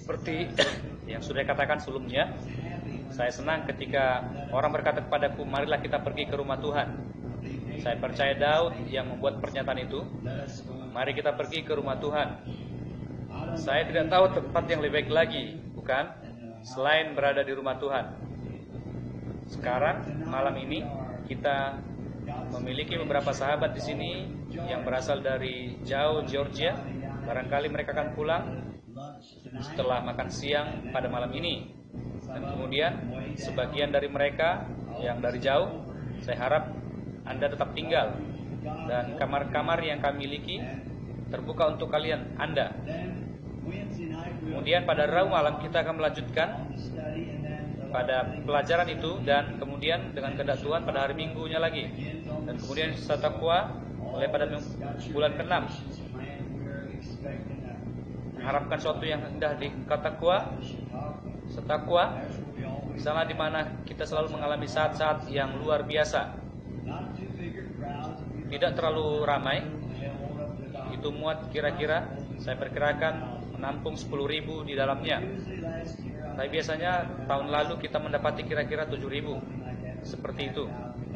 Seperti yang sudah katakan sebelumnya, saya senang ketika orang berkata kepadaku, marilah kita pergi ke rumah Tuhan. Saya percaya Daud yang membuat pernyataan itu, mari kita pergi ke rumah Tuhan. Saya tidak tahu tempat yang lebih baik lagi, bukan? Selain berada di rumah Tuhan. Sekarang, malam ini, kita memiliki beberapa sahabat di sini yang berasal dari jauh Georgia. Barangkali mereka akan pulang setelah makan siang pada malam ini. Dan kemudian sebagian dari mereka yang dari jauh, saya harap Anda tetap tinggal. Dan kamar-kamar yang kami miliki terbuka untuk kalian, Anda. Kemudian pada Rabu malam kita akan melanjutkan pada pelajaran itu, dan kemudian dengan kehendak Tuhan pada hari Minggunya lagi, dan kemudian Satakwa mulai pada bulan ke-6. Harapkan suatu yang indah di Satakwa, sana di mana kita selalu mengalami saat-saat yang luar biasa. Tidak terlalu ramai, itu muat kira-kira saya perkirakan menampung 10.000 di dalamnya. Tapi biasanya tahun lalu kita mendapati kira-kira 7.000, seperti itu.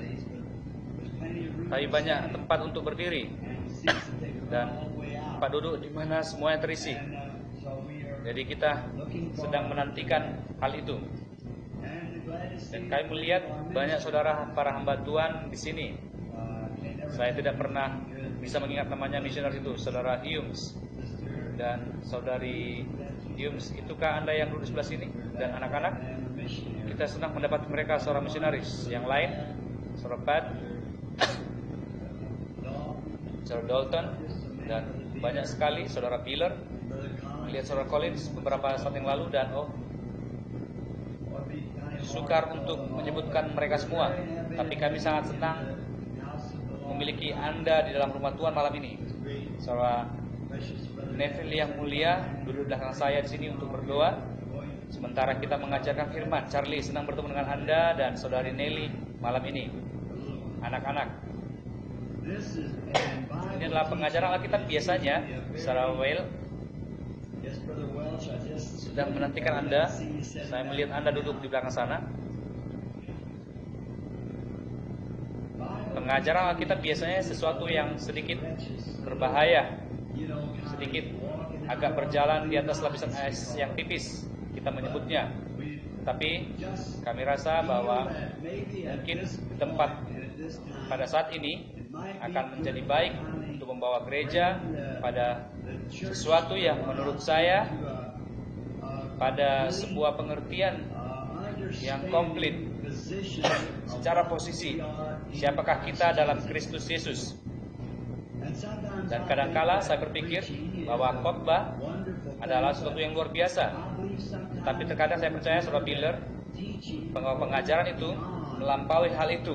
Tapi banyak tempat untuk berdiri dan tempat duduk di mana semuanya terisi. Jadi kita sedang menantikan hal itu. Dan kami melihat banyak saudara para hamba Tuhan di sini. Saya tidak pernah bisa mengingat namanya misionaris itu, saudara Humes dan saudari Humes. Itukah Anda yang duduk sebelah sini? Dan anak-anak, kita senang mendapat mereka seorang misionaris. Yang lain, saudara Pat, saudara Dalton, dan banyak sekali saudara Piller. Melihat saudara Collins beberapa saat yang lalu, dan sukar untuk menyebutkan mereka semua. Tapi kami sangat senang memiliki Anda di dalam rumah Tuhan malam ini. Saudara Neville yang mulia duduk belakang saya di sini untuk berdoa. Sementara kita mengajarkan firman, Charlie senang bertemu dengan Anda dan saudari Nelly malam ini. Anak-anak, ini adalah pengajaran Alkitab biasanya. Saudara Well sedang menantikan Anda. Saya melihat Anda duduk di belakang sana. Pengajaran Alkitab biasanya sesuatu yang sedikit berbahaya, sedikit agak berjalan di atas lapisan es yang tipis, kita menyebutnya. Tapi kami rasa bahwa mungkin tempat pada saat ini akan menjadi baik untuk membawa gereja pada sesuatu yang menurut saya pada sebuah pengertian yang komplit secara posisi, siapakah kita dalam Kristus Yesus. Dan kadangkala saya berpikir bahwa khotbah adalah sesuatu yang luar biasa. Tapi terkadang saya percaya saudara Piller, pengajaran itu melampaui hal itu,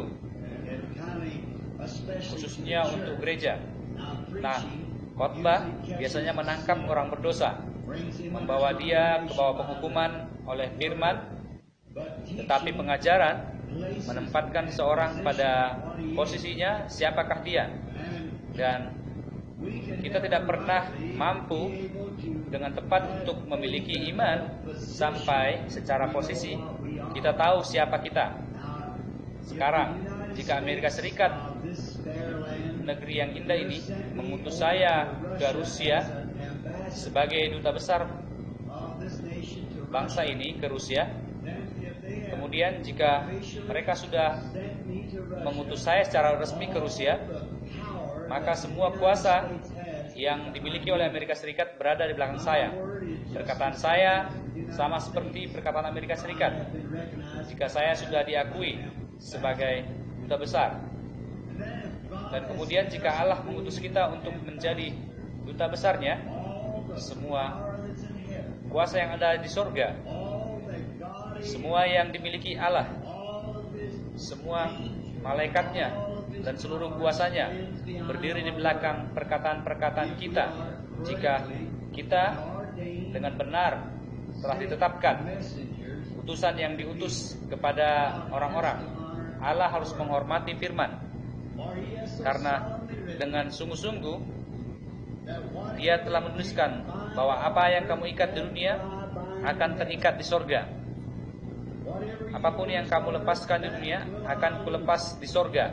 khususnya untuk gereja. Nah, khotbah biasanya menangkap orang berdosa, membawa dia ke bawah penghukuman oleh firman. Tetapi pengajaran menempatkan seorang pada posisinya, siapakah dia. Dan kita tidak pernah mampu dengan tepat untuk memiliki iman sampai secara posisi kita tahu siapa kita. Sekarang, jika Amerika Serikat, negeri yang indah ini, mengutus saya ke Rusia sebagai duta besar bangsa ini ke Rusia, kemudian jika mereka sudah mengutus saya secara resmi ke Rusia, maka semua kuasa yang dimiliki oleh Amerika Serikat berada di belakang saya. Perkataan saya sama seperti perkataan Amerika Serikat. Jika saya sudah diakui sebagai duta besar, dan kemudian jika Allah mengutus kita untuk menjadi duta besarnya, semua kuasa yang ada di surga, semua yang dimiliki Allah, semua malaikatnya dan seluruh kuasanya berdiri di belakang perkataan-perkataan kita. Jika kita dengan benar telah ditetapkan utusan yang diutus kepada orang-orang, Allah harus menghormati firman, karena dengan sungguh-sungguh Dia telah menuliskan bahwa apa yang kamu ikat di dunia akan terikat di sorga. Apapun yang kamu lepaskan di dunia akan kulepas di sorga.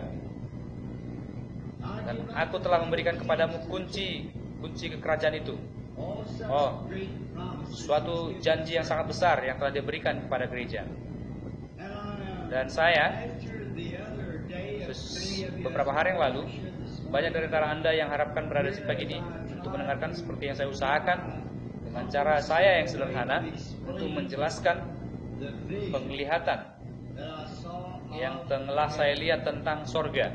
Dan aku telah memberikan kepadamu kunci kekerajaan itu. Oh, suatu janji yang sangat besar yang telah diberikan kepada gereja. Dan saya beberapa hari yang lalu, banyak dari antara Anda yang harapkan berada di pagi ini untuk mendengarkan seperti yang saya usahakan dengan cara saya yang sederhana untuk menjelaskan penglihatan yang telah saya lihat tentang sorga.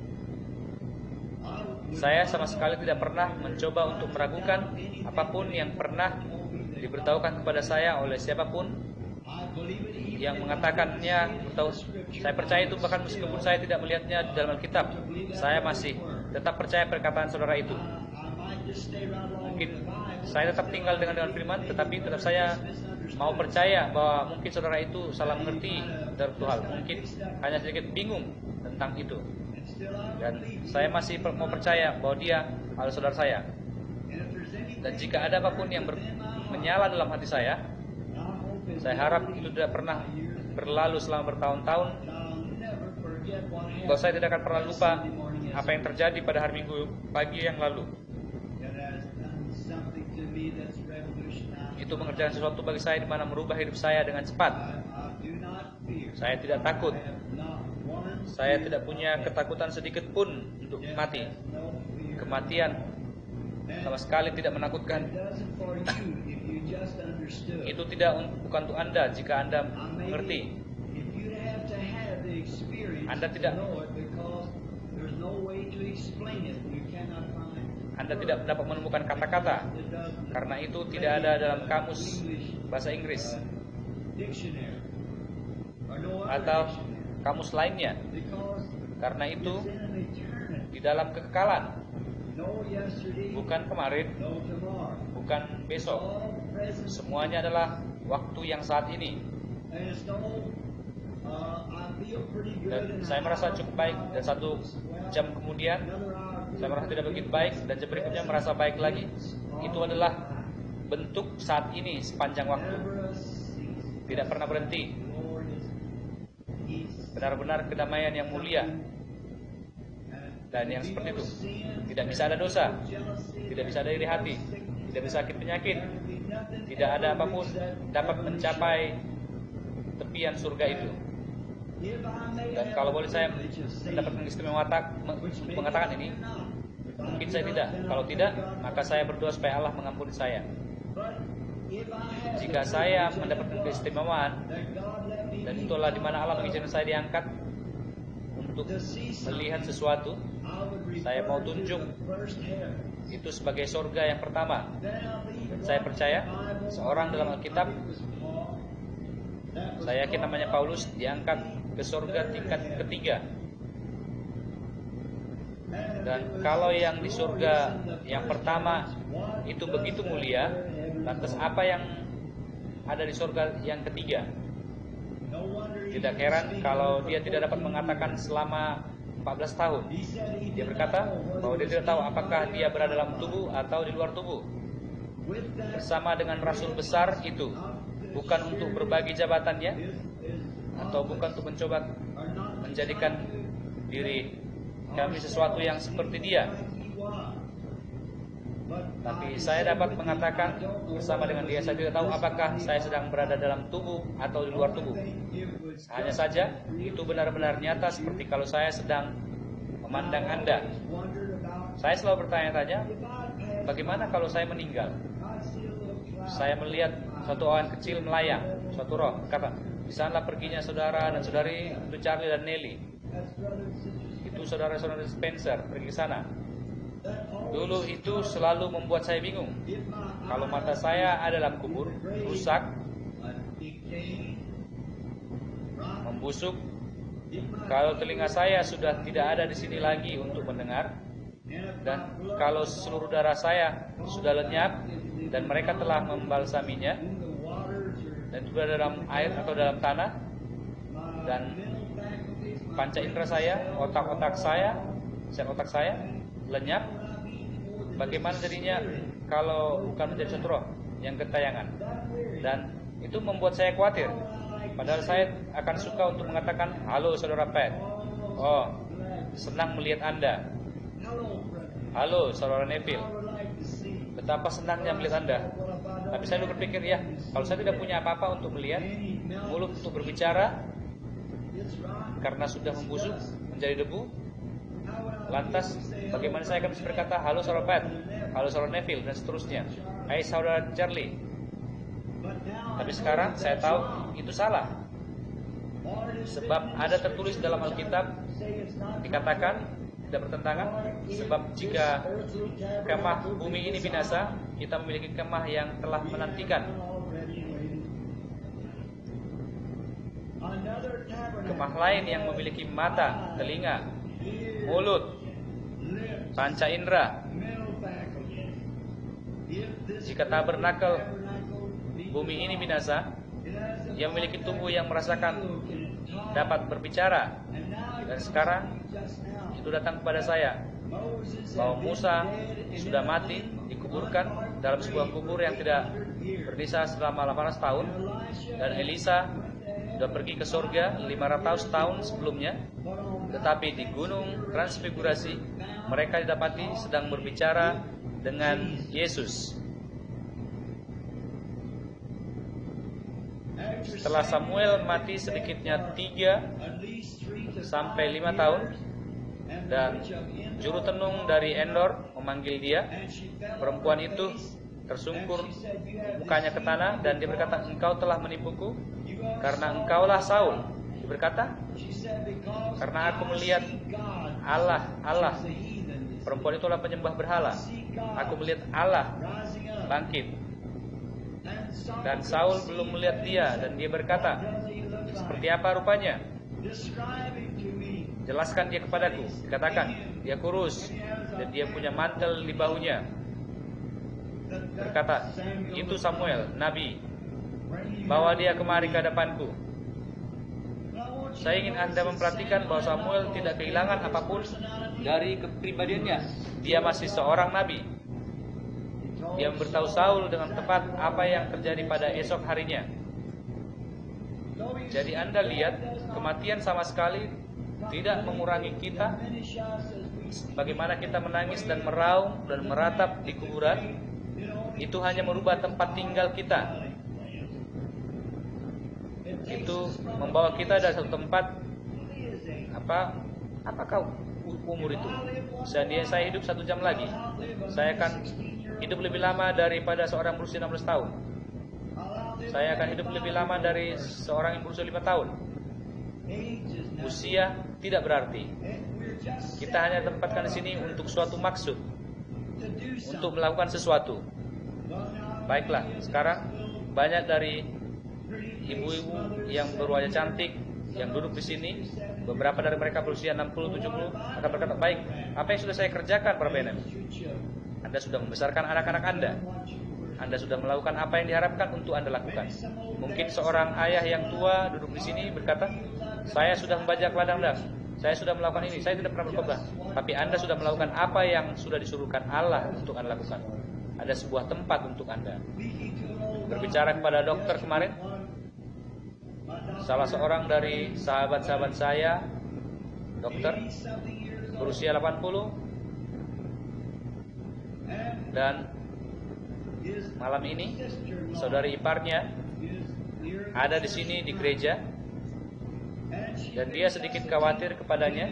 Saya sama sekali tidak pernah mencoba untuk meragukan apapun yang pernah diberitahukan kepada saya oleh siapapun yang mengatakannya, atau saya percaya itu bahkan meskipun saya tidak melihatnya di dalam Alkitab, saya masih tetap percaya perkataan saudara itu. Mungkin saya tetap tinggal dengan firman, tetapi tetap saya mau percaya bahwa mungkin saudara itu salah mengerti suatu hal, mungkin hanya sedikit bingung tentang itu. Dan saya masih mau percaya bahwa dia adalah saudara saya. Dan jika ada apapun yang menyala dalam hati saya harap itu tidak pernah berlalu selama bertahun-tahun, bahwa saya tidak akan pernah lupa apa yang terjadi pada hari Minggu pagi yang lalu. Itu mengerjakan sesuatu bagi saya di mana merubah hidup saya dengan cepat. Saya tidak takut. Saya tidak punya ketakutan sedikit pun untuk mati. Kematian sama sekali tidak menakutkan. Itu bukan untuk Anda jika Anda mengerti. Anda tidak dapat menemukan kata-kata karena itu tidak ada dalam kamus bahasa Inggris atau kamus lainnya. Karena itu di dalam kekekalan, bukan kemarin, bukan besok, semuanya adalah waktu yang saat ini. Dan saya merasa cukup baik, dan 1 jam kemudian saya merasa tidak begitu baik, dan jam berikutnya merasa baik lagi. Itu adalah bentuk saat ini sepanjang waktu, tidak pernah berhenti. Benar-benar kedamaian yang mulia. Dan yang seperti itu tidak bisa ada dosa, tidak bisa ada iri hati, tidak bisa sakit penyakit, tidak ada apapun dapat mencapai tepian surga itu. Dan kalau boleh saya mendapat mengatakan ini, mungkin saya tidak. Kalau tidak, maka saya berdoa supaya Allah mengampuni saya. Jika saya mendapatkan keistimewaan, dan itulah di mana Allah mengizinkan saya diangkat untuk melihat sesuatu, saya mau tunjuk itu sebagai surga yang pertama. Dan saya percaya seorang dalam Alkitab, saya yakin namanya Paulus, diangkat ke surga tingkat ketiga. Dan kalau yang di surga yang pertama itu begitu mulia, lantas apa yang ada di surga yang ketiga? Tidak heran kalau dia tidak dapat mengatakan selama 14 tahun. Dia berkata bahwa dia tidak tahu apakah dia berada dalam tubuh atau di luar tubuh. Bersama dengan rasul besar itu, bukan untuk berbagi jabatannya, atau bukan untuk mencoba menjadikan diri kami sesuatu yang seperti dia. Tapi saya dapat mengatakan bersama dengan dia, saya tidak tahu apakah saya sedang berada dalam tubuh atau di luar tubuh. Hanya saja itu benar-benar nyata seperti kalau saya sedang memandang Anda. Saya selalu bertanya-tanya, bagaimana kalau saya meninggal? Saya melihat suatu awan kecil melayang, suatu roh kata, di sana perginya saudara dan saudari, itu Charlie dan Nelly. Itu saudara-saudara Spencer pergi ke sana. Dulu itu selalu membuat saya bingung. Kalau mata saya ada dalam kubur, rusak, membusuk, kalau telinga saya sudah tidak ada di sini lagi untuk mendengar, dan kalau seluruh darah saya sudah lenyap dan mereka telah membalsaminya dan juga dalam air atau dalam tanah, dan panca indera saya, otak-otak saya, sel otak saya lenyap, bagaimana jadinya kalau bukan menjadi satu roh? yang gentayangan. Dan itu membuat saya khawatir. Padahal saya akan suka untuk mengatakan, halo saudara Pat. Oh, senang melihat Anda. Halo saudara Neville. Betapa senangnya melihat Anda. Tapi saya dulu berpikir, ya, kalau saya tidak punya apa-apa untuk melihat, mulut untuk berbicara, karena sudah membusuk menjadi debu, lantas bagaimana saya akan bisa berkata, halo saudara Pat, halo saudara Neville, dan seterusnya, hai saudara Charlie. Tapi sekarang saya tahu itu salah. Sebab ada tertulis dalam Alkitab, dikatakan tidak bertentangan. Sebab jika kemah bumi ini binasa, kita memiliki kemah yang telah menantikan. Kemah lain yang memiliki mata, telinga, mulut, panca indera. Jika tabernakel bumi ini binasa, ia memiliki tubuh yang merasakan, dapat berbicara. Dan sekarang itu datang kepada saya bahwa Musa sudah mati, dikuburkan dalam sebuah kubur yang tidak berdisa selama 800 tahun, dan Elisa sudah pergi ke surga 500 tahun sebelumnya. Tetapi di gunung Transfigurasi mereka didapati sedang berbicara dengan Yesus. Setelah Samuel mati sedikitnya 3 sampai 5 tahun, dan juru tenung dari Endor memanggil dia, perempuan itu tersungkur mukanya ke tanah, dan dia berkata, engkau telah menipuku karena engkaulah Saul. Dia berkata, karena aku melihat Allah. Perempuan itulah penyembah berhala. Aku melihat Allah bangkit. Dan Saul belum melihat dia, dan dia berkata, seperti apa rupanya? Jelaskan dia kepadaku. Dikatakan, dia kurus dan dia punya mantel di bahunya. Berkata, itu Samuel, nabi. Bawa dia kemari ke hadapanku. Saya ingin Anda memperhatikan bahwa Samuel tidak kehilangan apapun dari kepribadiannya. Dia masih seorang nabi. Dia memberitahu Saul dengan tepat apa yang terjadi pada esok harinya. Jadi Anda lihat, kematian sama sekali tidak mengurangi kita. Bagaimana kita menangis dan meraung dan meratap di kuburan, itu hanya merubah tempat tinggal kita. Itu membawa kita dari satu tempat. Apakah umur itu? Saya hidup 1 jam lagi, saya akan hidup lebih lama daripada seorang berusia 16 tahun. Saya akan hidup lebih lama dari seorang yang berusia 5 tahun. Usia tidak berarti. Kita hanya tempatkan di sini untuk suatu maksud, untuk melakukan sesuatu. Baiklah, sekarang banyak dari ibu-ibu yang berwajah cantik yang duduk di sini, beberapa dari mereka berusia 60-70, akan berkata, baik, apa yang sudah saya kerjakan, Para Benem? Anda sudah membesarkan anak-anak Anda. Anda sudah melakukan apa yang diharapkan untuk Anda lakukan. Mungkin seorang ayah yang tua duduk di sini berkata, saya sudah membajak ladang-ladang, saya sudah melakukan ini, saya tidak pernah berkhotbah. Tapi Anda sudah melakukan apa yang sudah disuruhkan Allah untuk Anda lakukan. Ada sebuah tempat untuk Anda. Berbicara kepada dokter kemarin, salah seorang dari sahabat-sahabat saya, dokter, berusia 80, dan malam ini saudari iparnya ada di sini di gereja, dan dia sedikit khawatir kepadanya.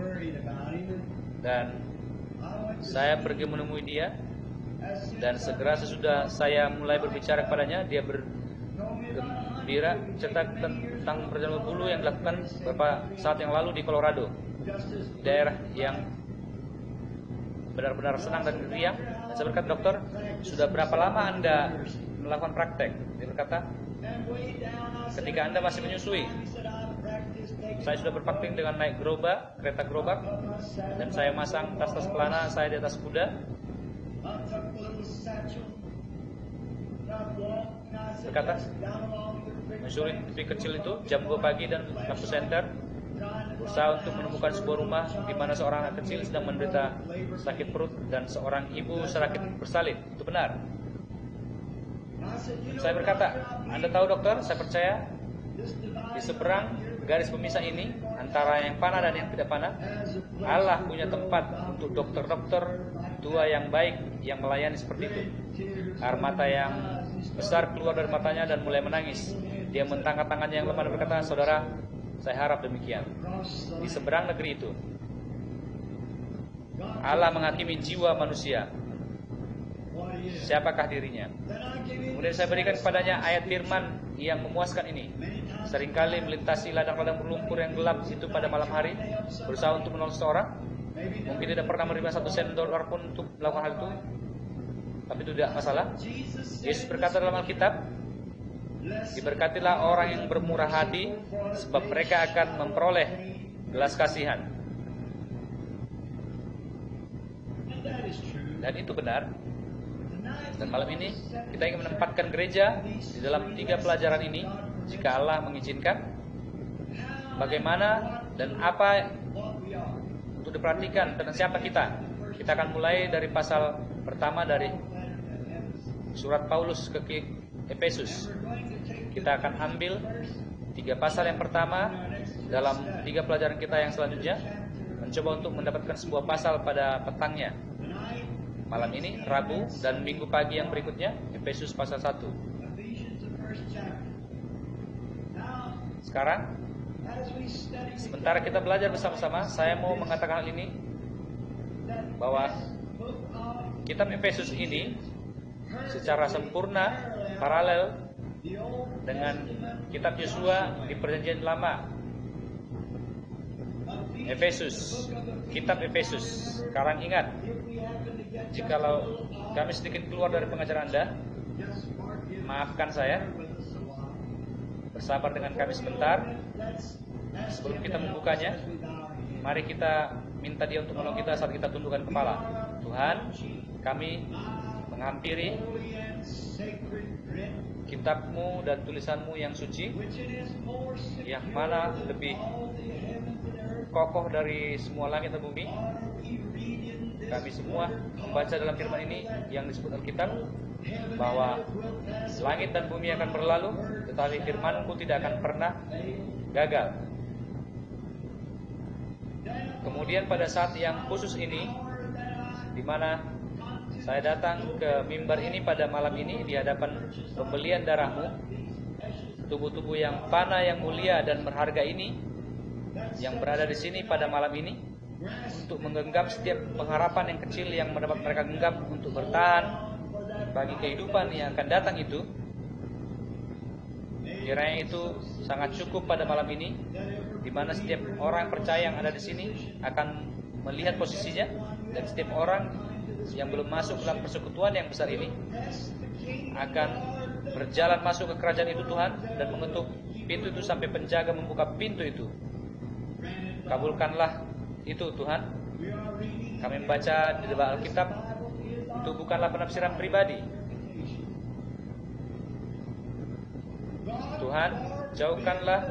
Dan saya pergi menemui dia, dan segera sesudah saya mulai berbicara kepadanya, dia bergembira cerita tentang perjalanan bulu yang dilakukan beberapa saat yang lalu di Colorado, daerah yang benar-benar senang dan riang. Dan saya berkata, dokter, sudah berapa lama Anda melakukan praktek? Dia berkata, ketika Anda masih menyusui. Saya sudah berpraktek dengan naik kereta gerobak, dan saya masang tas-tas pelana saya di atas kuda. Berkata, menyusuri TV kecil itu jam 2 pagi dan lampu senter, berusaha untuk menemukan sebuah rumah di mana seorang anak kecil sedang menderita sakit perut dan seorang ibu sakit bersalin. Itu benar. Saya berkata, Anda tahu dokter, saya percaya di seberang garis pemisah ini antara yang panah dan yang tidak panah, Allah punya tempat untuk dokter-dokter tua yang baik yang melayani seperti itu. Air mata yang besar keluar dari matanya dan mulai menangis. Dia mentangkat tangannya yang lemah dan berkata, saudara, saya harap demikian. Di seberang negeri itu, Allah menghakimi jiwa manusia. Siapakah dirinya? Kemudian saya berikan kepadanya ayat firman yang memuaskan ini. Seringkali melintasi ladang-ladang berlumpur yang gelap itu pada malam hari, berusaha untuk menolong seseorang. Mungkin tidak pernah menerima 1 sen dolar pun untuk melakukan hal itu, tapi itu tidak masalah. Yesus berkata dalam Alkitab, diberkatilah orang yang bermurah hati, sebab mereka akan memperoleh belas kasihan. Dan itu benar. Dan malam ini kita ingin menempatkan gereja di dalam 3 pelajaran ini, jika Allah mengizinkan. Bagaimana dan apa untuk diperhatikan tentang siapa kita. Kita akan mulai dari pasal pertama dari surat Paulus ke Efesus. Kita akan ambil 3 pasal yang pertama dalam 3 pelajaran kita yang selanjutnya, mencoba untuk mendapatkan sebuah pasal pada petangnya. Malam ini, Rabu, dan minggu pagi yang berikutnya, Efesus pasal 1. Sekarang, sementara kita belajar bersama-sama, saya mau mengatakan hal ini, bahwa kitab Efesus ini secara sempurna paralel dengan kitab Yosua di Perjanjian Lama. Efesus, kitab Efesus. Sekarang ingat, jikalau kami sedikit keluar dari pengajaran Anda, maafkan saya. Bersabar dengan kami sebentar. Sebelum kita membukanya, mari kita minta Dia untuk menolong kita saat kita tundukkan kepala. Tuhan, kami menghampiri kitab-Mu dan tulisan-Mu yang suci, yang mana lebih kokoh dari semua langit dan bumi. Kami semua membaca dalam firman ini yang disebut Alkitab, bahwa langit dan bumi akan berlalu, tetapi firman-Mu tidak akan pernah gagal. Kemudian pada saat yang khusus ini, di mana saya datang ke mimbar ini pada malam ini di hadapan pembelian darah-Mu, tubuh-tubuh yang fana, yang mulia dan berharga ini, yang berada di sini pada malam ini, untuk menggenggam setiap pengharapan yang kecil yang mendapat mereka genggam untuk bertahan bagi kehidupan yang akan datang itu. Kiranya itu sangat cukup pada malam ini, di mana setiap orang percaya yang ada di sini akan melihat posisinya, dan setiap orang yang belum masuk dalam persekutuan yang besar ini akan berjalan masuk ke kerajaan itu, Tuhan, dan mengetuk pintu itu sampai penjaga membuka pintu itu. Kabulkanlah itu, Tuhan. Kami membaca di dalam Alkitab, itu bukanlah penafsiran pribadi. Tuhan, jauhkanlah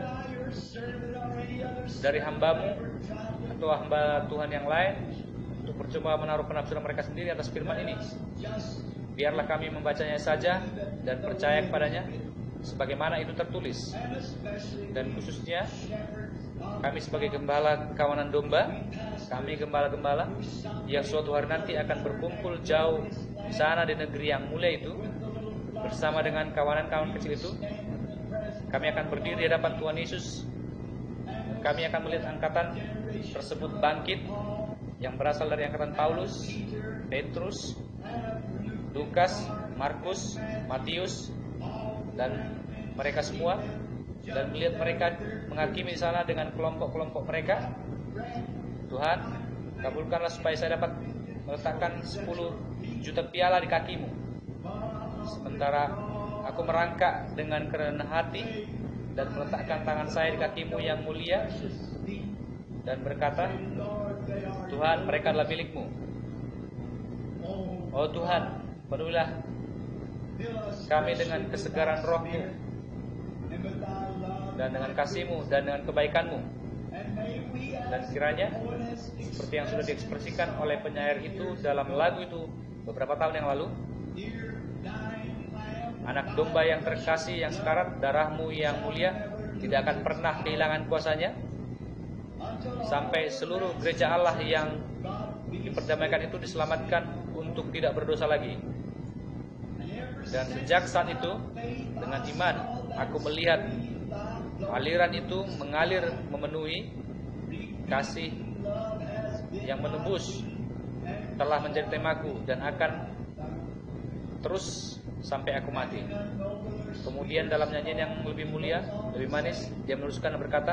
dari hamba-Mu atau hamba Tuhan yang lain untuk percuma menaruh penafsiran mereka sendiri atas firman ini. Biarlah kami membacanya saja dan percaya kepadanya sebagaimana itu tertulis. Dan khususnya kami sebagai gembala kawanan domba, kami gembala-gembala yang suatu hari nanti akan berkumpul jauh di sana di negeri yang mulia itu, bersama dengan kawanan-kawan kecil itu. Kami akan berdiri di hadapan Tuhan Yesus. Kami akan melihat angkatan tersebut bangkit, yang berasal dari angkatan Paulus, Petrus, Lukas, Markus, Matius, dan mereka semua, dan melihat mereka menghakimi di sana dengan kelompok-kelompok mereka. Tuhan, kabulkanlah supaya saya dapat meletakkan 10 juta piala di kaki-Mu, sementara aku merangkak dengan kerendahan hati dan meletakkan tangan saya di kaki-Mu yang mulia dan berkata, Tuhan, mereka adalah milik-Mu. Oh Tuhan, penuhilah kami dengan kesegaran roh-Mu dan dengan kasih-Mu dan dengan kebaikan-Mu. Dan kiranya seperti yang sudah diekspresikan oleh penyair itu dalam lagu itu beberapa tahun yang lalu, anak domba yang terkasih yang sekarat, darahmu yang mulia tidak akan pernah kehilangan kuasanya, sampai seluruh gereja Allah yang diperdamaikan itu diselamatkan untuk tidak berdosa lagi. Dan sejak saat itu, dengan iman, aku melihat aliran itu mengalir memenuhi kasih yang menembus telah menjadi temaku dan akan terus sampai aku mati. Kemudian dalam nyanyian yang lebih mulia, lebih manis, dia meneruskan dan berkata,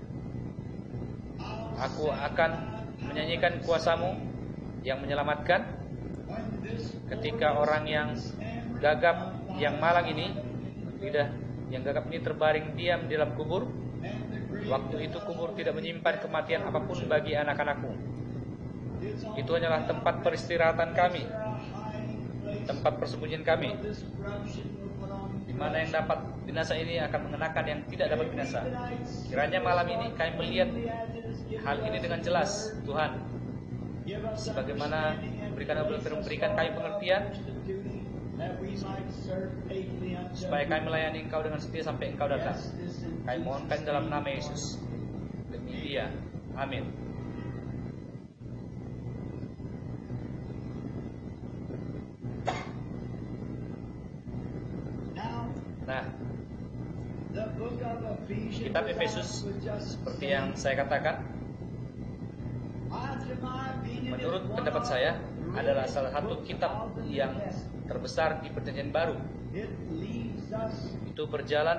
aku akan menyanyikan kuasamu yang menyelamatkan. Ketika orang yang gagap, yang malang ini, lidah yang gagap ini terbaring diam di dalam kubur, waktu itu kubur tidak menyimpan kematian apapun bagi anak-anakmu. Itu hanyalah tempat peristirahatan kami, tempat persembunyian kami, di mana yang dapat binasa ini akan mengenakan yang tidak dapat binasa. Kiranya malam ini kami melihat hal ini dengan jelas, Tuhan, sebagaimana memberikan kami pengertian, supaya kami melayani Engkau dengan setia sampai Engkau datang. Kami mohonkan dalam nama Yesus, demi Dia, amin. Nah, kitab Efesus seperti yang saya katakan, menurut pendapat saya adalah salah satu kitab yang terbesar di Perjanjian Baru. Itu berjalan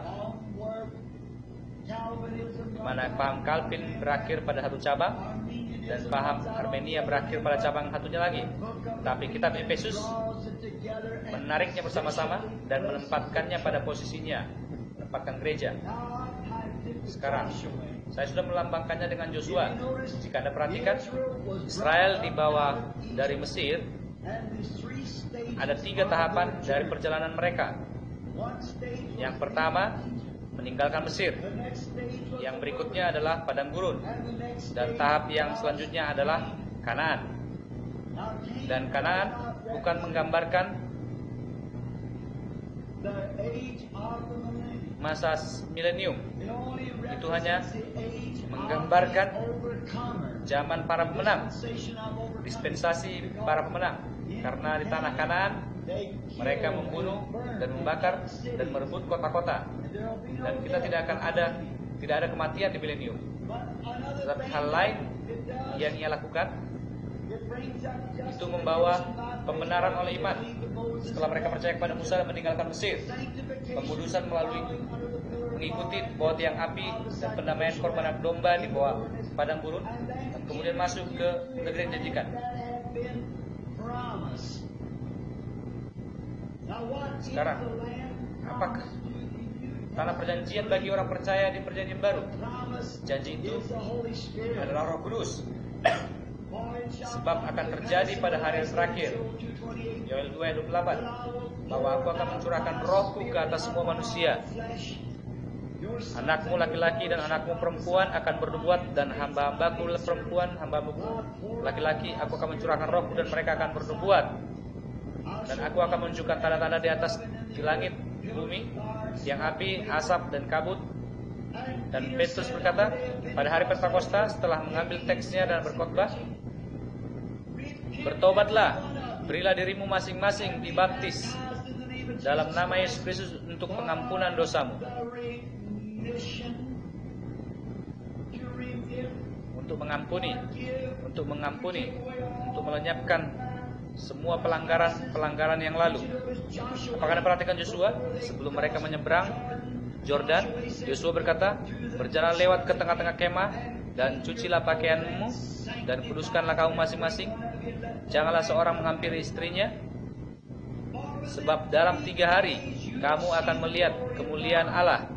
di mana paham Calvin berakhir pada satu cabang dan paham Armenia berakhir pada cabang satunya lagi. Tapi kitab Efesus menariknya bersama-sama dan menempatkannya pada posisinya, menempatkan gereja. Sekarang saya sudah melambangkannya dengan Yosua. Jika Anda perhatikan, Israel dibawa dari Mesir. Ada 3 tahapan dari perjalanan mereka. Yang pertama, meninggalkan Mesir. Yang berikutnya adalah padang gurun. Dan tahap yang selanjutnya adalah Kanaan. Dan Kanaan bukan menggambarkan masa milenium. Itu hanya menggambarkan zaman para pemenang, dispensasi para pemenang. Karena di tanah Kanaan mereka membunuh dan membakar dan merebut kota-kota. Dan kita tidak ada kematian di milenium. Tetapi hal lain yang ia lakukan itu membawa pembenaran oleh iman. Setelah mereka percaya kepada Musa dan meninggalkan Mesir, pengudusan melalui mengikuti bawa tiang api dan pendamaian korban anak domba di bawah padang gurun, dan kemudian masuk ke negeri yang dijanjikan. Sekarang, apakah tanah perjanjian bagi orang percaya di Perjanjian Baru? Janji itu adalah Roh Kudus. Sebab akan terjadi pada hari terakhir, Yoel 2:28, bahwa aku akan mencurahkan rohku ke atas semua manusia. Anakmu laki-laki dan anakmu perempuan akan bernubuat, dan hamba-hambaku perempuan, hamba-hambaku laki-laki, aku akan mencurahkan rohku dan mereka akan bernubuat. Dan aku akan menunjukkan tanda-tanda di atas di langit, di bumi, yang api, asap, dan kabut. Dan Petrus berkata, pada hari Pentakosta, setelah mengambil teksnya dan berkhotbah, bertobatlah, berilah dirimu masing-masing dibaptis dalam nama Yesus Kristus untuk pengampunan dosamu. Untuk mengampuni, untuk melenyapkan semua pelanggaran yang lalu. Apakah Anda perhatikan Yosua sebelum mereka menyeberang Yordan? Yosua berkata, berjalan lewat ke tengah-tengah kemah dan cucilah pakaianmu dan kuduskanlah kamu masing-masing. Janganlah seorang menghampiri istrinya, sebab dalam 3 hari kamu akan melihat kemuliaan Allah.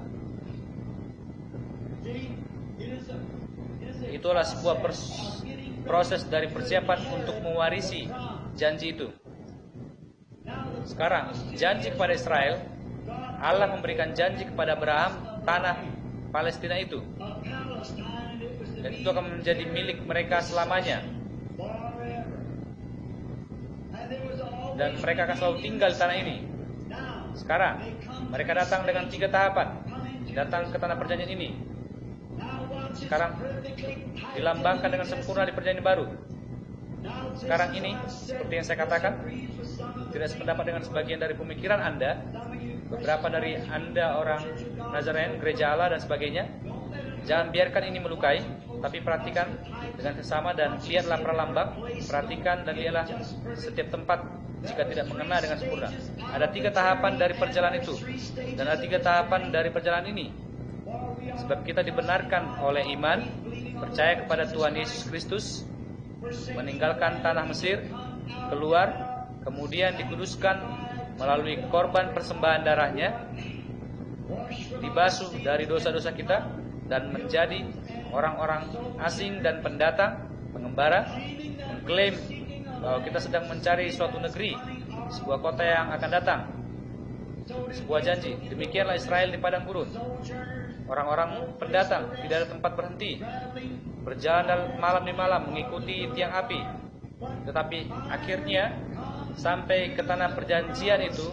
Itulah sebuah proses dari persiapan untuk mewarisi janji itu. Sekarang, janji kepada Israel, Allah memberikan janji kepada Abraham tanah Palestina itu, dan itu akan menjadi milik mereka selamanya, dan mereka akan selalu tinggal di tanah ini. Sekarang mereka datang dengan 3 tahapan, datang ke tanah perjanjian ini. Sekarang dilambangkan dengan sempurna di perjanjian baru. Sekarang ini, seperti yang saya katakan, tidak sependapat dengan sebagian dari pemikiran Anda. Beberapa dari Anda orang Nazarene, gereja Allah dan sebagainya. Jangan biarkan ini melukai, tapi perhatikan dengan sesama dan lihatlah pralambang. Perhatikan dan lihatlah setiap tempat jika tidak mengena dengan sempurna. Ada 3 tahapan dari perjalanan itu, dan ada 3 tahapan dari perjalanan ini. Sebab kita dibenarkan oleh iman, percaya kepada Tuhan Yesus Kristus, meninggalkan tanah Mesir, keluar, kemudian dikuduskan melalui korban persembahan darahnya, dibasuh dari dosa-dosa kita, dan menjadi orang-orang asing dan pendatang, pengembara, mengklaim bahwa kita sedang mencari suatu negeri, sebuah kota yang akan datang, sebuah janji. Demikianlah Israel di padang gurun. Orang-orang pendatang, tidak ada tempat berhenti, berjalan malam di malam mengikuti tiang api. Tetapi akhirnya sampai ke tanah perjanjian itu,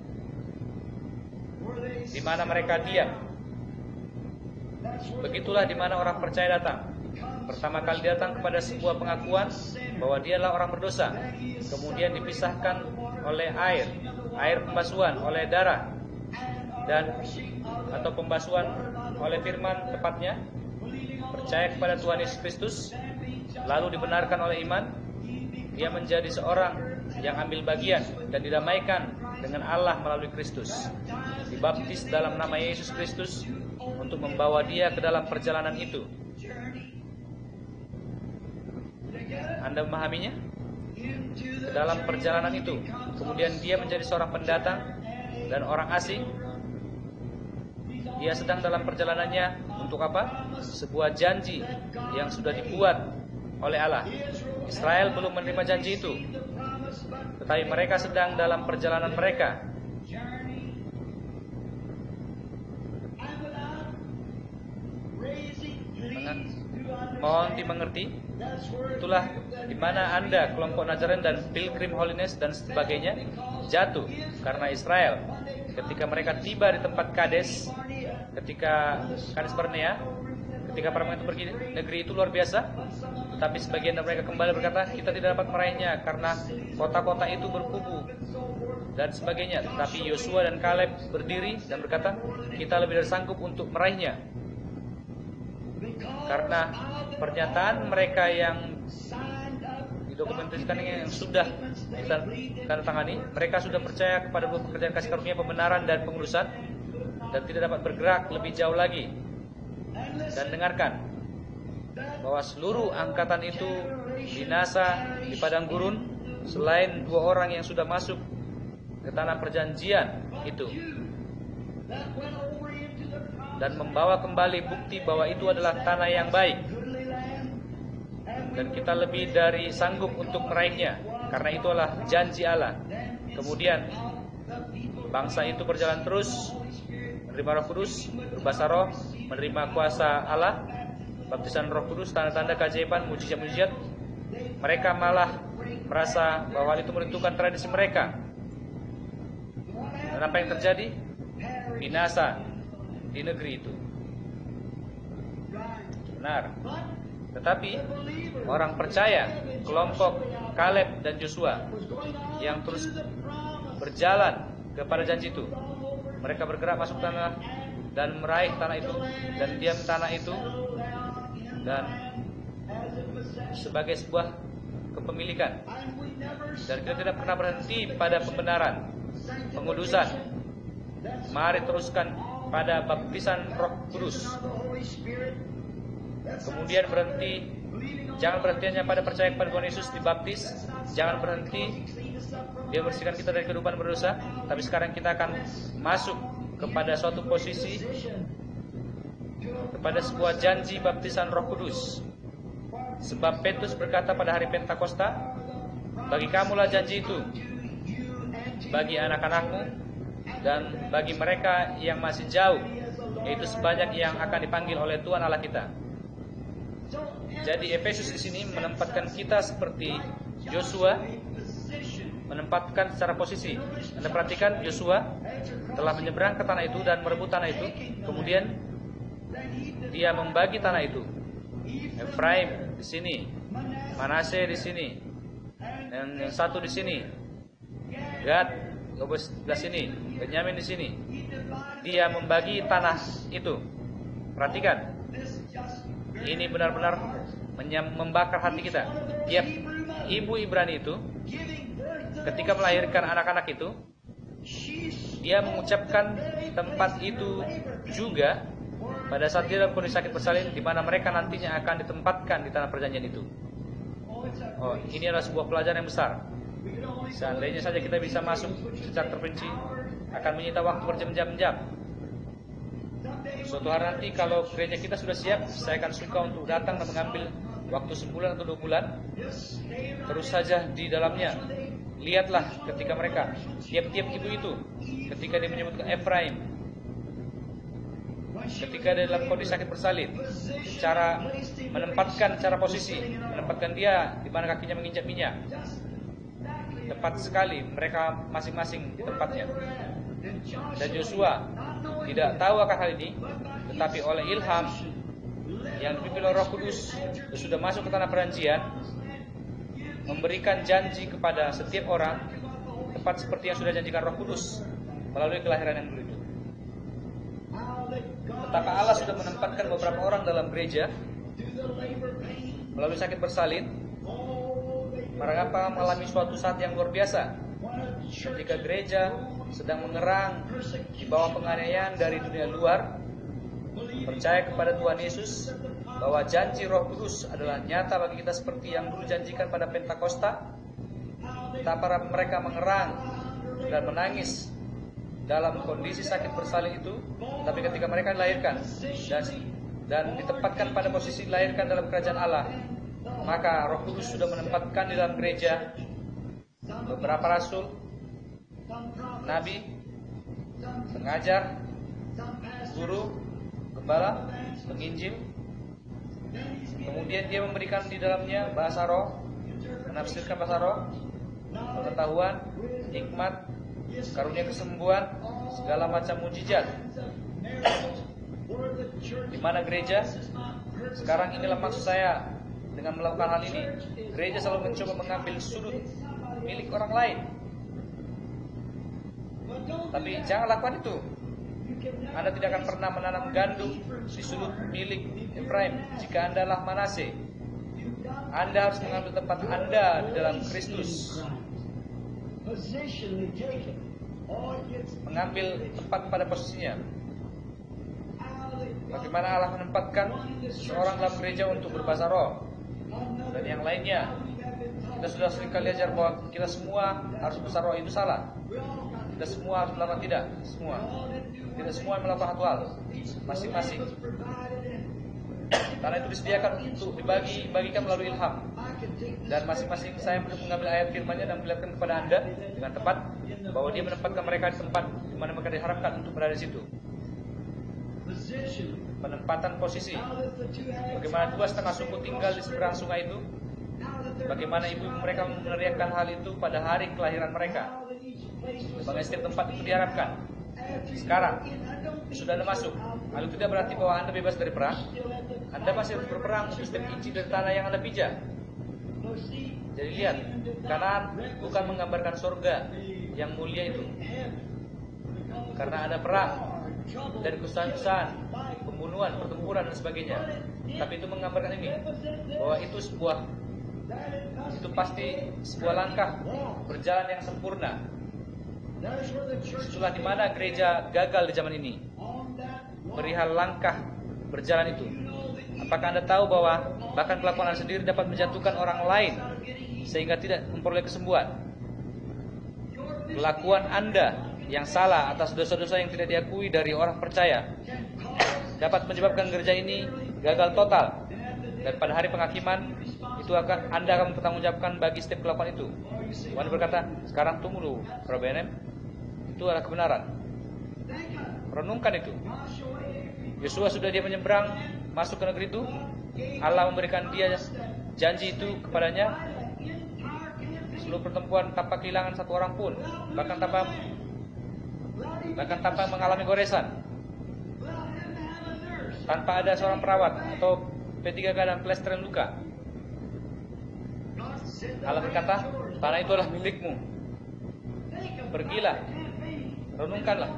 di mana mereka diam. Begitulah di mana orang percaya datang. Pertama kali datang kepada sebuah pengakuan bahwa dialah orang berdosa, kemudian dipisahkan oleh air pembasuhan, oleh darah, dan atau pembasuhan oleh firman tepatnya, percaya kepada Tuhan Yesus Kristus, lalu dibenarkan oleh iman. Dia menjadi seorang yang ambil bagian dan didamaikan dengan Allah melalui Kristus, dibaptis dalam nama Yesus Kristus untuk membawa dia ke dalam perjalanan itu. Anda memahaminya? Ke dalam perjalanan itu, kemudian dia menjadi seorang pendatang dan orang asing. Dia sedang dalam perjalanannya untuk apa? Sebuah janji yang sudah dibuat oleh Allah. Israel belum menerima janji itu, tetapi mereka sedang dalam perjalanan mereka. Mohon dimengerti, itulah di mana Anda, kelompok Nazarene dan Pilgrim Holiness dan sebagainya, jatuh karena Israel. Ketika mereka tiba di tempat Kades, ketika Kades Barnea, ketika para itu pergi, negeri itu luar biasa. Tetapi sebagian dari mereka kembali berkata, kita tidak dapat meraihnya karena kota-kota itu berkubu dan sebagainya. Tetapi Yosua dan Kaleb berdiri dan berkata, kita lebih dari sanggup untuk meraihnya. Karena pernyataan mereka yang didokumentasikan yang sudah ditandatangani, mereka sudah percaya kepada pekerjaan kasih karunia, pembenaran dan pengurusan, dan tidak dapat bergerak lebih jauh lagi. Dan dengarkan bahwa seluruh angkatan itu binasa di padang gurun, selain 2 orang yang sudah masuk ke tanah perjanjian itu, dan membawa kembali bukti bahwa itu adalah tanah yang baik, dan kita lebih dari sanggup untuk meraihnya karena itu adalah janji Allah. Kemudian bangsa itu berjalan terus, menerima Roh Kudus, berbahasa roh, menerima kuasa Allah, baptisan Roh Kudus, tanda-tanda keajaiban, mujizat-mujizat. Mereka malah merasa bahwa itu menentukan tradisi mereka. Dan apa yang terjadi? Binasa di negeri itu. Benar. Tetapi orang percaya, kelompok Kaleb dan Yosua yang terus berjalan kepada janji itu, mereka bergerak masuk tanah dan meraih tanah itu dan diam tanah itu, dan sebagai sebuah kepemilikan. Dan kita tidak pernah berhenti pada pembenaran, pengudusan. Mari teruskan pada baptisan Roh Kudus. Kemudian berhenti, jangan berhenti hanya pada percaya kepada Tuhan Yesus dibaptis. Jangan berhenti, Dia bersihkan kita dari kehidupan berdosa. Tapi sekarang kita akan masuk kepada suatu posisi, kepada sebuah janji baptisan Roh Kudus. Sebab Petrus berkata pada hari Pentakosta, bagi kamulah janji itu, bagi anak-anakmu, dan bagi mereka yang masih jauh, yaitu sebanyak yang akan dipanggil oleh Tuhan Allah kita. Jadi Efesus di sini menempatkan kita seperti Yosua, menempatkan secara posisi. Anda perhatikan Yosua telah menyeberang ke tanah itu dan merebut tanah itu, kemudian dia membagi tanah itu. Efraim di sini, Manase di sini, dan yang satu di sini, Gad di sini, Benyamin di sini. Dia membagi tanah itu. Perhatikan, ini benar-benar membakar hati kita. Tiap ibu Ibrani itu, ketika melahirkan anak-anak itu, dia mengucapkan tempat itu juga pada saat dia dalam kondisi sakit bersalin, di mana mereka nantinya akan ditempatkan di tanah perjanjian itu. Oh, ini adalah sebuah pelajaran yang besar. Seandainya saja kita bisa masuk secara terperinci, akan menyita waktu berjam-jam. Suatu hari nanti kalau gereja kita sudah siap, saya akan suka untuk datang dan mengambil waktu sebulan atau 2 bulan, terus saja di dalamnya. Lihatlah ketika mereka, tiap-tiap ibu itu, ketika dia menyebutkan Efraim, ketika dia dalam kondisi sakit bersalin, cara menempatkan, cara posisi, menempatkan dia di mana kakinya menginjak minyak, tepat sekali mereka masing-masing di tempatnya. Dan Yosua tidak tahu akan hal ini, tetapi oleh ilham yang dipimpin oleh Roh Kudus, sudah masuk ke tanah perjanjian, memberikan janji kepada setiap orang, tepat seperti yang sudah janjikan Roh Kudus melalui kelahiran yang dulu itu. Betapa Allah sudah menempatkan beberapa orang dalam gereja melalui sakit bersalin, mereka mengalami suatu saat yang luar biasa. Ketika gereja sedang mengerang di bawah penganiayaan dari dunia luar, percaya kepada Tuhan Yesus bahwa janji Roh Kudus adalah nyata bagi kita seperti yang dulu janjikan pada Pentakosta. Betapa mereka mengerang dan menangis dalam kondisi sakit bersalin itu, tapi ketika mereka dilahirkan dan ditempatkan pada posisi dilahirkan dalam kerajaan Allah, maka Roh Kudus sudah menempatkan di dalam gereja beberapa rasul, nabi, pengajar, guru, gembala, penginjil. Kemudian dia memberikan di dalamnya bahasa roh, menafsirkan bahasa roh, pengetahuan, hikmat, karunia kesembuhan, segala macam mujizat. Di mana gereja sekarang, inilah maksud saya dengan melakukan hal ini. Gereja selalu mencoba mengambil sudut milik orang lain, tapi jangan lakukan itu. Anda tidak akan pernah menanam gandum di sudut milik Efraim jika Anda adalah Manase. Anda harus mengambil tempat Anda di dalam Kristus, mengambil tempat pada posisinya. Bagaimana Allah menempatkan seorang dalam gereja untuk berbahasa roh dan yang lainnya. Kita sudah sering kali ajar bahwa kita semua harus berbahasa roh, itu salah. Kita semua harus melakukan, tidak semua melakukan satu hal masing-masing. Karena itu disediakan untuk dibagikan melalui ilham. Dan masing-masing saya mengambil ayat firman-Nya dan memperlihatkan kepada Anda dengan tepat bahwa Dia menempatkan mereka di tempat di mana mereka diharapkan untuk berada di situ. Penempatan posisi. Bagaimana 2,5 suku tinggal di seberang sungai itu, bagaimana ibu mereka meneriakkan hal itu pada hari kelahiran mereka. Bagaimana setiap tempat itu diharapkan. Sekarang sudah Anda masuk, lalu tidak berarti bahwa Anda bebas dari perang. Anda masih harus berperang untuk setiap inci dari tanah yang Anda pijak. Jadi lihat, Kanaan bukan menggambarkan surga yang mulia itu, karena ada perang dan kesusahan-kesusahan, pembunuhan, pertempuran dan sebagainya. Tapi itu menggambarkan ini, bahwa itu pasti sebuah langkah berjalan yang sempurna. Itulah di mana gereja gagal di zaman ini, perihal langkah berjalan itu. Apakah Anda tahu bahwa bahkan kelakuan Anda sendiri dapat menjatuhkan orang lain sehingga tidak memperoleh kesembuhan? Kelakuan Anda yang salah atas dosa-dosa yang tidak diakui dari orang percaya dapat menyebabkan gereja ini gagal total. Dan pada hari penghakiman itu Anda akan bertanggungjawabkan bagi setiap kelakuan itu. Tuhan berkata, sekarang tunggu dulu, Robenem, itu adalah kebenaran. Renungkan itu. Yosua sudah dia menyeberang masuk ke negeri itu. Allah memberikan dia janji itu kepadanya. Seluruh pertempuran tanpa kehilangan satu orang pun, bahkan tanpa bahkan tanpa mengalami goresan, tanpa ada seorang perawat atau P3K dan plester dan luka. Allah berkata, tanah itu adalah milikmu. Pergilah, renungkanlah.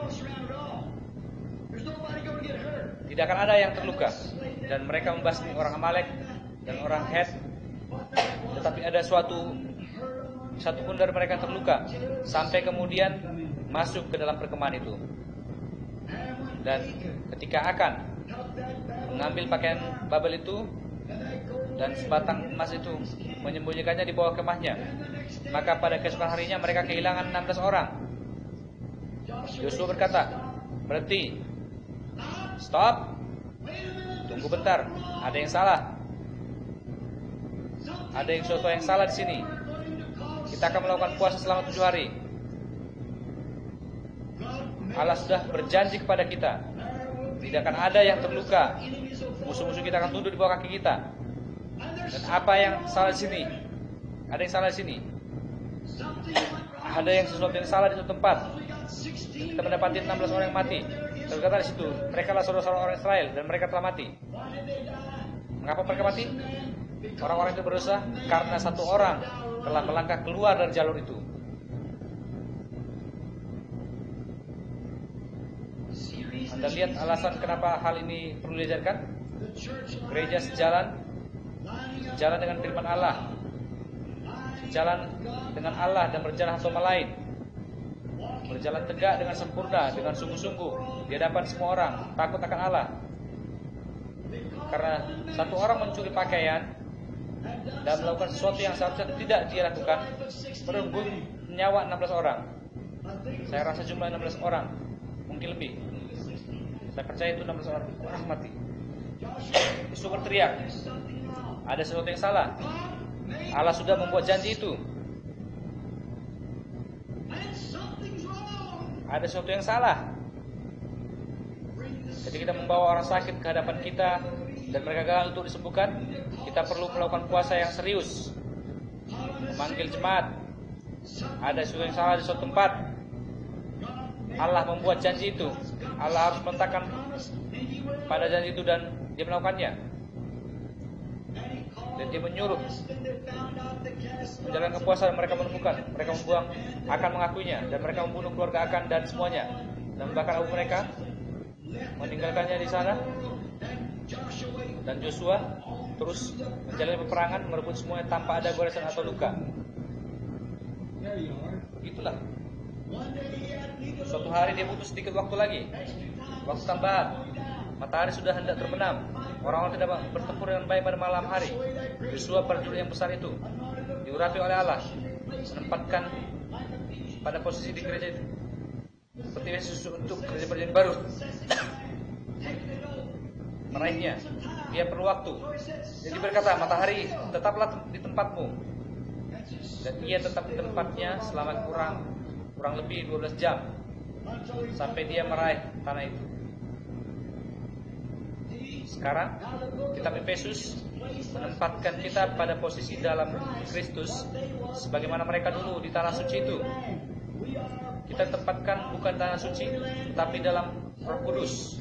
Tidak akan ada yang terluka. Dan mereka membasmi orang Amalek dan orang Het. Tetapi ada satu pun dari mereka terluka, sampai kemudian masuk ke dalam perkemahan itu. Dan ketika akan mengambil pakaian Babel itu dan sebatang emas itu, menyembunyikannya di bawah kemahnya, maka pada keesokan harinya mereka kehilangan 16 orang. Yosua berkata, berhenti, stop, tunggu bentar, ada yang salah. Ada sesuatu yang salah di sini. Kita akan melakukan puasa selama 7 hari. Allah sudah berjanji kepada kita, tidak akan ada yang terluka. Musuh-musuh kita akan tunduk di bawah kaki kita. Dan apa yang salah di sini? Ada yang salah di sini. Ada yang sesuatu yang salah di suatu tempat. Kita mendapati 16 orang yang mati. Terkata di situ, mereka adalah saudara-saudara orang Israel dan mereka telah mati. Mengapa mereka mati? Orang-orang itu berdosa karena satu orang telah melangkah keluar dari jalur itu. Anda lihat alasan kenapa hal ini perlu diajarkan? Gereja sejalan dengan firman Allah, sejalan dengan Allah dan berjalan satu sama lain, berjalan tegak dengan sempurna, dengan sungguh-sungguh di hadapan semua orang, takut akan Allah. Karena satu orang mencuri pakaian dan melakukan sesuatu yang seharusnya tidak dia lakukan, merenggut nyawa 16 orang. Saya rasa jumlah 16 orang, mungkin lebih. Saya percaya itu 16 orang mati. Yosua berteriak, ada sesuatu yang salah. Allah sudah membuat janji itu. Ada sesuatu yang salah. Ketika kita membawa orang sakit ke hadapan kita dan mereka gagal untuk disembuhkan, kita perlu melakukan puasa yang serius, memanggil jemaat. Ada sesuatu yang salah di suatu tempat. Allah membuat janji itu. Allah harus meletakkan pada janji itu dan dia melakukannya. Dan dia menyuruh menjalankan puasa dan mereka menemukan, mereka membuang akan mengakuinya dan mereka membunuh keluarga akan dan semuanya dan membakar abu mereka, meninggalkannya di sana. Dan Yosua terus menjalani peperangan, merebut semuanya tanpa ada goresan atau luka. Itulah. Suatu hari dia butuh sedikit waktu lagi, waktu tambahan. Matahari sudah hendak terbenam. Orang-orang tidak bertempur dengan baik pada malam hari. Yosua prajurit yang besar itu diurapi oleh Allah, menempatkan pada posisi di gereja itu seperti Yesus untuk gereja perjanjian baru. Meraihnya, dia perlu waktu. Jadi berkata, matahari tetaplah di tempatmu. Dan ia tetap di tempatnya selama kurang lebih 12 jam sampai dia meraih tanah itu. Sekarang kitab Efesus menempatkan kita pada posisi dalam Kristus sebagaimana mereka dulu di tanah suci itu. Kita tempatkan bukan tanah suci tapi dalam Roh Kudus.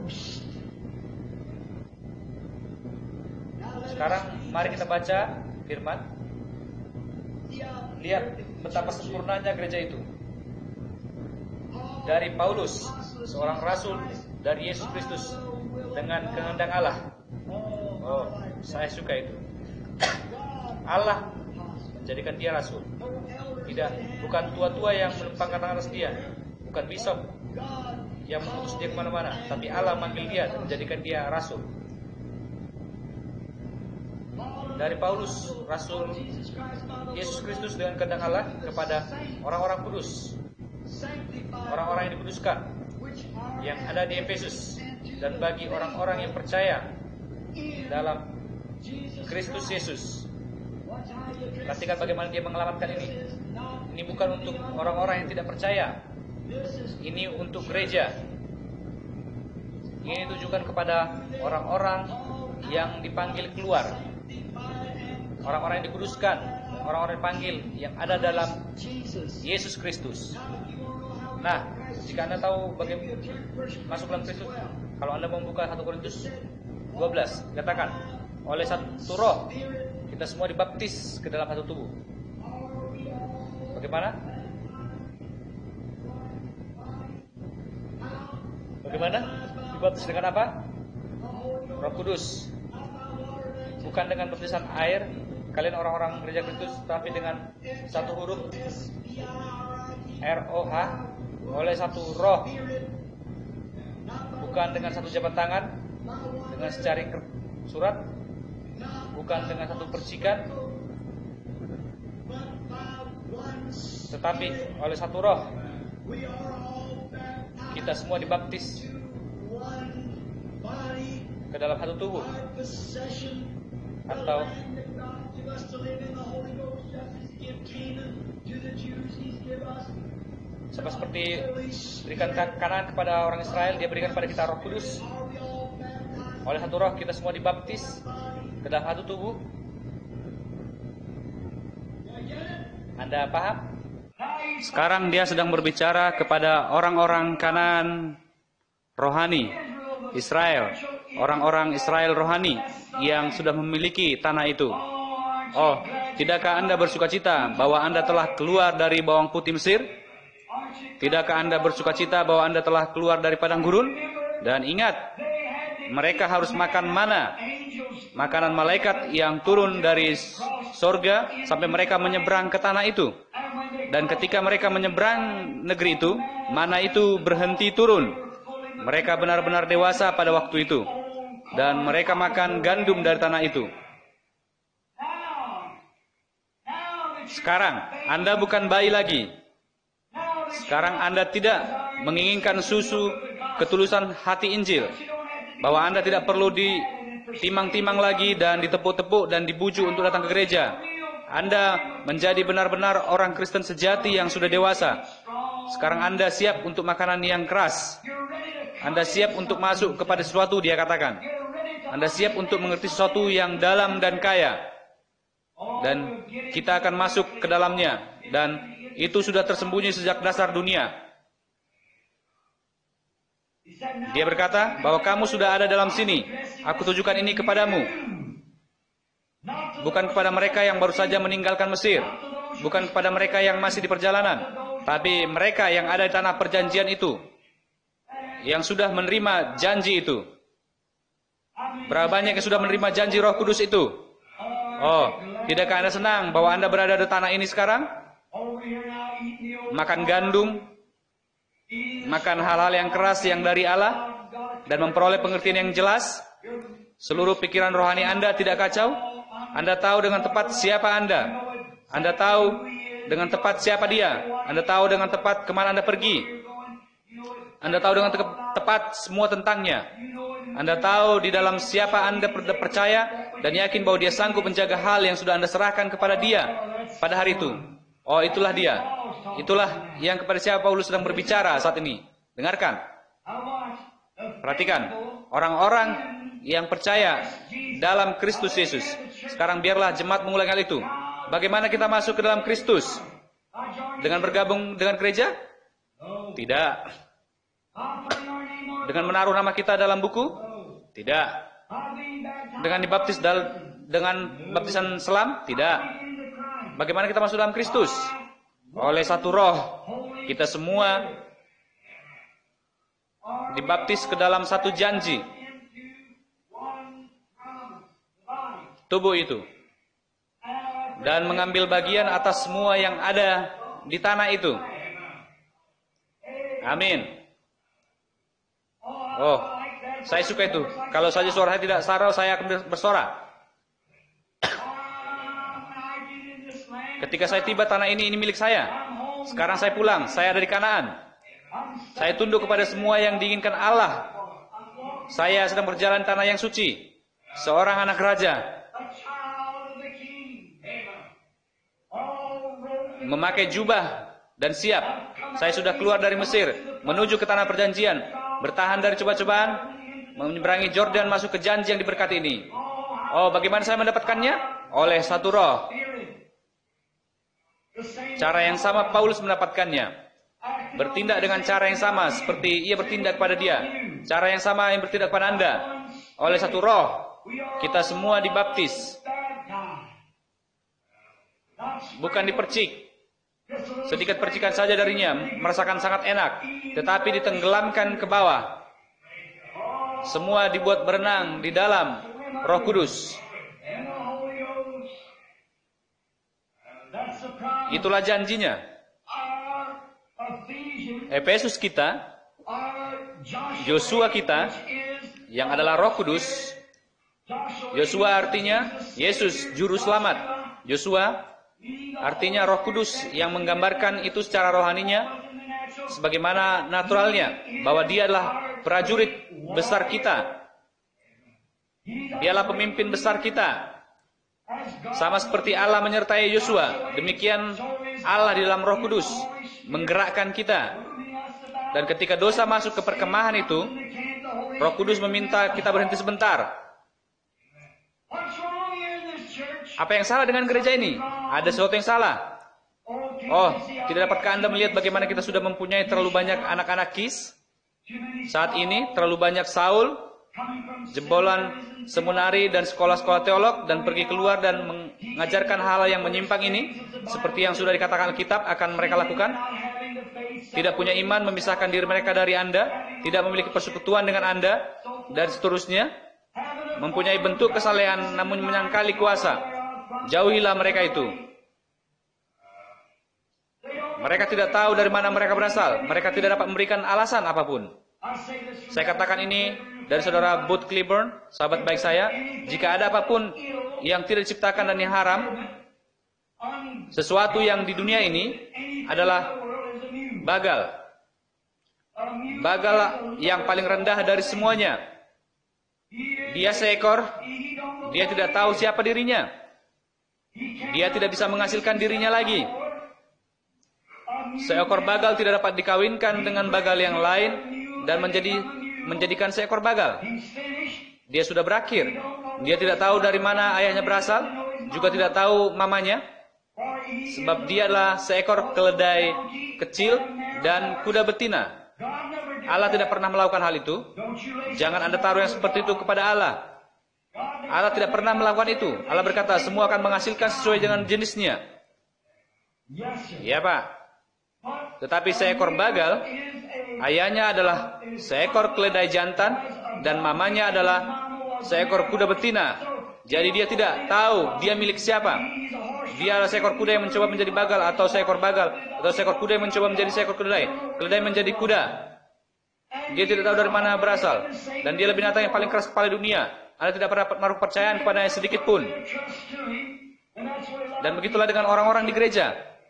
Sekarang mari kita baca firman. Lihat betapa sempurnanya gereja itu. Dari Paulus, seorang rasul dari Yesus Kristus dengan kehendak Allah. Oh, saya suka itu. Allah menjadikan dia rasul. Bukan tua-tua yang menumpangkan tangan atas dia, bukan bishop yang mengutus dia kemana-mana, tapi Allah manggil dia dan menjadikan dia rasul. Dari Paulus, rasul Yesus Kristus dengan kehendak Allah kepada orang-orang kudus, orang-orang yang dikuduskan yang ada di Efesus, dan bagi orang-orang yang percaya dalam Kristus Yesus. Perhatikan bagaimana dia mengelamatkan ini. Ini bukan untuk orang-orang yang tidak percaya. Ini untuk gereja. Ini ditujukan kepada orang-orang yang dipanggil keluar, orang-orang yang dikuduskan, orang-orang yang dipanggil yang ada dalam Yesus Kristus. Nah, jika Anda tahu bagaimana masuk dalam Kristus, kalau Anda membuka 1 Korintus 12, katakan, oleh satu roh kita semua dibaptis ke dalam satu tubuh. Bagaimana? Bagaimana? Dibaptis dengan apa? Roh Kudus. Bukan dengan baptisan air, kalian orang-orang gereja Kristus, tapi dengan satu huruf ROH, oleh satu roh. Bukan dengan satu jabat tangan, dengan secari surat, bukan dengan satu percikan, tetapi oleh satu roh. Kita semua dibaptis ke dalam satu tubuh. Atau seperti berikan Kanaan kepada orang Israel, dia berikan pada kita Roh Kudus. Oleh satu roh kita semua dibaptis ke dalam satu tubuh. Anda paham? Sekarang dia sedang berbicara kepada orang-orang Kanaan rohani, Israel, orang-orang Israel rohani yang sudah memiliki tanah itu. Oh, tidakkah Anda bersukacita bahwa Anda telah keluar dari bawang putih Mesir? Tidakkah Anda bersukacita bahwa Anda telah keluar dari padang gurun? Dan ingat, mereka harus makan mana, makanan malaikat yang turun dari sorga sampai mereka menyeberang ke tanah itu. Dan ketika mereka menyeberang negeri itu, mana itu berhenti turun. Mereka benar-benar dewasa pada waktu itu. Dan mereka makan gandum dari tanah itu. Sekarang, Anda bukan bayi lagi. Sekarang Anda tidak menginginkan susu ketulusan hati Injil. Bahwa Anda tidak perlu ditimang-timang lagi dan ditepuk-tepuk dan dibujuk untuk datang ke gereja. Anda menjadi benar-benar orang Kristen sejati yang sudah dewasa. Sekarang Anda siap untuk makanan yang keras. Anda siap untuk masuk kepada sesuatu, dia katakan. Anda siap untuk mengerti sesuatu yang dalam dan kaya. Dan kita akan masuk ke dalamnya. Dan itu sudah tersembunyi sejak dasar dunia. Dia berkata bahwa kamu sudah ada dalam sini. Aku tunjukkan ini kepadamu. Bukan kepada mereka yang baru saja meninggalkan Mesir. Bukan kepada mereka yang masih di perjalanan. Tapi mereka yang ada di tanah perjanjian itu. Yang sudah menerima janji itu. Berapa banyak yang sudah menerima janji Roh Kudus itu? Oh, tidakkah Anda senang bahwa Anda berada di tanah ini sekarang? Makan gandum, makan hal-hal yang keras yang dari Allah, dan memperoleh pengertian yang jelas. Seluruh pikiran rohani Anda tidak kacau. Anda tahu dengan tepat siapa Anda. Anda tahu dengan tepat siapa dia. Anda tahu dengan tepat kemana Anda pergi. Anda tahu dengan tepat semua tentangnya. Anda tahu di dalam siapa Anda percaya dan yakin bahwa dia sanggup menjaga hal yang sudah Anda serahkan kepada dia pada hari itu. Oh, itulah dia. Itulah yang kepada siapa Paulus sedang berbicara saat ini. Dengarkan. Perhatikan. Orang-orang yang percaya dalam Kristus Yesus. Sekarang biarlah jemaat mengulang hal itu. Bagaimana kita masuk ke dalam Kristus? Dengan bergabung dengan gereja? Tidak. Dengan menaruh nama kita dalam buku? Tidak. Dengan dibaptis dengan baptisan selam? Tidak. Bagaimana kita masuk dalam Kristus? Oleh satu roh. Kita semua dibaptis ke dalam satu janji. Tubuh itu. Dan mengambil bagian atas semua yang ada di tanah itu. Amin. Oh, saya suka itu. Kalau saja suara saya tidak sarau, saya akan bersorak. Ketika saya tiba tanah ini milik saya. Sekarang saya pulang, saya ada di Kanaan. Saya tunduk kepada semua yang diinginkan Allah. Saya sedang berjalan tanah yang suci. Seorang anak raja. Memakai jubah dan siap. Saya sudah keluar dari Mesir, menuju ke tanah perjanjian. Bertahan dari cobaan-cobaan, menyeberangi Jordan masuk ke janji yang diberkati ini. Oh, bagaimana saya mendapatkannya? Oleh satu roh. Cara yang sama Paulus mendapatkannya. bertindak dengan cara yang sama seperti ia bertindak kepada dia. Cara yang sama yang bertindak kepada Anda. Oleh satu roh, kita semua dibaptis. Bukan dipercik. Sedikit percikan saja darinya, merasakan sangat enak, tetapi ditenggelamkan ke bawah. Semua dibuat berenang di dalam Roh Kudus. Itulah janjinya. Efesus kita, Yosua kita, yang adalah Roh Kudus. Yosua artinya Yesus, Juru Selamat. Yosua artinya Roh Kudus yang menggambarkan itu secara rohaninya, sebagaimana naturalnya, bahwa dia adalah prajurit besar kita. Dialah pemimpin besar kita. Sama seperti Allah menyertai Yosua, demikian Allah di dalam Roh Kudus menggerakkan kita. Dan ketika dosa masuk ke perkemahan itu, Roh Kudus meminta kita berhenti sebentar. Apa yang salah dengan gereja ini? Ada sesuatu yang salah. Oh, tidak dapatkah Anda melihat bagaimana kita sudah mempunyai terlalu banyak anak-anak KIS? Saat ini terlalu banyak Saul, jebolan seminari dan sekolah-sekolah teolog, dan pergi keluar dan mengajarkan hal yang menyimpang ini, seperti yang sudah dikatakan Alkitab akan mereka lakukan. Tidak punya iman, memisahkan diri mereka dari Anda, tidak memiliki persekutuan dengan Anda, dan seterusnya. Mempunyai bentuk kesalehan namun menyangkali kuasa. Jauhilah mereka itu. Mereka tidak tahu dari mana mereka berasal. Mereka tidak dapat memberikan alasan apapun. Saya katakan ini dari saudara Booth Cliburn, sahabat baik saya. Jika ada apapun yang tidak diciptakan dan yang haram, sesuatu yang di dunia ini adalah bagal. Bagal yang paling rendah dari semuanya. Dia seekor, dia tidak tahu siapa dirinya. Dia tidak bisa menghasilkan dirinya lagi. Seekor bagal tidak dapat dikawinkan dengan bagal yang lain dan menjadikan seekor bagal. Dia sudah berakhir. Dia tidak tahu dari mana ayahnya berasal, juga tidak tahu mamanya, sebab dia adalah seekor keledai kecil dan kuda betina. Allah tidak pernah melakukan hal itu. Jangan Anda taruh yang seperti itu kepada Allah. Allah tidak pernah melakukan itu. Allah berkata, semua akan menghasilkan sesuai dengan jenisnya. Ya Pak. Tetapi seekor bagal, ayahnya adalah seekor keledai jantan, dan mamanya adalah seekor kuda betina. Jadi dia tidak tahu dia milik siapa. Dia adalah seekor kuda yang mencoba menjadi bagal, atau seekor bagal, atau seekor kuda yang mencoba menjadi seekor keledai. Keledai menjadi kuda. Dia tidak tahu dari mana berasal. Dan dia binatang yang paling keras kepala dunia. Anda tidak pernah menaruh kepercayaan kepadanya sedikit pun. Dan begitulah dengan orang-orang di gereja.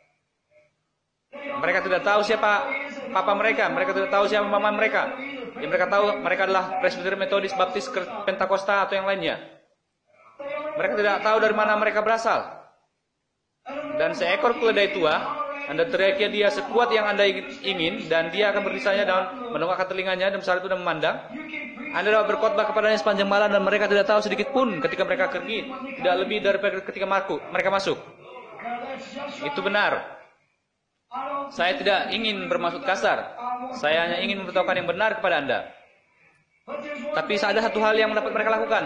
Mereka tidak tahu siapa papa mereka. Mereka tidak tahu siapa mama mereka. Yang mereka tahu, mereka adalah Presbyterian, Metodis, Baptis, Pentakosta, atau yang lainnya. Mereka tidak tahu dari mana mereka berasal. Dan seekor keledai tua, Anda teriaki dia sekuat yang Anda ingin, dan dia akan berdisanya dan menongakkan telinganya, dan besar itu dan memandang. Anda dapat berkhotbah kepadanya sepanjang malam, dan mereka tidak tahu sedikit pun ketika mereka pergi, tidak lebih daripada ketika mereka masuk. Itu benar. Saya tidak ingin bermaksud kasar. Saya hanya ingin memberitahukan yang benar kepada Anda. Tapi ada satu hal yang dapat mereka lakukan.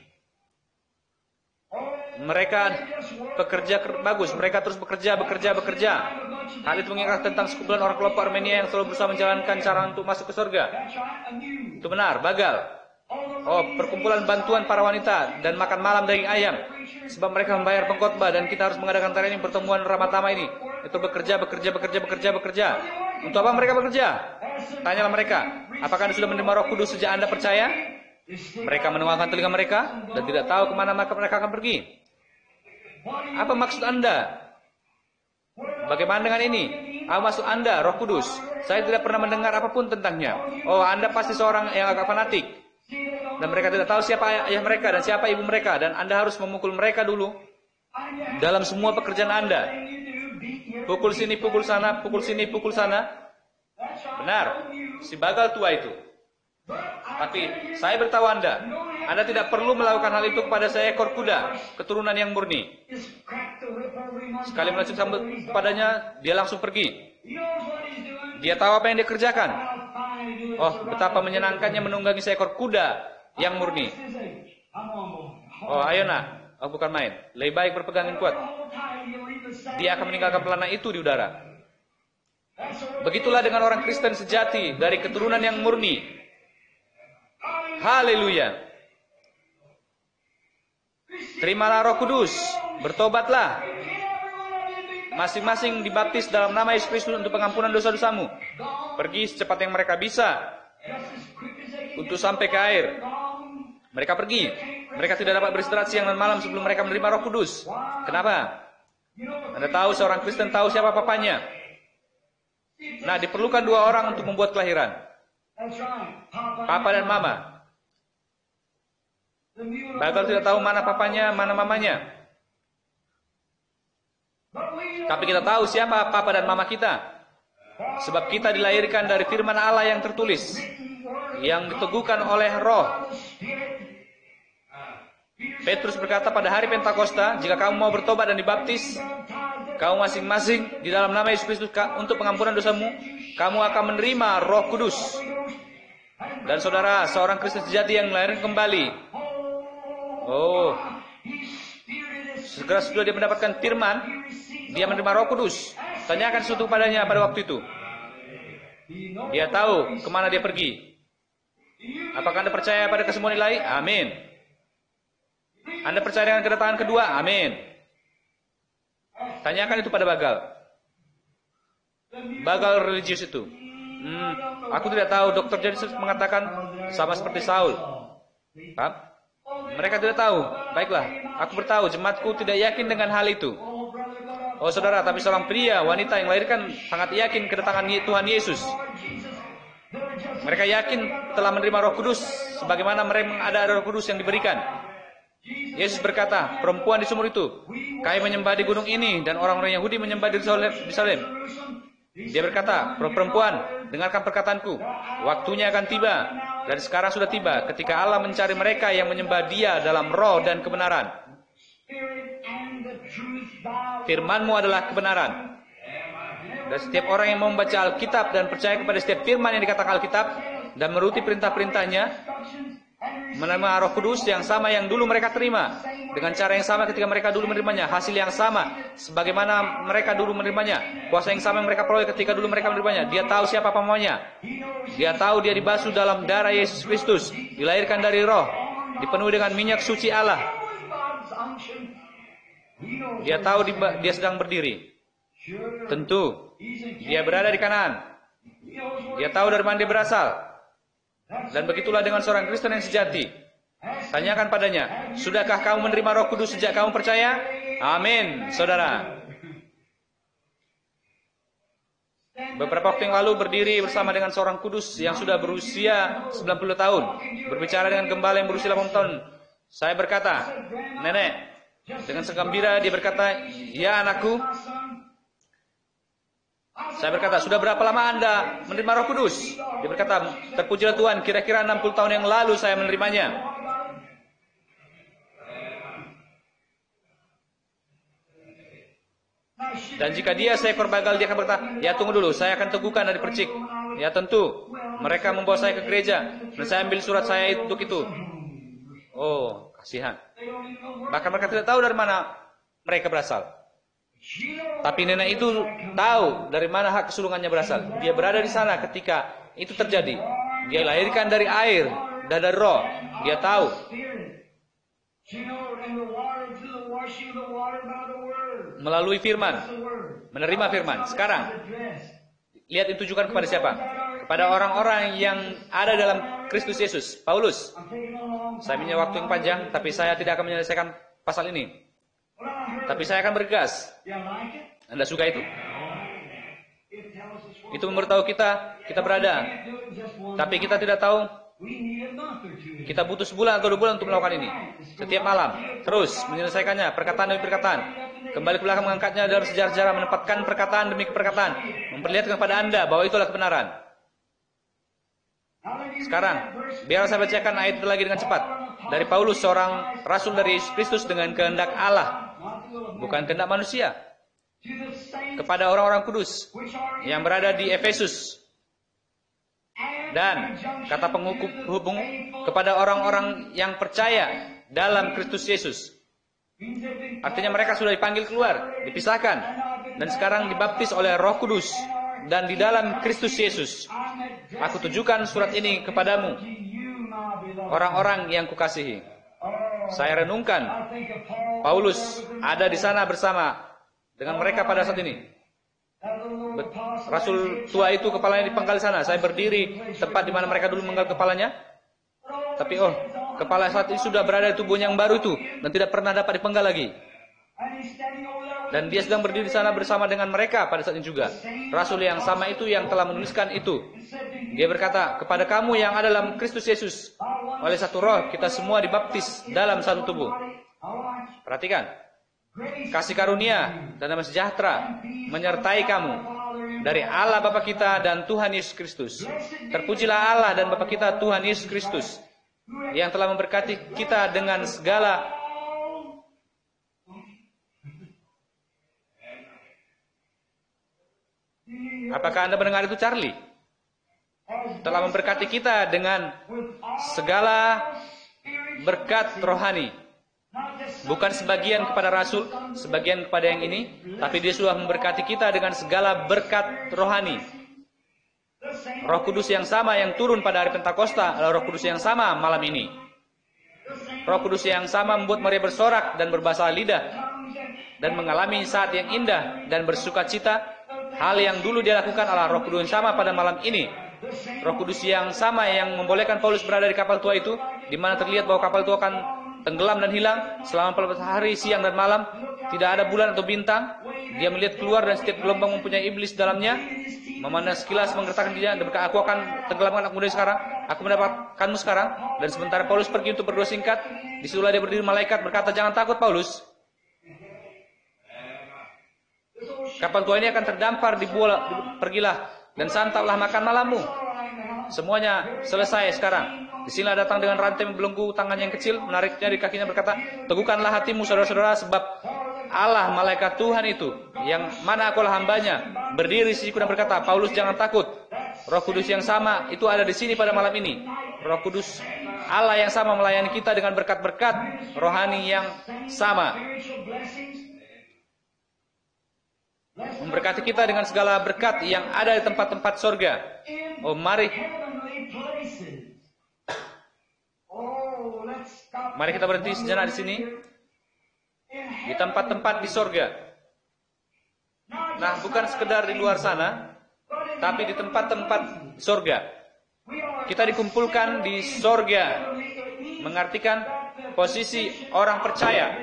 Mereka bekerja bagus. Mereka terus bekerja. Hal itu mengingat tentang sekumpulan orang kelompok Armenia yang selalu berusaha menjalankan cara untuk masuk ke surga. Itu benar, bagal. Oh, perkumpulan bantuan para wanita dan makan malam daging ayam. Sebab mereka membayar pengkhotbah dan kita harus mengadakan training pertemuan Ramadama ini. Itu bekerja. Untuk apa mereka bekerja? Tanyalah mereka. Apakah Anda sudah menerima Roh Kudus sejak Anda percaya? Mereka menengahkan telinga mereka dan tidak tahu kemana mereka akan pergi. Apa maksud Anda? Bagaimana dengan ini? Apa maksud Anda, Roh Kudus? Saya tidak pernah mendengar apapun tentangnya. Oh, Anda pasti seorang yang agak fanatik. Dan mereka tidak tahu siapa ayah mereka dan siapa ibu mereka. Dan Anda harus memukul mereka dulu. Dalam semua pekerjaan Anda. Pukul sini, pukul sana, pukul sini, pukul sana. Benar, si bagal tua itu. Tapi saya beritahu Anda tidak perlu melakukan hal itu kepada seekor kuda, keturunan yang murni. Sekali melanjutkan kepadanya, dia langsung pergi. Dia tahu apa yang dia kerjakan. Oh, betapa menyenangkannya menunggangi seekor kuda yang murni. Oh, ayo nak. Oh, bukan main. Lebih baik berpegangan kuat. Dia akan meninggalkan pelana itu di udara. Begitulah dengan orang Kristen sejati dari keturunan yang murni. Haleluya. Terimalah Roh Kudus. Bertobatlah. Masing-masing dibaptis dalam nama Yesus Kristus untuk pengampunan dosa-dosamu. Pergi secepat yang mereka bisa untuk sampai ke air. Mereka pergi. Mereka tidak dapat beristirahat siang dan malam sebelum mereka menerima Roh Kudus. Kenapa? Anda tahu seorang Kristen tahu siapa papanya. Nah, diperlukan dua orang untuk membuat kelahiran. Papa dan mama. Bagal tidak tahu mana papanya, mana mamanya. Tapi kita tahu siapa papa dan mama kita. Sebab kita dilahirkan dari firman Allah yang tertulis, yang diteguhkan oleh Roh. Petrus berkata pada hari Pentakosta, jika kamu mau bertobat dan dibaptis, kamu masing-masing di dalam nama Yesus Kristus untuk pengampunan dosamu, kamu akan menerima Roh Kudus. Dan saudara, seorang Kristen sejati yang dilahirkan kembali, oh, segera setelah dia mendapatkan firman, dia menerima Roh Kudus. Tanyakan sesuatu padanya pada waktu itu. Dia tahu kemana dia pergi. Apakah Anda percaya pada kesemuan ilahi? Amin. Anda percaya dengan kedatangan kedua? Amin. Tanyakan itu pada Bagal. Bagal religius itu. Aku tidak tahu. Dr. Johnson mengatakan sama seperti Saul. Paham? Mereka tidak tahu. Baiklah, aku bertahu. Jemaatku tidak yakin dengan hal itu. Oh saudara, tapi seorang pria, wanita yang melahirkan sangat yakin kedatangan Tuhan Yesus. Mereka yakin telah menerima Roh Kudus, sebagaimana mereka ada Roh Kudus yang diberikan. Yesus berkata, perempuan di sumur itu, kami menyembah di gunung ini, dan orang-orang Yahudi menyembah di Yerusalem. Dia berkata, perempuan, dengarkan perkataanku, waktunya akan tiba, dan sekarang sudah tiba, ketika Allah mencari mereka yang menyembah Dia dalam roh dan kebenaran. Firman-Mu adalah kebenaran. Dan setiap orang yang mau membaca Alkitab dan percaya kepada setiap firman yang dikatakan Alkitab dan menuruti perintah-perintahnya, menerima Roh Kudus yang sama yang dulu mereka terima, dengan cara yang sama ketika mereka dulu menerimanya, hasil yang sama sebagaimana mereka dulu menerimanya, kuasa yang sama yang mereka peroleh ketika dulu mereka menerimanya. Dia tahu siapa pamanya. Dia tahu dia dibasuh dalam darah Yesus Kristus, dilahirkan dari Roh, dipenuhi dengan minyak suci Allah. Dia tahu dia sedang berdiri. Tentu, dia berada di kanan. Dia tahu dari mana dia berasal. Dan begitulah dengan seorang Kristen yang sejati. Tanyakan padanya, sudahkah kamu menerima Roh Kudus sejak kamu percaya? Amin, saudara. Beberapa waktu yang lalu berdiri bersama dengan seorang kudus yang sudah berusia 90 tahun. Berbicara dengan gembala yang berusia 80 tahun. Saya berkata, nenek, dengan segembira dia berkata, ya anakku. Saya berkata, sudah berapa lama Anda menerima Roh Kudus? Dia berkata, terpujilah Tuhan, kira-kira 60 tahun yang lalu saya menerimanya. Dan jika dia seekor bagal, dia akan berkata, ya tunggu dulu, saya akan teguhkan dari percik. Ya tentu, mereka membawa saya ke gereja, dan saya ambil surat saya untuk itu. Oh, kasihan. Bahkan mereka tidak tahu dari mana mereka berasal. Tapi nenek itu tahu dari mana hak kesulungannya berasal. Dia berada di sana ketika itu terjadi. Dia lahirkan dari air dan dari roh. Dia tahu. Melalui firman. Menerima firman. Sekarang, lihat ditujukan kepada siapa? Kepada orang-orang yang ada dalam Kristus Yesus. Paulus. Saya punya waktu yang panjang, tapi saya tidak akan menyelesaikan pasal ini. Tapi saya akan bergegas. Anda suka itu? Itu memberitahu kita berada. Tapi kita tidak tahu. Kita butuh sebulan atau 2 bulan untuk melakukan ini. Setiap malam. Terus menyelesaikannya. Perkataan demi perkataan. Kembali ke belakang mengangkatnya dalam sejarah-sejarah. Menempatkan perkataan demi perkataan. Memperlihatkan kepada Anda bahwa itulah kebenaran. Sekarang, biar saya bacakan ayat itu lagi dengan cepat. Dari Paulus, seorang rasul dari Yesus Kristus dengan kehendak Allah. Bukan kehendak manusia. kepada orang-orang kudus yang berada di Efesus, dan kata penghubung kepada orang-orang yang percaya dalam Kristus Yesus. Artinya mereka sudah dipanggil keluar, dipisahkan, dan sekarang dibaptis oleh Roh Kudus dan di dalam Kristus Yesus. Aku tujukan surat ini kepadamu, orang-orang yang kukasihi. Saya renungkan Paulus ada di sana bersama dengan mereka pada saat ini. Rasul tua itu kepalanya dipenggal di sana. Saya berdiri tempat di mana mereka dulu menggal kepalanya. Tapi kepala saat ini sudah berada di tubuh yang baru itu dan tidak pernah dapat dipenggal lagi. Dan dia sedang berdiri di sana bersama dengan mereka pada saat ini juga. Rasul yang sama itu yang telah menuliskan itu. Dia berkata, kepada kamu yang ada dalam Kristus Yesus, oleh satu roh kita semua dibaptis dalam satu tubuh. Perhatikan. Kasih karunia dan damai sejahtera menyertai kamu dari Allah Bapa kita dan Tuhan Yesus Kristus. Terpujilah Allah dan Bapa kita Tuhan Yesus Kristus yang telah memberkati kita dengan segala Apakah Anda mendengar itu, Charlie? Telah memberkati kita dengan segala berkat rohani. Bukan sebagian kepada Rasul, sebagian kepada yang ini, tapi dia sudah memberkati kita dengan segala berkat rohani. Roh Kudus yang sama yang turun pada hari Pentakosta adalah Roh Kudus yang sama malam ini. Roh Kudus yang sama membuat Maria bersorak dan berbahasa lidah dan mengalami saat yang indah dan bersuka cita. Hal yang dulu dia lakukan adalah Roh Kudus yang sama pada malam ini. Roh Kudus yang sama yang membolehkan Paulus berada di kapal tua itu, di mana terlihat bahwa kapal tua akan tenggelam dan hilang selama 14 hari, siang dan malam. Tidak ada bulan atau bintang. Dia melihat keluar dan setiap gelombang mempunyai iblis dalamnya. Memandang sekilas menggertakkan dia dan berkata, aku akan tenggelamkan anak muda sekarang. Aku mendapatkanmu sekarang. Dan sementara Paulus pergi untuk berdoa singkat, disitulah dia berdiri malaikat berkata, jangan takut Paulus. Kapal tua ini akan terdampar di bola, pergilah dan santaplah makan malammu. Semuanya selesai sekarang. Disinilah datang dengan rantai membelenggu tangannya yang kecil, menariknya di kakinya berkata, teguhkanlah hatimu saudara-saudara, sebab Allah malaikat Tuhan itu, yang mana akulah hambanya, berdiri di sisiku dan berkata, Paulus jangan takut. Roh Kudus yang sama itu ada di sini pada malam ini. Roh Kudus Allah yang sama melayani kita dengan berkat-berkat rohani yang sama. Memberkati kita dengan segala berkat yang ada di tempat-tempat surga. Oh, mari kita berhenti sejenak di sini. Di tempat-tempat di surga. Nah, bukan sekedar di luar sana, tapi di tempat-tempat surga. Kita dikumpulkan di surga. Mengartikan posisi orang percaya.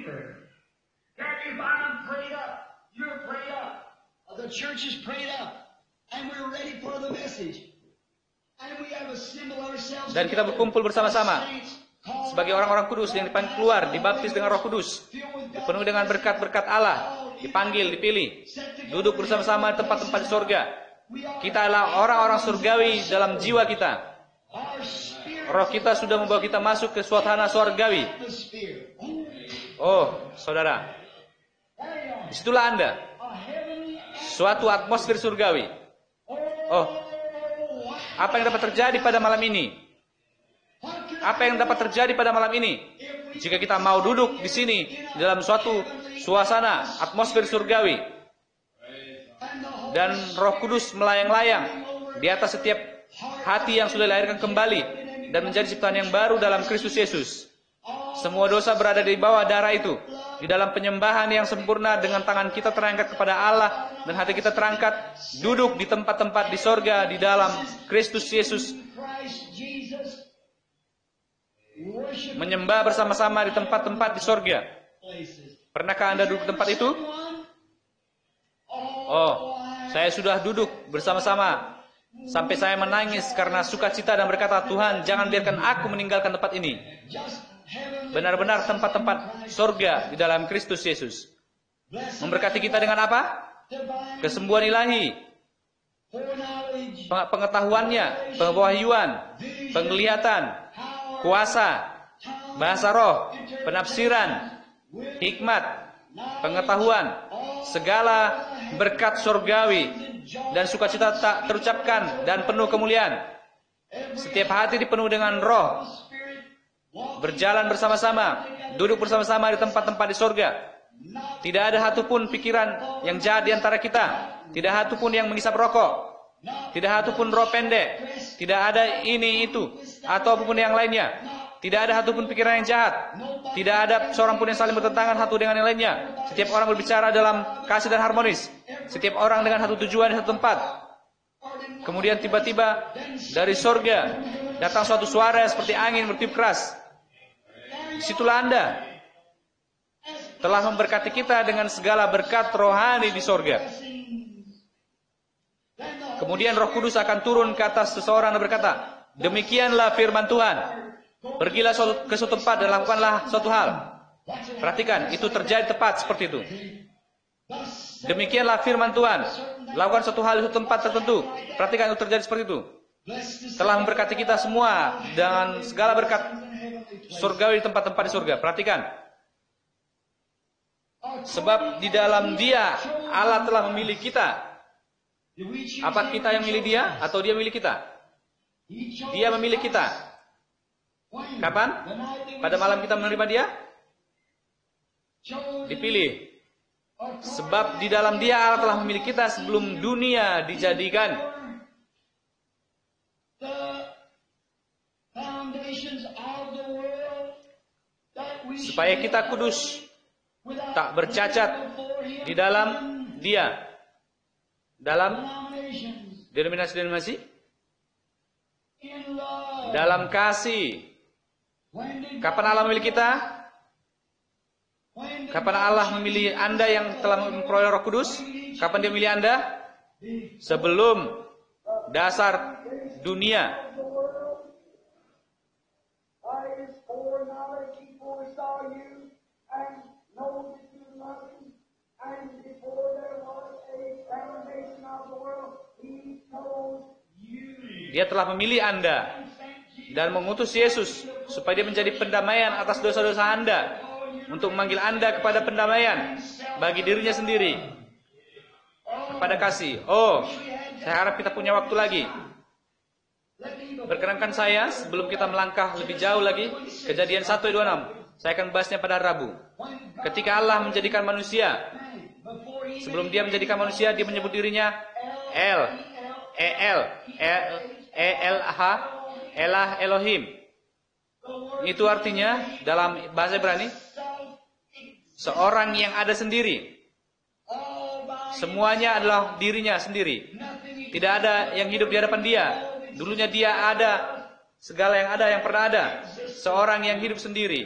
The church is prayed up, and we're ready for the message. And we have assembled ourselves. Dan kita berkumpul bersama-sama sebagai orang-orang kudus yang dipanggil keluar, dibaptis dengan Roh Kudus, dipenuhi dengan berkat-berkat Allah, dipanggil, dipilih, duduk bersama-sama di tempat-tempat di surga. Kita adalah orang-orang surgawi dalam jiwa kita. Roh kita sudah membawa kita masuk ke suasana surgawi. Oh, saudara, disitulah Anda. Suatu atmosfer surgawi. Oh, apa yang dapat terjadi pada malam ini? Apa yang dapat terjadi pada malam ini? Jika kita mau duduk di sini dalam suatu suasana atmosfer surgawi dan Roh Kudus melayang-layang di atas setiap hati yang sudah dilahirkan kembali dan menjadi ciptaan yang baru dalam Kristus Yesus. Semua dosa berada di bawah darah itu. Di dalam penyembahan yang sempurna dengan tangan kita terangkat kepada Allah dan hati kita terangkat, duduk di tempat-tempat di sorga di dalam Kristus Yesus, menyembah bersama-sama di tempat-tempat di sorga. Pernahkah Anda duduk di tempat itu? Oh, saya sudah duduk bersama-sama sampai saya menangis karena sukacita dan berkata, Tuhan, jangan biarkan aku meninggalkan tempat ini. Benar-benar tempat-tempat surga di dalam Kristus Yesus. Memberkati kita dengan apa? Kesembuhan ilahi, pengetahuannya, pewahyuan, penglihatan, kuasa, bahasa roh, penafsiran, hikmat, pengetahuan, segala berkat surgawi dan sukacita tak terucapkan dan penuh kemuliaan. Setiap hati dipenuhi dengan roh, berjalan bersama-sama, duduk bersama-sama di tempat-tempat di surga. Tidak ada satupun pikiran yang jahat di antara kita. Tidak satupun yang menghisap rokok. Tidak satupun roh pendek. Tidak ada ini itu atau apapun yang lainnya. Tidak ada satupun pikiran yang jahat. Tidak ada seorang pun yang saling bertentangan satu dengan yang lainnya. Setiap orang berbicara dalam kasih dan harmonis. Setiap orang dengan satu tujuan di satu tempat. Kemudian tiba-tiba dari surga datang suatu suara seperti angin bertiup keras. Disitulah Anda telah memberkati kita dengan segala berkat rohani di surga. Kemudian Roh Kudus akan turun ke atas seseorang dan berkata, demikianlah firman Tuhan. Pergilah ke suatu tempat dan lakukanlah suatu hal. Perhatikan, itu terjadi tepat seperti itu. Demikianlah firman Tuhan. Lakukan suatu hal di suatu tempat tertentu. Perhatikan, itu terjadi seperti itu. Telah memberkati kita semua dengan segala berkat surgawi di tempat-tempat di surga. Perhatikan. Sebab di dalam Dia Allah telah memilih kita. Apa kita yang milih Dia atau Dia milih kita? Dia memilih kita. Kapan? Pada malam kita menerima Dia? Dipilih. Sebab di dalam Dia Allah telah memilih kita sebelum dunia dijadikan. Supaya kita kudus, tak bercacat di dalam Dia. Dalam denominasi, dalam kasih. Kapan Allah memilih kita? Kapan Allah memilih Anda yang telah memperoleh Roh Kudus? Kapan Dia memilih Anda? Sebelum dasar dunia. Dia telah memilih Anda dan mengutus Yesus supaya Dia menjadi pendamaian atas dosa-dosa Anda, untuk memanggil Anda kepada pendamaian bagi dirinya sendiri, kepada kasih. Oh, saya harap kita punya waktu lagi. Perkenankan saya sebelum kita melangkah lebih jauh lagi, Kejadian 1:26. Saya akan bahasnya pada Rabu. Ketika Allah menjadikan manusia, sebelum Dia menjadikan manusia, Dia menyebut dirinya Elah Elohim. Itu artinya dalam bahasa Ibrani, seorang yang ada sendiri. Semuanya adalah dirinya sendiri. Tidak ada yang hidup di hadapan Dia. Dulunya Dia ada, segala yang ada, yang pernah ada. Seorang yang hidup sendiri.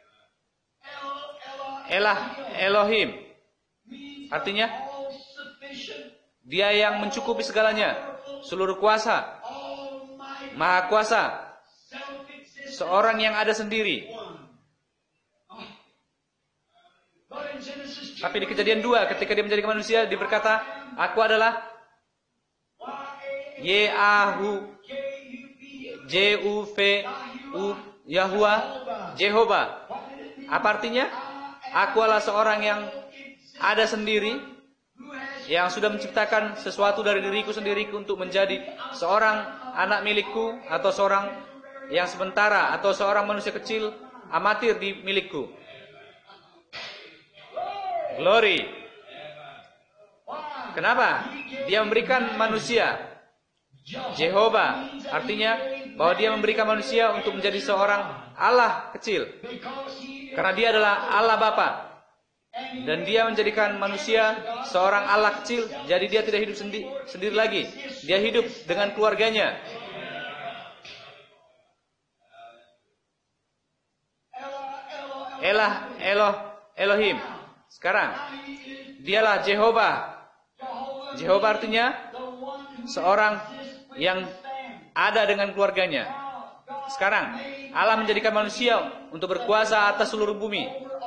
Elohim artinya Dia yang mencukupi segalanya, seluruh kuasa, maha kuasa, seorang yang ada sendiri. Tapi di Kejadian 2, ketika Dia menjadikan manusia, Dia berkata, aku adalah Yahuwah, Jehovah. Apa artinya? Aku adalah seorang yang ada sendiri, yang sudah menciptakan sesuatu dari diriku sendiri untuk menjadi seorang anak milikku, atau seorang yang sementara, atau seorang manusia kecil amatir di milikku. Glory. Kenapa? Dia memberikan manusia. Jehovah artinya bahwa Dia memberikan manusia untuk menjadi seorang Allah kecil. Karena Dia adalah Allah Bapa. Dan Dia menjadikan manusia seorang Allah kecil. Jadi dia tidak hidup sendiri lagi. Dia hidup dengan keluarganya. Elohim. Sekarang Dialah Jehovah. Jehovah artinya seorang yang ada dengan keluarganya. Sekarang Allah menjadikan manusia untuk berkuasa atas seluruh bumi.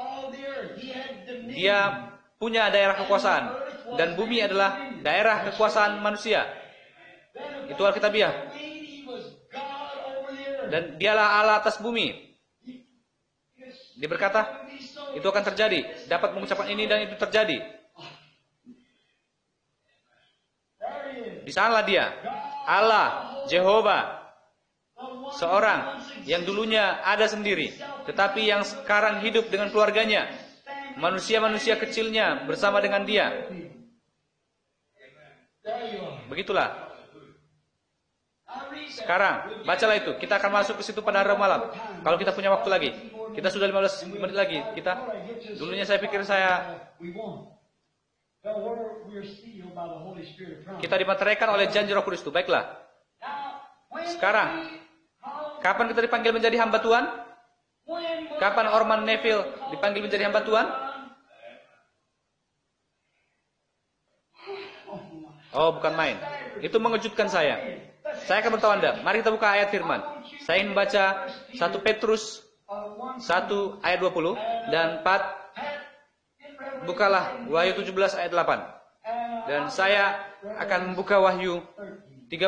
Dia punya daerah kekuasaan, dan bumi adalah daerah kekuasaan manusia. Itu Alkitabiah. Dan Dialah Allah atas bumi. Dia berkata, itu akan terjadi. Dapat mengucapkan ini dan itu terjadi. Di sanalah dia, Allah, Jehovah, seorang yang dulunya ada sendiri, tetapi yang sekarang hidup dengan keluarganya, manusia-manusia kecilnya bersama dengan dia. Begitulah. Sekarang, bacalah itu. Kita akan masuk ke situ pada hari malam. Kalau kita punya waktu lagi. Kita sudah 15 menit lagi. Dulunya saya pikir kita dimateraikan oleh janji Roh Kudus itu. Baiklah. Sekarang, kapan kita dipanggil menjadi hamba Tuhan? Kapan Orman Neville dipanggil menjadi hamba Tuhan? Oh, bukan main. Itu mengejutkan saya. Saya akan beritahu Anda. Mari kita buka ayat firman. Saya ingin membaca 1 Petrus 1 ayat 20 dan 4. Bukalah Wahyu 17 ayat 8. Dan saya akan membuka Wahyu 13.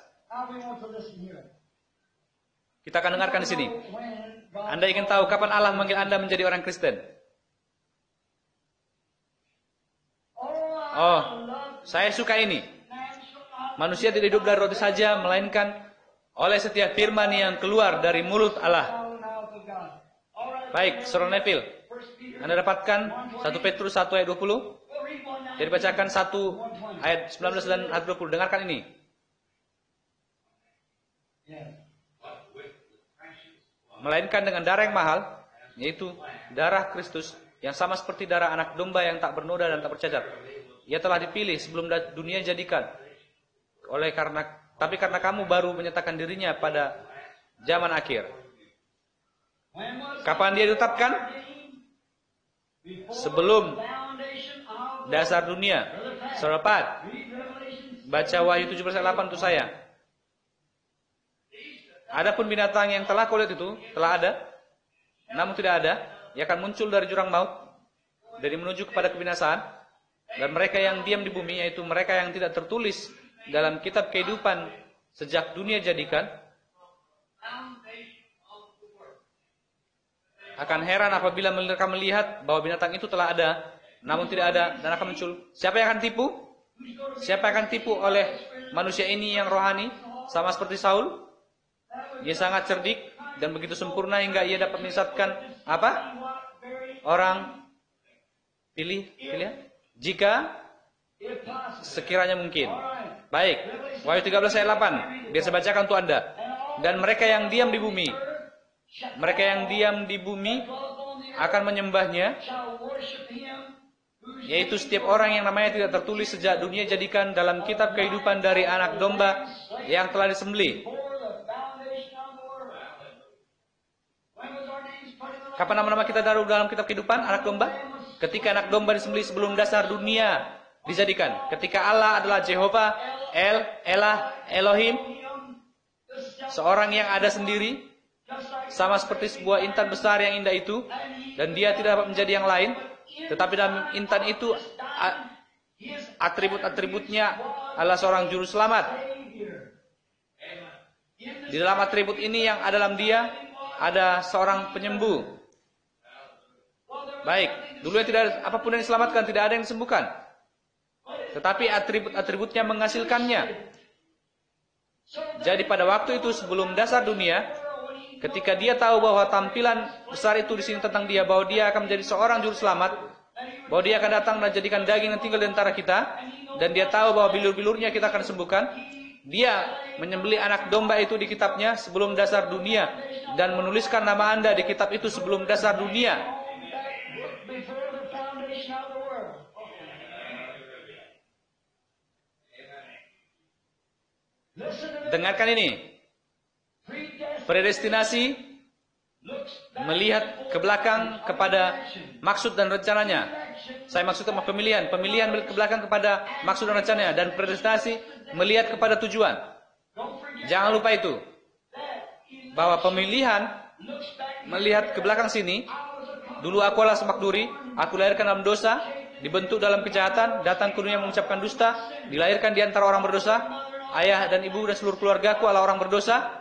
Kita akan dengarkan di sini. Anda ingin tahu kapan Allah memanggil Anda menjadi orang Kristen? Oh, saya suka ini. Manusia tidak hidup dari roti saja, melainkan oleh setiap firman yang keluar dari mulut Allah. Baik, Saudara Neville, Anda dapatkan 1 Petrus 1 ayat 20. Jadi bacakan 1 ayat 19 dan ayat 20. Dengarkan ini. Melainkan dengan darah yang mahal, yaitu darah Kristus, yang sama seperti darah anak domba yang tak bernoda dan tak bercacat. Ia telah dipilih sebelum dunia jadikan. Tapi karena kamu baru menyatakan dirinya pada zaman akhir. Kapan dia ditetapkan? Sebelum dasar dunia. Saudara Pat, baca Wahyu 17 ayat 8 untuk saya. Adapun binatang yang telah kau lihat itu telah ada, namun tidak ada, ia akan muncul dari jurang maut, dari menuju kepada kebinasaan. Dan mereka yang diam di bumi, yaitu mereka yang tidak tertulis dalam kitab kehidupan sejak dunia jadikan, akan heran apabila mereka melihat bahwa binatang itu telah ada, namun tidak ada, dan akan muncul. Siapa yang akan tipu? Siapa yang akan tipu oleh manusia ini yang rohani, sama seperti Saul? Dia sangat cerdik dan begitu sempurna hingga ia dapat menyesatkan apa? Orang pilihan. Jika sekiranya mungkin. Baik, Wahyu 13 ayat 8. Biar saya bacakan untuk Anda. Dan mereka yang diam di bumi, akan menyembahnya, yaitu setiap orang yang namanya tidak tertulis sejak dunia jadikan dalam kitab kehidupan dari anak domba yang telah disembelih. Kapan nama-nama kita taruh dalam kitab kehidupan anak domba? Ketika anak domba disembelih sebelum dasar dunia dijadikan. Ketika Allah adalah Jehovah, Elohim, seorang yang ada sendiri, sama seperti sebuah intan besar yang indah itu, dan dia tidak dapat menjadi yang lain. Tetapi dalam intan itu atribut-atributnya adalah seorang juru selamat. Di dalam atribut ini yang ada dalam dia ada seorang penyembuh. Baik, dulu tidak ada apapun yang diselamatkan, tidak ada yang disembuhkan. Tetapi atribut-atributnya menghasilkannya. Jadi pada waktu itu sebelum dasar dunia, ketika dia tahu bahwa tampilan besar itu di sini tentang dia, bahwa dia akan menjadi seorang juru selamat, bahwa dia akan datang dan jadikan daging yang tinggal di antara kita, dan dia tahu bahwa bilur-bilurnya kita akan sembuhkan, dia menyembelih anak domba itu di kitabnya sebelum dasar dunia, dan menuliskan nama Anda di kitab itu sebelum dasar dunia. Dengarkan ini. Predestinasi melihat ke belakang kepada maksud dan rencananya. Saya maksudkan pemilihan melihat ke belakang kepada maksud dan rencananya, dan predestinasi melihat kepada tujuan. Jangan lupa itu. Bahwa pemilihan melihat ke belakang sini. Dulu aku adalah semak duri, aku dilahirkan dalam dosa, dibentuk dalam kejahatan, datang ke dunia mengucapkan dusta, dilahirkan di antara orang berdosa, ayah dan ibu dan seluruh keluargaku adalah orang berdosa.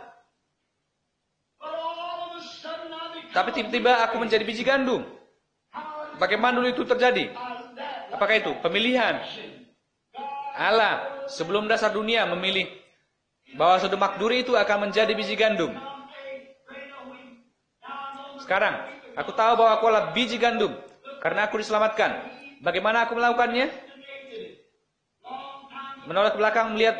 Tapi tiba-tiba aku menjadi biji gandum. Bagaimana dulu itu terjadi? Apakah itu pemilihan? Allah sebelum dasar dunia memilih bahwa Sodom Makduri itu akan menjadi biji gandum. Sekarang, aku tahu bahwa aku adalah biji gandum karena aku diselamatkan. Bagaimana aku melakukannya? Menoleh ke belakang melihat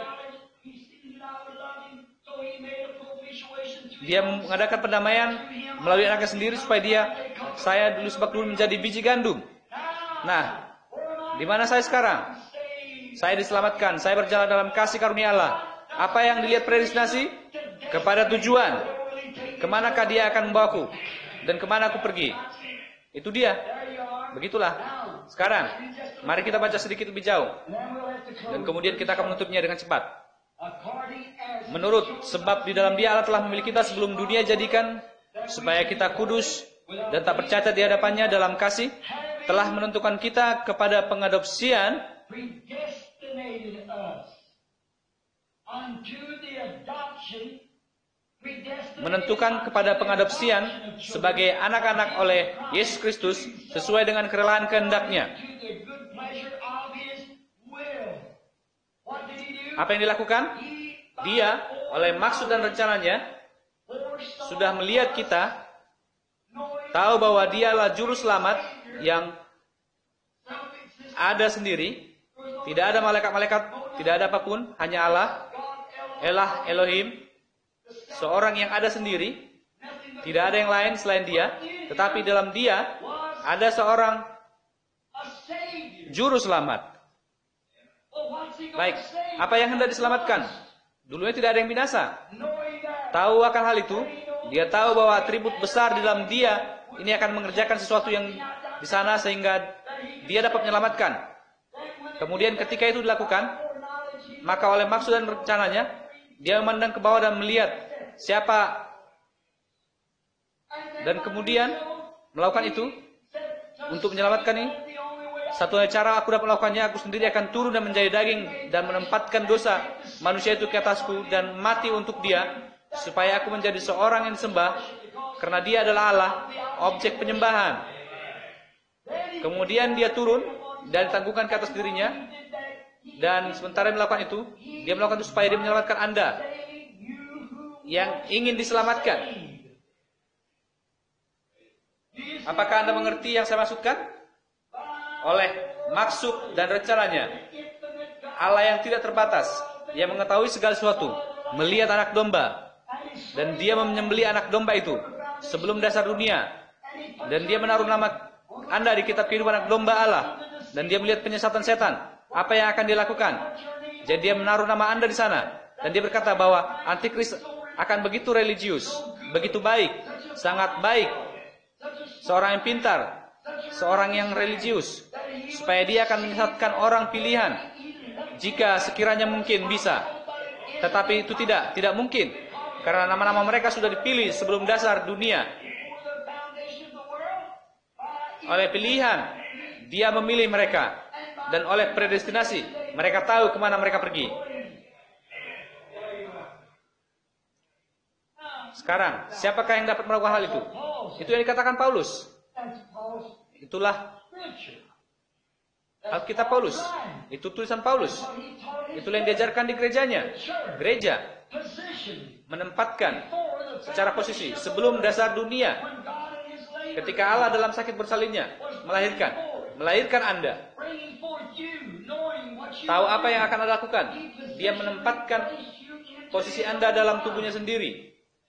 dia mengadakan pendamaian melalui anaknya sendiri supaya saya dulu sebab dulu menjadi biji gandum. Nah, di mana saya sekarang? Saya diselamatkan, saya berjalan dalam kasih karunia Allah. Apa yang dilihat predestinasi? Kepada tujuan. Kemanakah dia akan membawaku? Dan kemana aku pergi? Itu dia. Begitulah. Sekarang, mari kita baca sedikit lebih jauh. Dan kemudian kita akan menutupnya dengan cepat. Menurut sebab di dalam dia Allah telah memilih kita sebelum dunia jadikan, supaya kita kudus dan tak bercacat di hadapannya dalam kasih, telah menentukan kita kepada pengadopsian sebagai anak-anak oleh Yesus Kristus sesuai dengan kerelaan kehendak-Nya. Apa yang dilakukan? Dia oleh maksud dan rencananya sudah melihat kita, tahu bahwa dialah juru selamat yang ada sendiri. Tidak ada malaikat-malaikat, tidak ada apapun, hanya Allah, Elohim, seorang yang ada sendiri. Tidak ada yang lain selain dia. Tetapi dalam dia ada seorang juru selamat. Baik, apa yang hendak diselamatkan? Dulunya tidak ada yang binasa. Tahu akan hal itu, dia tahu bahwa atribut besar di dalam dia ini akan mengerjakan sesuatu yang di sana sehingga dia dapat menyelamatkan. Kemudian ketika itu dilakukan, maka oleh maksud dan rencananya, dia memandang ke bawah dan melihat siapa, dan kemudian melakukan itu untuk menyelamatkan ini. Satu cara aku dapat melakukannya, aku sendiri akan turun dan menjadi daging dan menempatkan dosa manusia itu ke atasku dan mati untuk dia, supaya aku menjadi seorang yang disembah, karena dia adalah Allah, objek penyembahan. Kemudian dia turun dan ditangguhkan ke atas dirinya, dan sementara dia melakukan itu, dia melakukan itu supaya dia menyelamatkan Anda yang ingin diselamatkan. Apakah Anda mengerti yang saya maksudkan? Oleh maksud dan rencananya, Allah yang tidak terbatas, yang mengetahui segala sesuatu, melihat anak domba, dan dia menyembelih anak domba itu sebelum dasar dunia, dan dia menaruh nama Anda di kitab kehidupan anak domba Allah, dan dia melihat penyesatan setan. Apa yang akan dia lakukan? Jadi dia menaruh nama Anda di sana, dan dia berkata bahwa Antikris akan begitu religius, begitu baik, sangat baik, seorang yang pintar, seorang yang religius, supaya dia akan menyesatkan orang pilihan jika sekiranya mungkin bisa. Tetapi itu tidak mungkin, karena nama-nama mereka sudah dipilih sebelum dasar dunia. Oleh pilihan, dia memilih mereka, dan oleh predestinasi, mereka tahu kemana mereka pergi. Sekarang, siapakah yang dapat melakukan hal itu? Itu yang dikatakan Paulus. Itulah Alkitab Paulus. Itu tulisan Paulus. Itulah yang diajarkan di gerejanya. Gereja menempatkan secara posisi sebelum dasar dunia. Ketika Allah dalam sakit bersalinnya melahirkan Anda. Tahu apa yang akan Anda lakukan? Dia menempatkan posisi Anda dalam tubuhnya sendiri.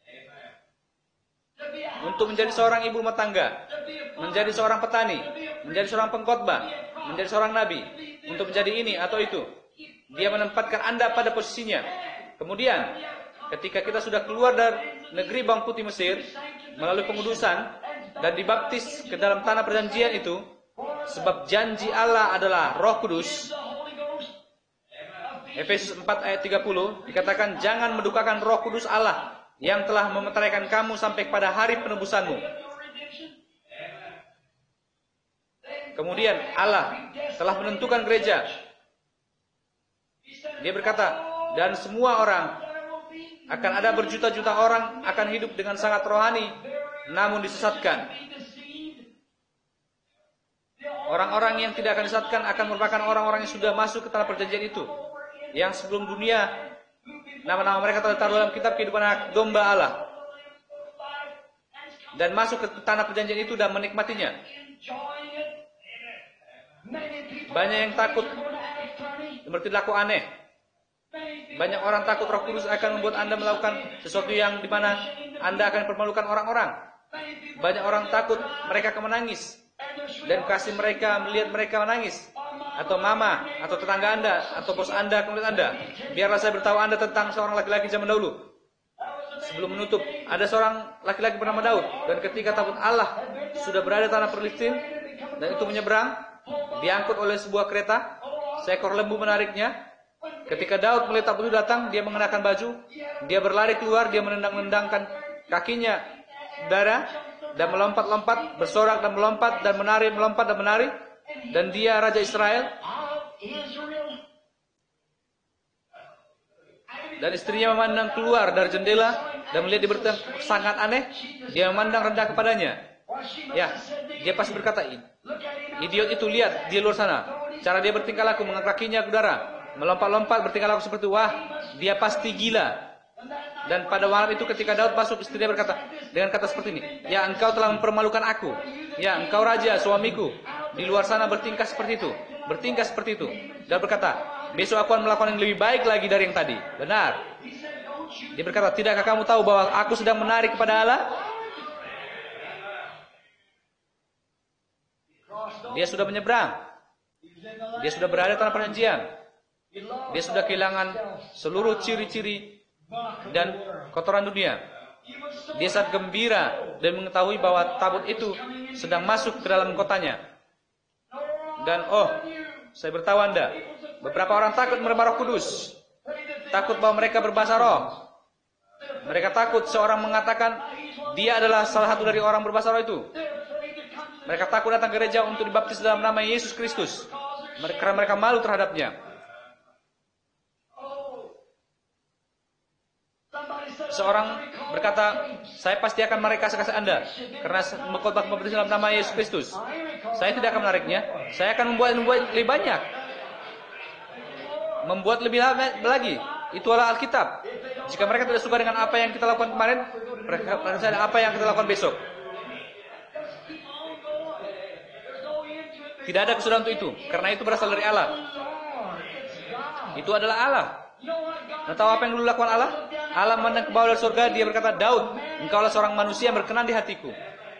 Untuk menjadi seorang ibu rumah tangga, menjadi seorang petani, menjadi seorang pengkhotbah, menjadi seorang nabi, untuk menjadi ini atau itu. Dia menempatkan Anda pada posisinya. Kemudian, ketika kita sudah keluar dari negeri bawang putih Mesir, melalui pengudusan, dan dibaptis ke dalam tanah perjanjian itu, sebab janji Allah adalah Roh Kudus. Efesus 4 ayat 30 dikatakan, jangan mendukakan Roh Kudus Allah yang telah memeteraikan kamu sampai pada hari penebusanmu. Kemudian Allah telah menentukan gereja. Dia berkata, dan semua orang, akan ada berjuta-juta orang akan hidup dengan sangat rohani, namun disesatkan Orang-orang yang tidak akan disesatkan akan merupakan orang-orang yang sudah masuk ke tanah perjanjian itu. Yang sebelum dunia, nama-nama mereka telah ditaruh dalam kitab kehidupan anak domba Allah. Dan masuk ke tanah perjanjian itu dan menikmatinya. Banyak yang takut berperilaku aneh. Banyak orang takut Roh Kudus akan membuat Anda melakukan sesuatu yang dimana Anda akan mempermalukan orang-orang. Banyak orang takut mereka akan menangis dan kasih mereka melihat mereka menangis, atau mama, atau tetangga Anda, atau bos Anda akan melihat Anda. Biarlah saya beritahu Anda tentang seorang laki-laki zaman dahulu. Sebelum menutup, ada seorang laki-laki bernama Daud, dan ketika tabut Allah sudah berada di tanah Filistin dan itu menyeberang, diangkut oleh sebuah kereta, seekor lembu menariknya. Ketika Daud melihat tabut itu datang, dia mengenakan baju, dia berlari keluar, dia menendang-nendangkan kakinya darah dan melompat-lompat, bersorak dan melompat dan menari, melompat dan menari, dan dia Raja Israel. Dan istrinya memandang keluar dari jendela dan melihat dia bertindak sangat aneh. Dia memandang rendah kepadanya. Ya, dia pasti berkata, idiot itu, lihat dia luar sana, cara dia bertingkah laku, mengangkat kakinya ke udara, melompat-lompat, bertingkah laku seperti, wah, dia pasti gila. Dan pada malam itu ketika Daud masuk, istrinya berkata dengan kata seperti ini, ya, engkau telah mempermalukan aku. Ya, engkau raja, suamiku, di luar sana bertingkah seperti itu, bertingkah seperti itu. Dan berkata, besok aku akan melakukan yang lebih baik lagi dari yang tadi. Benar. Dia berkata, tidakkah kamu tahu bahwa aku sedang menarik kepada Allah? Dia sudah menyeberang. Dia sudah berada di tanah perjanjian. Dia sudah kehilangan seluruh ciri-ciri dan kotoran dunia. Dia sangat gembira dan mengetahui bahwa tabut itu sedang masuk ke dalam kotanya. Dan saya beritahu Anda, beberapa orang takut menerima Roh Kudus. Takut bahwa mereka berbahasa roh. Mereka takut seorang mengatakan dia adalah salah satu dari orang berbahasa roh itu. Mereka takut datang ke gereja untuk dibaptis dalam nama Yesus Kristus, karena mereka malu terhadapnya. Seorang berkata, saya pasti akan menarik kasih Anda karena mengkhotbah baptis dalam nama Yesus Kristus. Saya tidak akan menariknya. Saya akan membuat lebih banyak. Membuat lebih lagi. Itulah Alkitab. Jika mereka tidak suka dengan apa yang kita lakukan kemarin, mereka akan apa yang kita lakukan besok. Tidak ada kesudahan untuk itu, karena itu berasal dari Allah. Itu adalah Allah. Dan tahu apa yang dulu lakukan Allah? Allah memandang ke bawah dari surga, dia berkata, Daud, engkaulah seorang manusia yang berkenan di hatiku.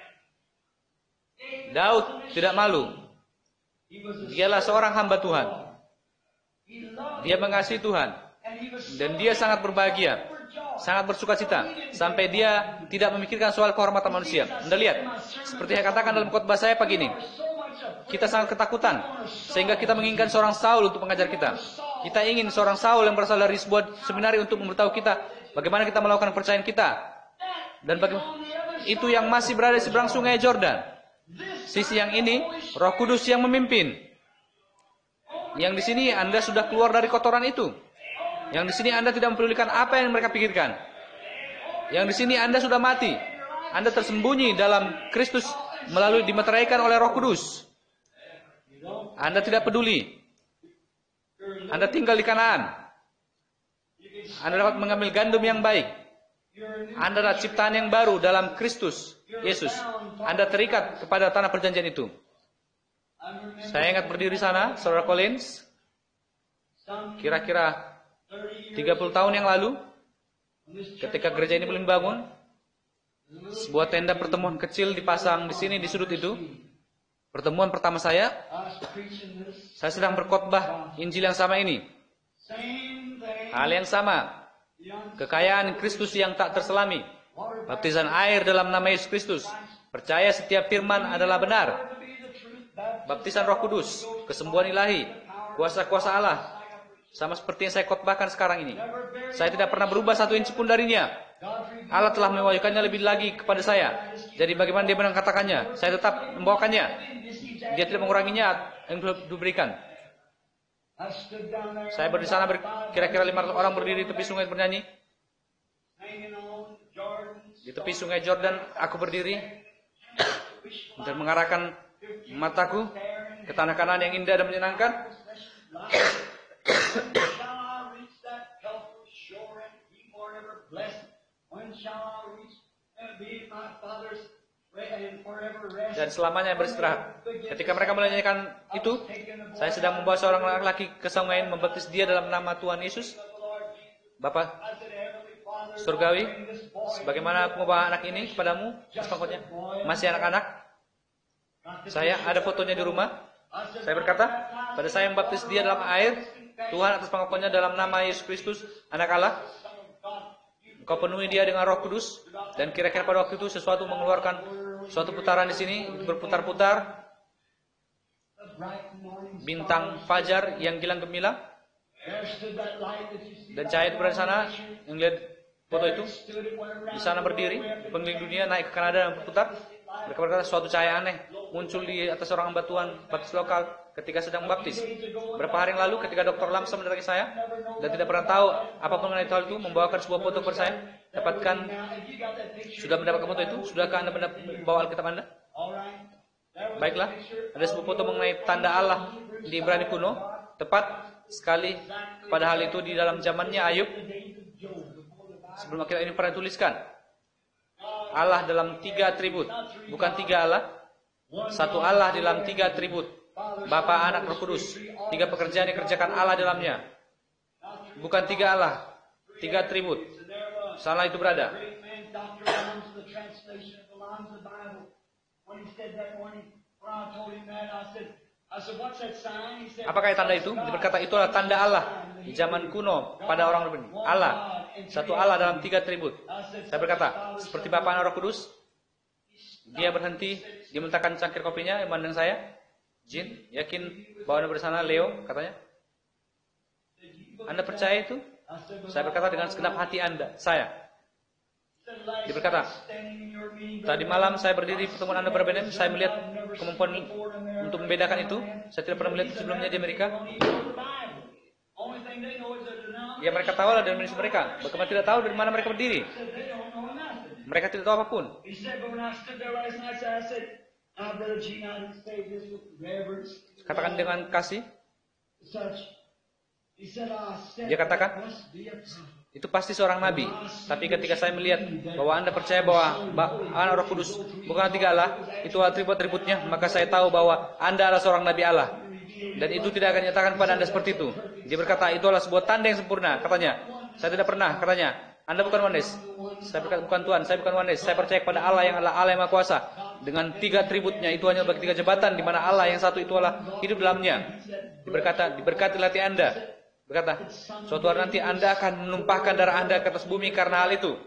Daud tidak malu. Dialah seorang hamba Tuhan. Dia mengasihi Tuhan. Dan dia sangat berbahagia, sangat bersukacita, sampai dia tidak memikirkan soal kehormatan manusia. Anda lihat, seperti yang katakan dalam khotbah saya pagi ini, kita sangat ketakutan, sehingga kita menginginkan seorang Saul untuk mengajar kita. Kita ingin seorang Saul yang berasal dari sebuah seminari untuk memberitahu kita bagaimana kita melakukan kepercayaan kita. Dan itu yang masih berada di seberang sungai Jordan. Sisi yang ini, Roh Kudus yang memimpin. Yang di sini Anda sudah keluar dari kotoran itu. Yang di sini Anda tidak mempedulikan apa yang mereka pikirkan. Yang di sini Anda sudah mati. Anda tersembunyi dalam Kristus melalui dimeteraikan oleh Roh Kudus. Anda tidak peduli. Anda tinggal di Kanaan. Anda dapat mengambil gandum yang baik. Anda adalah ciptaan yang baru dalam Kristus Yesus. Anda terikat kepada tanah perjanjian itu. Saya ingat berdiri sana, Saudara Collins, kira-kira 30 tahun yang lalu, ketika gereja ini belum dibangun, sebuah tenda pertemuan kecil dipasang di sini di sudut itu. Pertemuan pertama saya sedang berkhotbah Injil yang sama ini. Hal yang sama, kekayaan Kristus yang tak terselami, baptisan air dalam nama Yesus Kristus, percaya setiap firman adalah benar, baptisan Roh Kudus, kesembuhan ilahi, kuasa-kuasa Allah, sama seperti yang saya khotbahkan sekarang ini. Saya tidak pernah berubah 1 inci pun darinya. Allah telah mewahyukannya lebih lagi kepada saya. Jadi bagaimana dia mengatakannya, saya tetap membawakannya. Dia tidak menguranginya yang diberikan. Saya berdiri sana, kira-kira 500 orang berdiri di tepi sungai bernyanyi. Di tepi sungai Jordan aku berdiri dan mengarahkan mataku ke tanah Kanaan yang indah dan menyenangkan? Dan selamanya beristirahat. Ketika mereka menanyakan itu, saya sedang membawa seorang laki-laki ke sungai, membaptis dia dalam nama Tuhan Yesus. Bapa surgawi, sebagaimana aku membawa anak ini kepadamu, masih anak-anak. Saya ada fotonya di rumah. Saya berkata, pada saya membaptis dia dalam air, Tuhan atas pengakuannya dalam nama Yesus Kristus, Anak Allah. Engkau penuhi dia dengan Roh Kudus, dan kira-kira pada waktu itu sesuatu mengeluarkan suatu putaran di sini, berputar-putar, bintang fajar yang gilang gemilang, dan cahaya itu berada di sana. Yang lihat foto itu, di sana berdiri pengeliling dunia, naik ke Kanada dan berputar. Mereka berkata suatu cahaya aneh muncul di atas seorang hamba Tuhan baptis lokal ketika sedang membaptis. Berapa hari yang lalu ketika Dr. Lamsa mendatangi saya dan tidak pernah tahu apapun mengenai hal itu, membawakan sebuah foto kepada saya. Dapatkan, sudah mendapatkan foto itu? Sudahkah Anda membawa Alkitab Anda? Baiklah, ada sebuah foto mengenai tanda Allah di Ibrani kuno, tepat sekali pada hal itu di dalam zamannya Ayub. Sebelum akhir ini pernah tuliskan Allah dalam 3 atribut, bukan 3 Allah, satu Allah dalam 3 atribut, Bapa, Anak, Roh Kudus. 3 pekerjaan dikerjakan Allah dalamnya, bukan 3 Allah, 3 atribut. Salah itu berada. Apakah tanda itu? Dia berkata itu adalah tanda Allah di zaman kuno pada orang berbeda. Allah, satu Allah dalam 3 atribut. Saya berkata, seperti Bapa, Anak, Roh Kudus. Dia berhenti, dia meletakkan cangkir kopinya, memandang saya. Jin, yakin bahwa Anda bersana, Leo, katanya. Anda percaya itu? Saya berkata dengan segenap hati Anda, saya. Dia berkata, tadi malam saya berdiri di pertemuan Anda berbeda, saya melihat kemampuan untuk membedakan itu. Saya tidak pernah melihat sebelumnya di Amerika. Ya mereka tahu lah denominasi mereka. Bagaimana tidak tahu dari mana mereka berdiri? Mereka tidak tahu apapun. Katakan dengan kasih. Dia katakan, itu pasti seorang nabi. Tapi ketika saya melihat bahwa Anda percaya bahwa Anak, Roh Kudus bukan 3 Allah, itu atribut-atributnya, maka saya tahu bahwa Anda adalah seorang nabi Allah. Dan itu tidak akan nyatakan kepada Anda seperti itu. Dia berkata, itu adalah sebuah tanda yang sempurna. Katanya, saya tidak pernah. Katanya, Anda bukan oneness. Saya berkata, bukan Tuhan, saya bukan oneness. Saya percaya kepada Allah yang adalah Allah yang Maha Kuasa. Dengan 3 atributnya, itu hanya bagi 3 jabatan, di mana Allah yang satu itu adalah hidup dalamnya. Dia diberkati hati Anda. Berkata, suatu hari nanti Anda akan menumpahkan darah Anda ke atas bumi karena hal itu.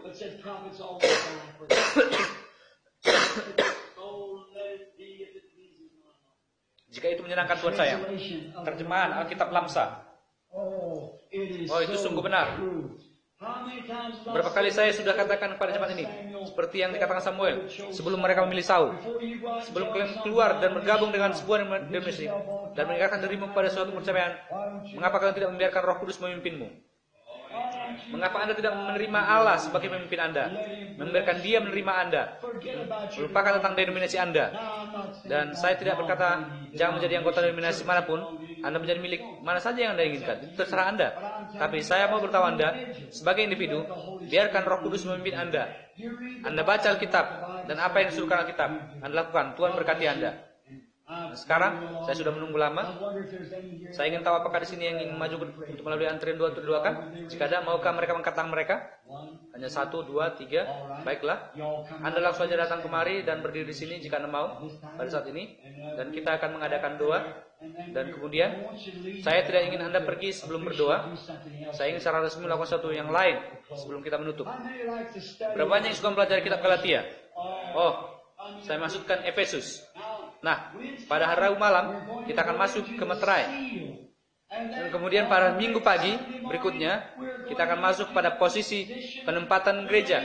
Jika itu menyenangkan Tuhan saya. Terjemahan Alkitab Lamsa. Oh, itu sungguh benar. Berapa kali saya sudah katakan kepada jemaat ini, seperti yang dikatakan Samuel, sebelum mereka memilih Saul, sebelum kalian keluar dan bergabung dengan sebuah denominasi dan meninggalkan dirimu kepada suatu percayaan, mengapa kalian tidak membiarkan Roh Kudus memimpinmu? Mengapa Anda tidak menerima Allah sebagai pemimpin Anda? Membiarkan Dia menerima Anda. Melupakan tentang denominasi Anda. Dan saya tidak berkata jangan menjadi anggota denominasi manapun. Anda menjadi milik mana saja yang Anda inginkan. Itu terserah Anda. Tapi saya mau beritahu Anda, sebagai individu, biarkan Roh Kudus memimpin Anda. Anda baca Alkitab, dan apa yang disuruhkan Alkitab Anda lakukan. Tuhan berkati Anda. Nah, sekarang saya sudah menunggu lama. Saya ingin tahu apakah di sini yang ingin maju untuk melalui antrian 2 kan? Jika ada, maukah mereka mengangkat tangan mereka? Hanya 1, 2, 3. Baiklah. Anda langsung saja datang kemari dan berdiri di sini jika Anda mau pada saat ini. Dan kita akan mengadakan doa. Dan kemudian saya tidak ingin Anda pergi sebelum berdoa. Saya ingin secara resmi melakukan sesuatu yang lain sebelum kita menutup. Berapa banyak yang suka mempelajari kitab Galatia? Oh, saya maksudkan Efesus. Nah, pada hari Rabu malam kita akan masuk ke Meterai. Dan kemudian pada minggu pagi berikutnya kita akan masuk pada posisi penempatan gereja.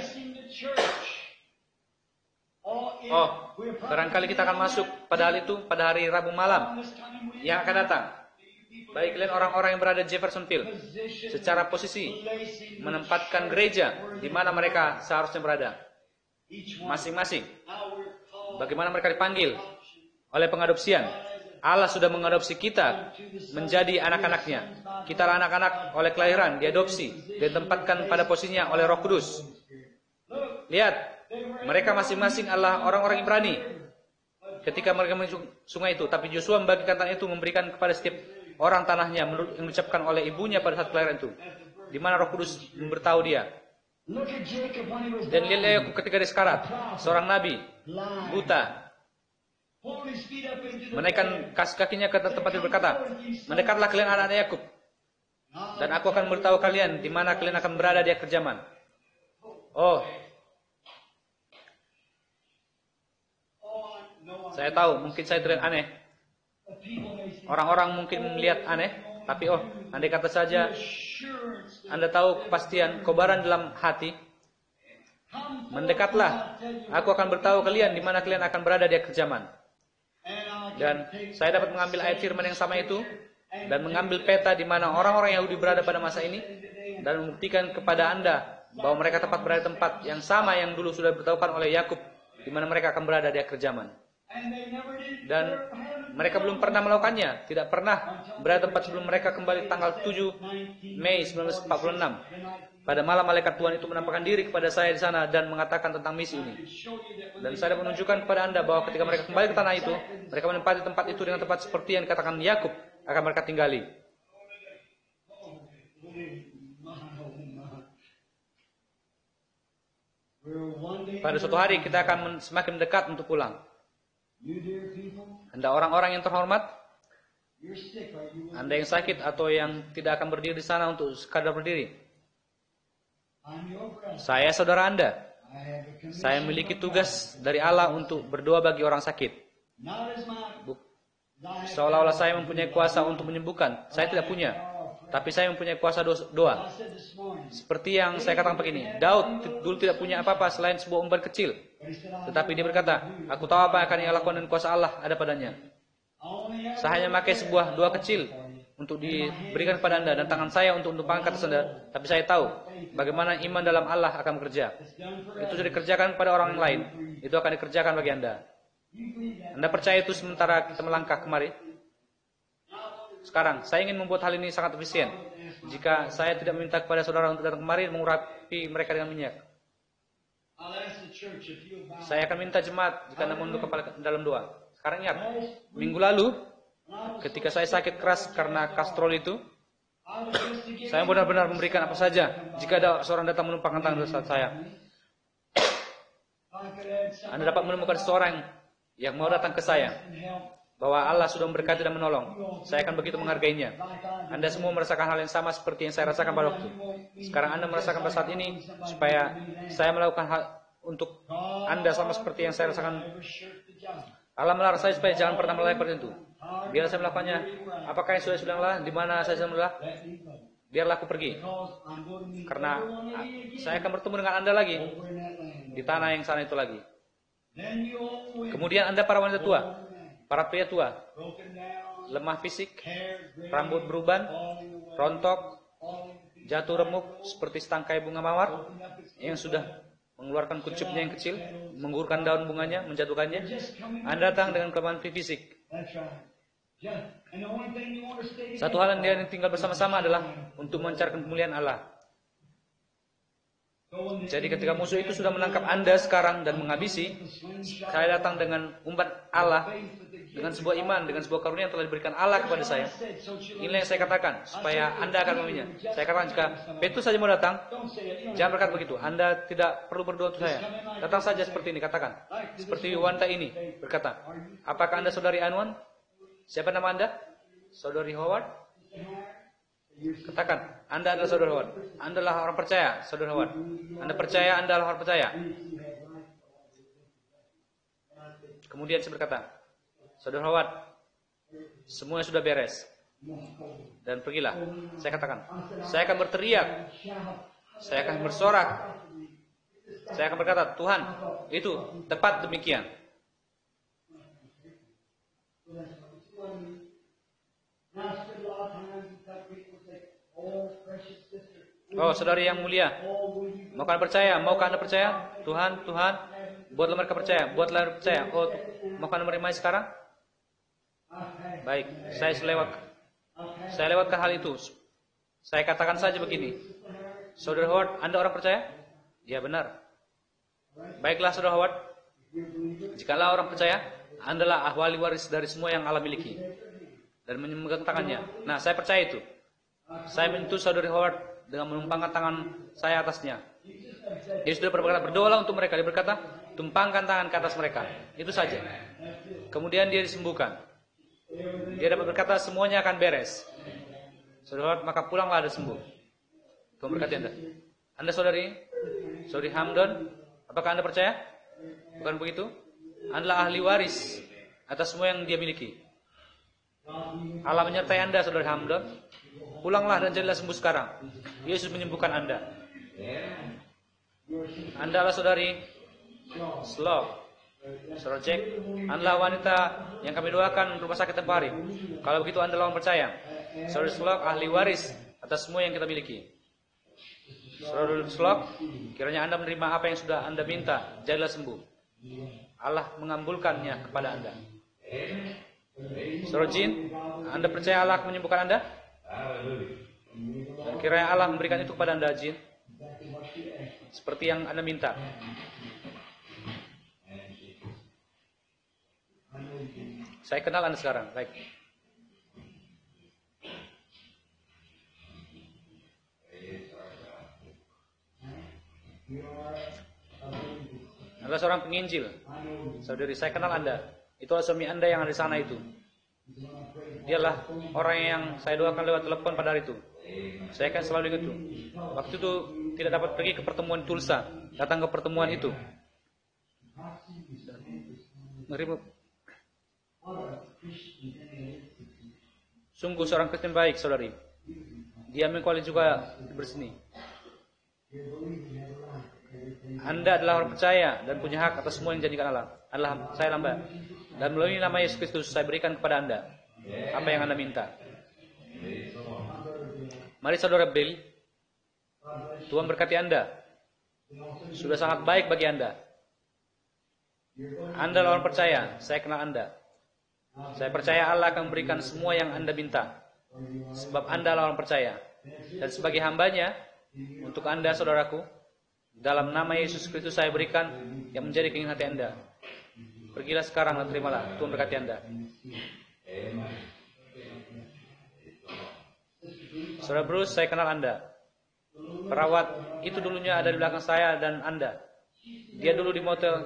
Oh, barangkali kita akan masuk pada hal itu pada hari Rabu malam yang akan datang. Baik kalian orang-orang yang berada di Jeffersonville, secara posisi menempatkan gereja di mana mereka seharusnya berada. Masing-masing. Bagaimana mereka dipanggil oleh pengadopsian Allah sudah mengadopsi kita menjadi anak-anaknya. Kita adalah anak-anak oleh kelahiran, diadopsi, ditempatkan pada posisinya oleh Roh Kudus. Lihat, mereka masing-masing adalah orang-orang Ibrani ketika mereka menuju sungai itu. Tapi Yosua membagikan tanah itu, memberikan kepada setiap orang tanahnya menurut yang diucapkan oleh ibunya pada saat kelahiran itu, di mana Roh Kudus memberitahu dia. Dan lihat Yakub ketika dia sekarat, seorang nabi, buta, menaikkan kakinya ke tempat itu berkata, mendekatlah kalian anak-anak Yakub, dan aku akan memberitahu kalian di mana kalian akan berada di akhir zaman. Oh, saya tahu mungkin saya terlihat aneh. Orang-orang mungkin melihat aneh, tapi andai kata saja Anda tahu kepastian kobaran dalam hati, mendekatlah, aku akan beritahu kalian di mana kalian akan berada di akhir zaman. Dan saya dapat mengambil ayat firman yang sama itu dan mengambil peta di mana orang-orang Yahudi berada pada masa ini dan membuktikan kepada Anda bahwa mereka tepat berada di tempat yang sama yang dulu sudah diberitahukan oleh Yakub, di mana mereka akan berada di akhir zaman. Dan mereka belum pernah melakukannya, tidak pernah berada tempat sebelum mereka kembali tanggal 7 Mei 1946. Pada malam malaikat Tuhan itu menampakkan diri kepada saya di sana dan mengatakan tentang misi ini. Dan saya dapat menunjukkan kepada Anda bahwa ketika mereka kembali ke tanah itu, mereka menempati tempat itu dengan tempat seperti yang dikatakan Yakub akan mereka tinggali. Pada suatu hari kita akan semakin dekat untuk pulang. Anda orang-orang yang terhormat, Anda yang sakit atau yang tidak akan berdiri di sana untuk sekadar berdiri, saya saudara Anda. Saya memiliki tugas dari Allah untuk berdoa bagi orang sakit. Seolah-olah saya mempunyai kuasa untuk menyembuhkan. Saya tidak punya, tapi saya mempunyai kuasa doa. Seperti yang saya katakan begini, Daud dulu tidak punya apa-apa selain sebuah umpan kecil. Tetapi dia berkata, aku tahu apa yang akan ia lakukan dan kuasa Allah ada padanya. Saya hanya memakai sebuah doa kecil untuk diberikan kepada Anda dan tangan saya untuk menumpangkan ke atas Anda. Tapi saya tahu bagaimana iman dalam Allah akan bekerja. Itu sudah dikerjakan pada orang lain, itu akan dikerjakan bagi Anda. Anda percaya itu sementara kita melangkah kemari? Sekarang, saya ingin membuat hal ini sangat efisien. Jika saya tidak meminta kepada saudara untuk datang kemari mengurapi mereka dengan minyak, saya akan minta jemaat jika Anda menunduk kepala dalam doa. Sekarang ingat, minggu lalu ketika saya sakit keras karena kastrol itu, saya benar-benar memberikan apa saja jika ada seorang datang menumpangkan tangan saat saya. Anda dapat menemukan seorang yang mau datang ke saya, bahwa Allah sudah memberkati dan menolong. Saya akan begitu menghargainya. Anda semua merasakan hal yang sama seperti yang saya rasakan pada waktu. Sekarang Anda merasakan pada saat ini, supaya saya melakukan hal untuk Anda sama seperti yang saya rasakan. Allah melarang saya supaya jangan pernah melakukan seperti itu. Biar saya melakukannya. Apakah yang sudah lelah? Di mana saya sudah lelah? Biarlah aku pergi. Karena saya akan bertemu dengan Anda lagi di tanah yang sana itu lagi. Kemudian Anda para wanita tua, para pria tua, lemah fisik, rambut beruban, rontok, jatuh remuk seperti setangkai bunga mawar yang sudah mengeluarkan kucupnya yang kecil, menggugurkan daun bunganya, menjatuhkannya. Anda datang dengan kelemahan fisik. Satu hal yang dia tinggal bersama-sama adalah untuk mencarikan kemuliaan Allah. Jadi ketika musuh itu sudah menangkap Anda sekarang dan menghabisi, saya datang dengan umpan Allah, dengan sebuah iman, dengan sebuah karunia yang telah diberikan Allah kepada saya. Inilah yang saya katakan, supaya Anda akan memilihnya. Saya katakan jika Petrus saja mau datang, jangan berkata begitu. Anda tidak perlu berdoa untuk saya. Datang saja seperti ini, katakan. Seperti wanita ini berkata, apakah Anda saudari Anwan? Siapa nama Anda? Saudari Howard? Katakan, Anda adalah saudara Howard. Anda adalah orang percaya, saudara Howard. Anda percaya, Anda adalah orang percaya. Kemudian saya berkata, saudara Howard, semuanya sudah beres. Dan pergilah. Saya katakan, saya akan berteriak. Saya akan bersorak. Saya akan berkata, Tuhan, itu tepat demikian. Oh, saudari yang mulia, maukah Anda percaya? Maukah Anda percaya? Tuhan, Tuhan, buatlah mereka percaya, buatlah mereka percaya. Oh, maukah Anda menerima sekarang? Baik, saya lewatkan hal itu. Saya katakan saja begini. Saudara Howard, Anda orang percaya? Ya, benar. Baiklah, Saudara Howard. Jikalau orang percaya, Anda adalah ahli waris dari semua yang Allah miliki. Dan memegang tangannya. Nah, saya percaya itu. Saya menyentuh Saudara Howard dengan menumpangkan tangan saya atasnya. Dia sudah berkata, berdoalah untuk mereka. Dia berkata, tumpangkan tangan ke atas mereka. Itu saja. Kemudian dia disembuhkan. Dia dapat berkata, semuanya akan beres. Saudara, maka pulanglah Anda sembuh. Tuhan berkati Anda. Anda saudari Hamdon, apakah Anda percaya? Bukan begitu? Anda adalah ahli waris atas semua yang dia miliki. Allah menyertai Anda, saudari Hamdon. Pulanglah dan jadilah sembuh sekarang. Yesus menyembuhkan Anda. Anda adalah saudari Slow. Saudara Jack, Anda adalah wanita yang kami doakan rumah sakit tempoh hari. Kalau begitu Anda lawan percaya. Saudara Slow, ahli waris atas semua yang kita miliki. Saudara Slow, kiranya Anda menerima apa yang sudah Anda minta, jadilah sembuh. Allah mengabulkannya kepada Anda. Saudara Jin, Anda percaya Allah akan menyembuhkan Anda? Dan kiranya Allah memberikan itu kepada Anda, Jin, seperti yang Anda minta. Saya kenal Anda sekarang. Baik. Anda seorang penginjil. Saudari, saya kenal Anda. Itulah suami Anda yang ada di sana itu. Dialah orang yang saya doakan lewat telepon pada hari itu. Saya kan selalu ingat itu. Waktu itu tidak dapat pergi ke pertemuan Tulsa. Datang ke pertemuan itu. Sungguh seorang Kristen baik, saudari. Dia mengkuali juga berseni. Anda adalah orang percaya dan punya hak atas semua yang dijadikan Allah. Adalah saya lambat. Dan melalui nama Yesus Kristus saya berikan kepada Anda apa yang Anda minta. Mari saudara Bill, Tuhan berkati Anda. Sudah sangat baik bagi Anda. Anda adalah orang percaya. Saya kenal Anda. Saya percaya Allah akan memberikan semua yang Anda minta. Sebab Anda adalah orang percaya. Dan sebagai hambanya, untuk Anda saudaraku, dalam nama Yesus Kristus saya berikan yang menjadi keinginan hati Anda. Pergilah sekarang dan terimalah. Tuhan berkati Anda. Saudara Bruce, saya kenal Anda. Perawat itu dulunya ada di belakang saya dan Anda. Dia dulu di motel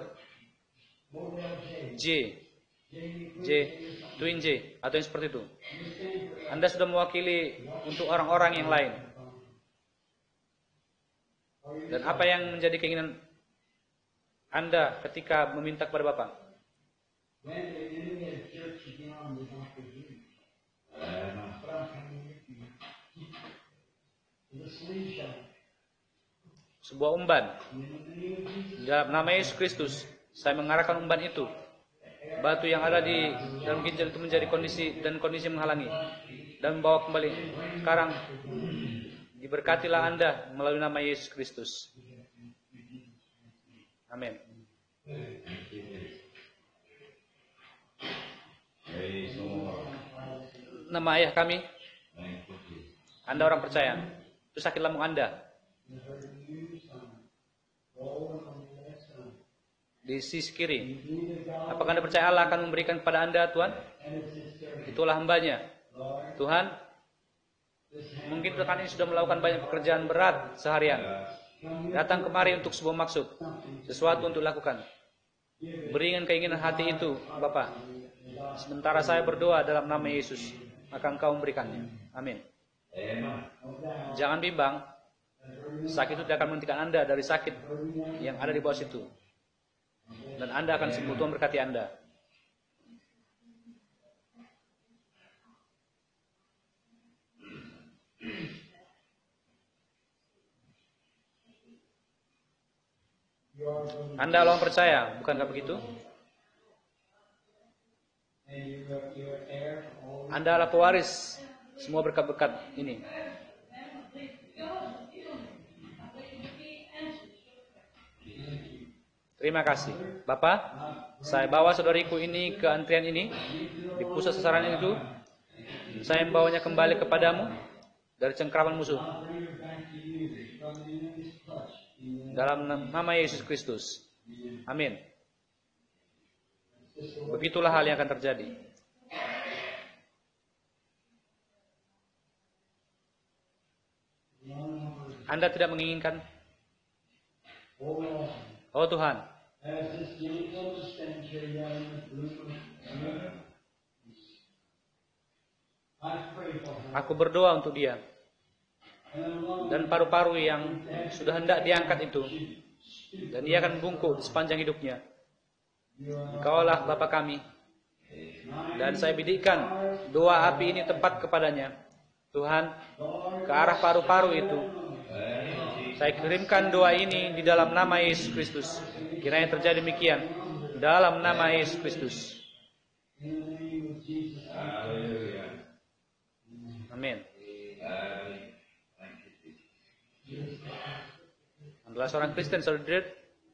Twin J, atau yang seperti itu. Anda sudah mewakili untuk orang-orang yang lain. Dan apa yang menjadi keinginan Anda ketika meminta kepada Bapak? Sebuah umban. Dalam nama Yesus Kristus, saya mengarahkan umban itu. Batu yang ada di dalam ginjal itu menjadi kondisi menghalangi. Dan membawa kembali. Sekarang diberkatilah Anda melalui nama Yesus Kristus. Amin. Nama ayah kami, Anda orang percaya. Itu sakit lambung Anda. Di sisi kiri. Apakah Anda percaya Allah akan memberikan kepada Anda, Tuhan? Itulah hambanya. Tuhan, mungkin rekan ini sudah melakukan banyak pekerjaan berat seharian. Datang kemari untuk sebuah maksud. Sesuatu untuk lakukan. Berikan keinginan hati itu, Bapak. Sementara saya berdoa dalam nama Yesus, maka Engkau memberikannya. Amin. Jangan bimbang. Sakit itu tidak akan menghentikan Anda dari sakit yang ada di bawah situ. Dan Anda akan sembuh. Tuhan berkati Anda. Anda orang percaya, bukankah begitu? Anda adalah pewaris semua berkat-berkat ini. Terima kasih. Bapak, Saya bawa saudariku ini ke antrian ini, di pusat sasaran itu. Saya membawanya kembali kepadamu dari cengkraman musuh. Dalam nama Yesus Kristus. Amin. Begitulah hal yang akan terjadi. Anda tidak menginginkan? Oh Tuhan, aku berdoa untuk dia dan paru-paru yang sudah hendak diangkat itu, dan dia akan bungkuk sepanjang hidupnya. Engkaulah Bapa kami, dan saya bidikkan doa api ini tepat kepadanya, Tuhan, ke arah paru-paru itu. Saya kirimkan doa ini di dalam nama Yesus Kristus. Kiranya terjadi demikian dalam nama Yesus Kristus. Amin. Adalah seorang Kristen, saudara.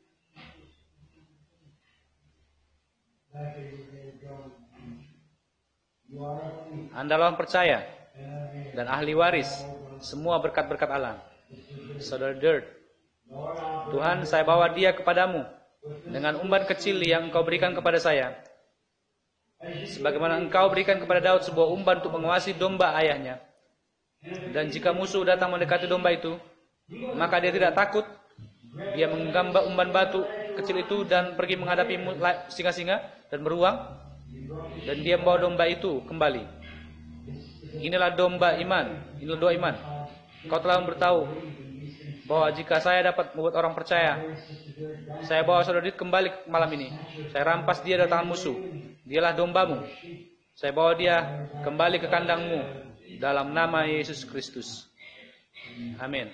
Anda orang percaya dan ahli waris semua berkat-berkat Allah. Saudara Dirt, Tuhan, saya bawa dia kepadamu dengan umban kecil yang Engkau berikan kepada saya. Sebagaimana Engkau berikan kepada Daud sebuah umban untuk menguasai domba ayahnya. Dan jika musuh datang mendekati domba itu, maka dia tidak takut. Dia menggambar umban batu kecil itu dan pergi menghadapi singa-singa dan beruang. Dan dia membawa domba itu kembali. Inilah domba iman. Inilah doa iman. Kau telah memberitahu bahwa jika saya dapat membuat orang percaya, saya bawa saudara Dit kembali malam ini. Saya rampas dia dari tangan musuh. Dialah dombamu. Saya bawa dia kembali ke kandangmu dalam nama Yesus Kristus. Amin.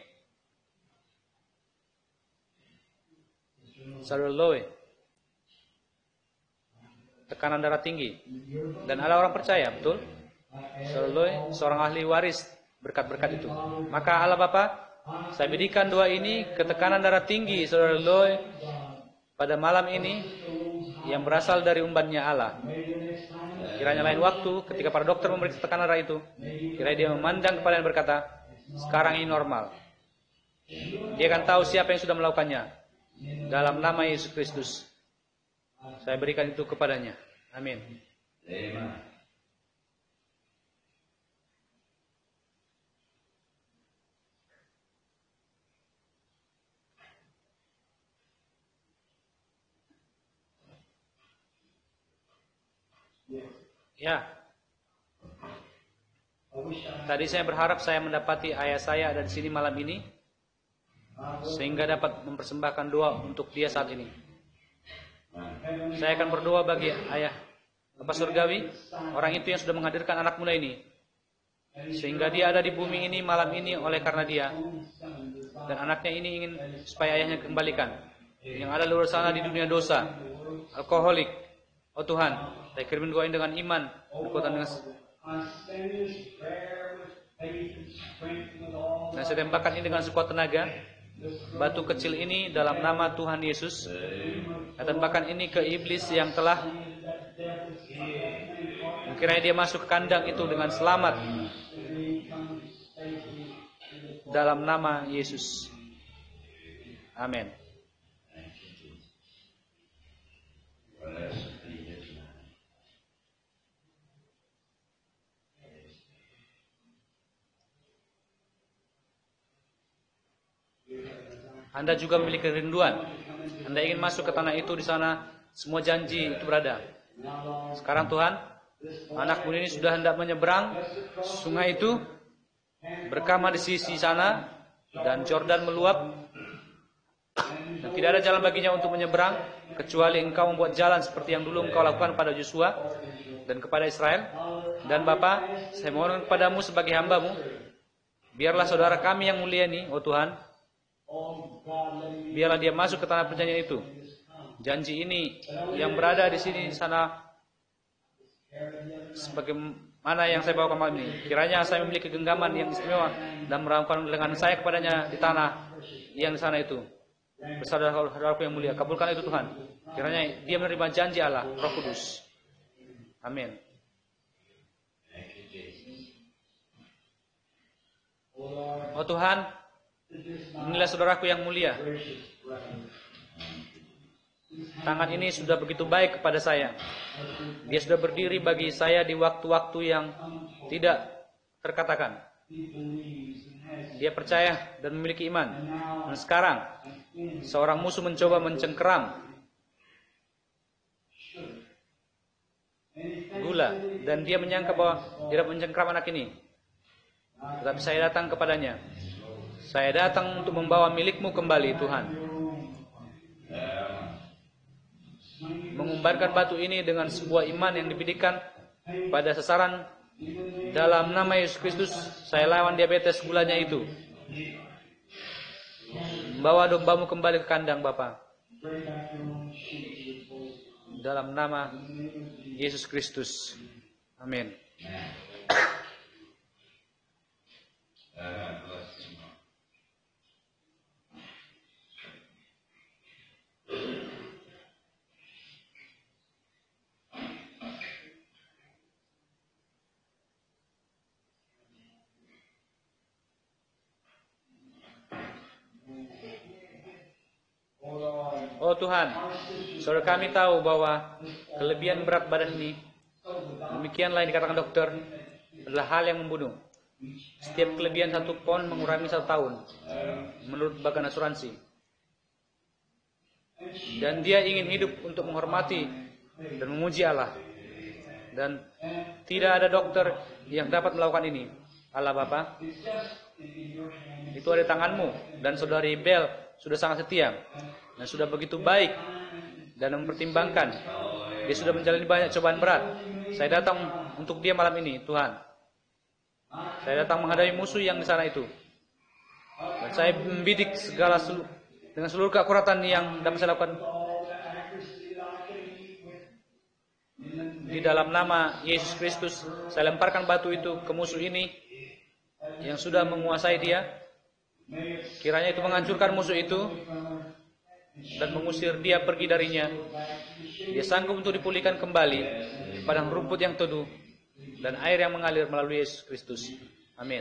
Saudara Loe, tekanan darah tinggi, dan ada orang percaya, betul? Saudara Loe, seorang ahli waris berkat-berkat itu. Maka Allah Bapa, saya berikan doa ini ke tekanan darah tinggi saudara Loe pada malam ini yang berasal dari umbannya Allah. Kiranya lain waktu ketika para dokter memeriksa tekanan darah itu, kiranya dia memandang kepada dan berkata, sekarang ini normal. Dia akan tahu siapa yang sudah melakukannya. Dalam nama Yesus Kristus, saya berikan itu kepadanya. Amin. Ya. Tadi saya berharap saya mendapati ayah saya ada di sini malam ini, sehingga dapat mempersembahkan doa untuk dia saat ini. Saya akan berdoa bagi ayah Bapa Surgawi, orang itu yang sudah menghadirkan anak muda ini, sehingga dia ada di bumi ini malam ini oleh karena dia, dan anaknya ini ingin supaya ayahnya kembalikan, yang ada di luar sana di dunia dosa, alkoholik. Oh Tuhan, saya kirimin doa ini dengan iman, kekuatan dengan. Nah, saya tempatkan ini dengan sekuat tenaga. Batu kecil ini dalam nama Tuhan Yesus. Saya tempatkan ini ke iblis yang telah kiranya dia masuk ke kandang itu dengan selamat. Dalam nama Yesus. Amin. Anda juga memiliki kerinduan. Anda ingin masuk ke tanah itu, di sana semua janji itu berada. Sekarang Tuhan, anakmu ini sudah hendak menyeberang sungai itu, berkemah di sisi sana, dan Jordan meluap, dan tidak ada jalan baginya untuk menyeberang, kecuali Engkau membuat jalan seperti yang dulu Engkau lakukan pada Yosua dan kepada Israel. Dan Bapa, saya mohon kepadamu sebagai hamba-Mu, biarlah saudara kami yang mulia ini, oh Tuhan, biarlah dia masuk ke tanah perjanjian itu. Janji ini yang berada di sini sana, sebagaimana yang saya bawakan malam ini, kiranya saya memiliki genggaman yang istimewa dan meraungkan lengan saya kepadanya di tanah yang di sana itu. Saudara-saudaraku yang mulia, kabulkan itu Tuhan. Kiranya dia menerima janji Allah, Roh Kudus. Amin. Oh Tuhan, inilah saudaraku yang mulia. Tangan ini sudah begitu baik kepada saya. Dia sudah berdiri bagi saya di waktu-waktu yang tidak terkatakan. Dia percaya dan memiliki iman. Dan sekarang, seorang musuh mencoba mencengkeram gula. Dan dia menyangka bahwa dia dapat mencengkeram anak ini. Tetapi saya datang kepadanya. Saya datang untuk membawa milikmu kembali, Tuhan. Mengumbarkan batu ini dengan sebuah iman yang dibidikan pada sasaran. Dalam nama Yesus Kristus, saya lawan diabetes gulanya itu. Membawa dombamu kembali ke kandang, Bapa. Dalam nama Yesus Kristus. Amin. Oh Tuhan, saudara kami tahu bahwa kelebihan berat badan ini, demikianlah yang dikatakan dokter, adalah hal yang membunuh. Setiap kelebihan 1 pon mengurangi 1 tahun, menurut bagan asuransi. Dan dia ingin hidup untuk menghormati dan memuji Allah. Dan tidak ada dokter yang dapat melakukan ini. Allah Bapa, itu ada di tanganmu. Dan saudari Bel sudah sangat setia. Dan sudah begitu baik dan mempertimbangkan. Dia sudah menjalani banyak cobaan berat. Saya datang untuk dia malam ini, Tuhan. Saya datang menghadapi musuh yang di sana itu. Dan saya membidik dengan seluruh keakuratan yang dapat saya lakukan. Di dalam nama Yesus Kristus, saya lemparkan batu itu ke musuh ini yang sudah menguasai dia. Kiranya itu menghancurkan musuh itu dan mengusir dia pergi darinya. Dia sanggup untuk dipulihkan kembali di padang rumput yang teduh dan air yang mengalir melalui Yesus Kristus. Amin.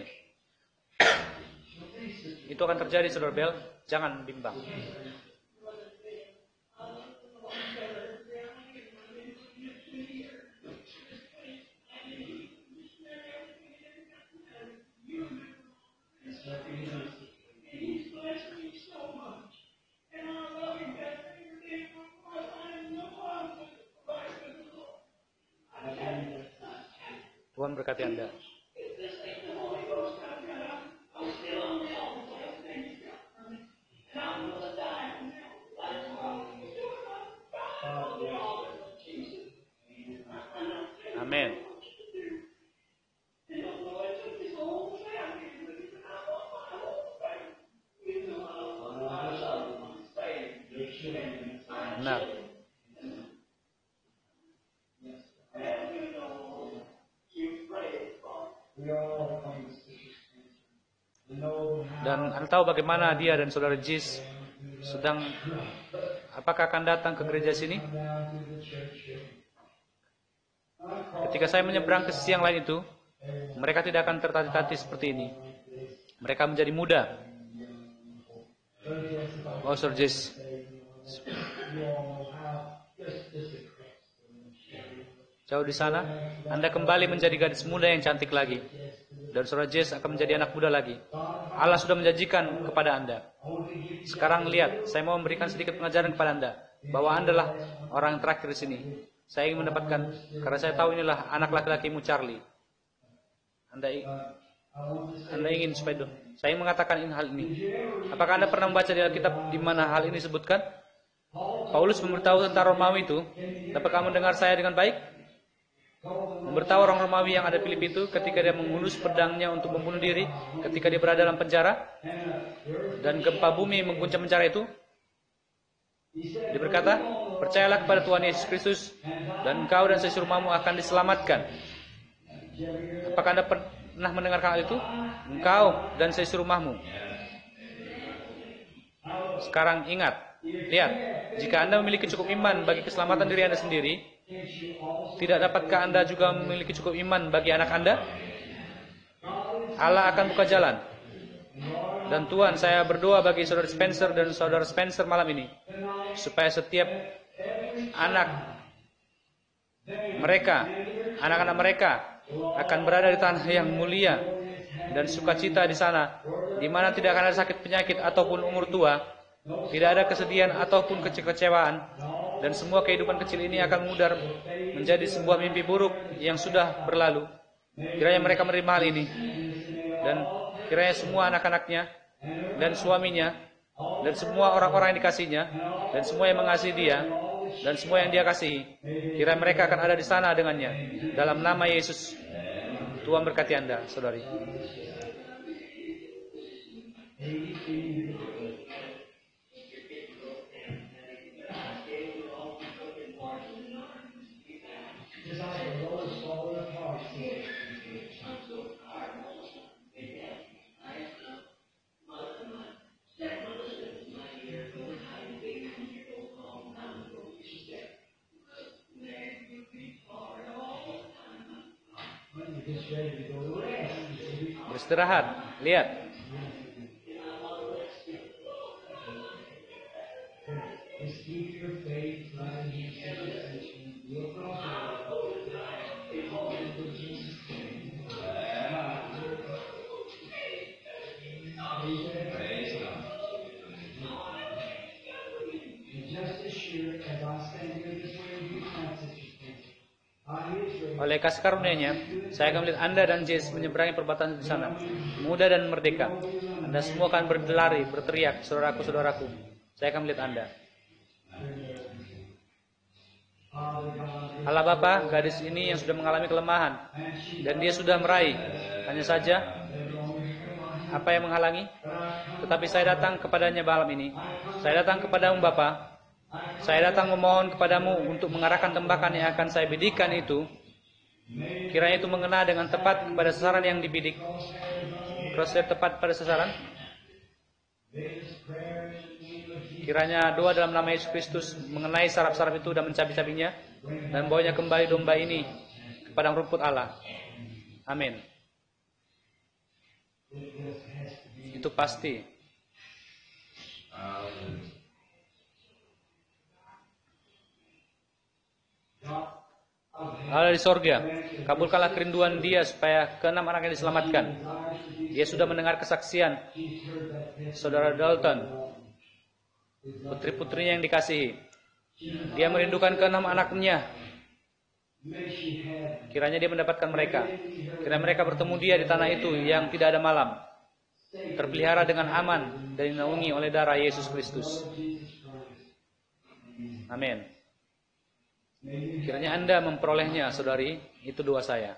Itu akan terjadi, Saudara Bel. Jangan bimbang. Tuhan berkati Anda. Amin. Benar. Dan Anda tahu bagaimana dia dan saudara Jis sedang, apakah akan datang ke gereja sini? Ketika saya menyeberang ke sisi yang lain itu, mereka tidak akan tertatih-tatih seperti ini. Mereka menjadi muda. Oh, Saudara Jis. Jauh di sana, Anda kembali menjadi gadis muda yang cantik lagi. Dan Saudara Jess akan menjadi anak muda lagi. Allah sudah menjanjikan kepada Anda. Sekarang lihat, saya mau memberikan sedikit pengajaran kepada Anda. Bahwa Anda lah orang yang terakhir di sini. Saya ingin mendapatkan, karena saya tahu inilah anak laki-lakimu Charlie. Anda ingin supaya saya mengatakan hal ini. Apakah Anda pernah membaca di Alkitab di mana hal ini disebutkan? Paulus memberitahu tentang Romawi itu. Dapatkah kamu mendengar saya dengan baik? Memberitahu orang Romawi yang ada Filipi itu ketika dia menghunus pedangnya untuk membunuh diri, ketika dia berada dalam penjara dan gempa bumi mengguncang penjara itu. Dia berkata, percayalah kepada Tuhan Yesus Kristus dan engkau dan seisi rumahmu akan diselamatkan. Apakah Anda pernah mendengarkan hal itu? Engkau dan seisi rumahmu. Sekarang ingat, lihat, jika Anda memiliki cukup iman bagi keselamatan diri Anda sendiri, tidak dapatkah Anda juga memiliki cukup iman bagi anak Anda? Allah akan buka jalan. Dan Tuhan, saya berdoa bagi saudara Spencer dan saudara Spencer malam ini, supaya setiap anak mereka, anak-anak mereka akan berada di tanah yang mulia dan sukacita di sana, di mana tidak akan ada sakit penyakit ataupun umur tua, tidak ada kesedihan ataupun kekecewaan, dan semua kehidupan kecil ini akan mudar menjadi sebuah mimpi buruk yang sudah berlalu. Kiranya mereka menerima hal ini, dan kiranya semua anak-anaknya dan suaminya dan semua orang-orang yang dikasihnya dan semua yang mengasihi dia dan semua yang dia kasihi, kiranya mereka akan ada di sana dengannya. Dalam nama Yesus, Tuhan berkati Anda, saudari. Beristirahat, lihat. Oleh kasih karunia-Nya, saya akan melihat Anda dan Jess menyeberangi perbatasan di sana, muda dan merdeka. Anda semua akan berlari, berteriak, saudaraku. Saya akan melihat Anda. Allah Bapa, gadis ini yang sudah mengalami kelemahan, dan dia sudah meraih. Hanya saja, apa yang menghalangi? Tetapi saya datang kepadanya malam ini. Saya datang kepadamu Bapa. Saya datang memohon kepadamu untuk mengarahkan tembakan yang akan saya bidikan itu. Kiranya itu mengena dengan tepat kepada sasaran yang dibidik. Crosshair tepat pada sasaran. Kiranya doa dalam nama Yesus Kristus mengenai saraf-saraf itu dan mencabik-cabiknya dan bawanya kembali domba ini ke padang rumput Allah. Amin. Itu pasti. Allah di sorga, kabulkanlah kerinduan dia supaya keenam anaknya diselamatkan. Dia sudah mendengar kesaksian saudara Dalton, putri-putrinya yang dikasihi. Dia merindukan keenam anaknya. Kiranya dia mendapatkan mereka. Kiranya mereka bertemu dia di tanah itu yang tidak ada malam, terpelihara dengan aman dan dinaungi oleh darah Yesus Kristus. Amin. Kiranya Anda memperolehnya, saudari. Itu doa saya.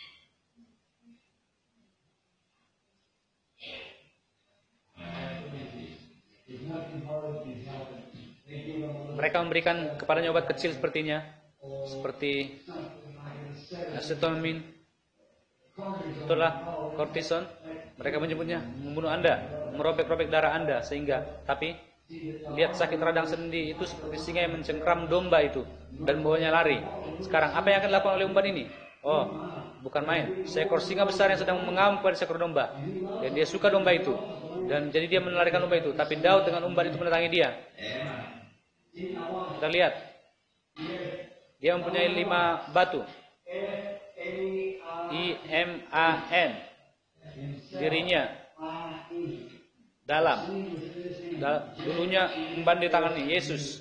Mereka memberikan kepadanya obat kecil sepertinya, seperti acetaminophen, itulah kortison. Mereka menyebutnya membunuh Anda, merobek-robek darah Anda sehingga, tapi lihat sakit radang sendi itu seperti singa yang mencengkram domba itu dan bawanya lari. Sekarang apa yang akan dilakukan oleh umpan ini? Oh, bukan main. Seekor singa besar yang sedang mengamuk pada seekor domba, dan dia suka domba itu, dan jadi dia melarikan domba itu. Tapi Daud dengan umpan itu mendatangi dia. Kita lihat, dia mempunyai 5 batu. IMAN, dirinya dalam. Dulunya umpan di tangan Yesus.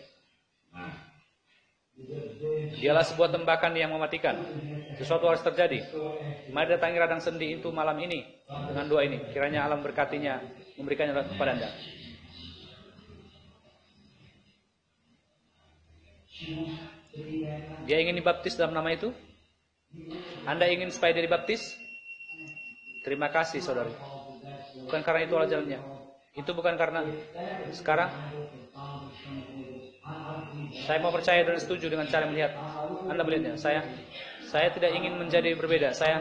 Dialah sebuah tembakan yang mematikan. Sesuatu harus terjadi. Mari datangi radang sendi itu malam ini dengan doa ini. Kiranya Allah berkatinya, memberikannya kepada Anda. Dia ingin dibaptis dalam nama itu? Anda ingin supaya dia dibaptis? Terima kasih, saudari. Bukan karena itu Allah jalannya. Itu bukan karena sekarang Saya mau percaya dan setuju dengan cara melihat Anda melihatnya. Saya tidak ingin menjadi berbeda. Saya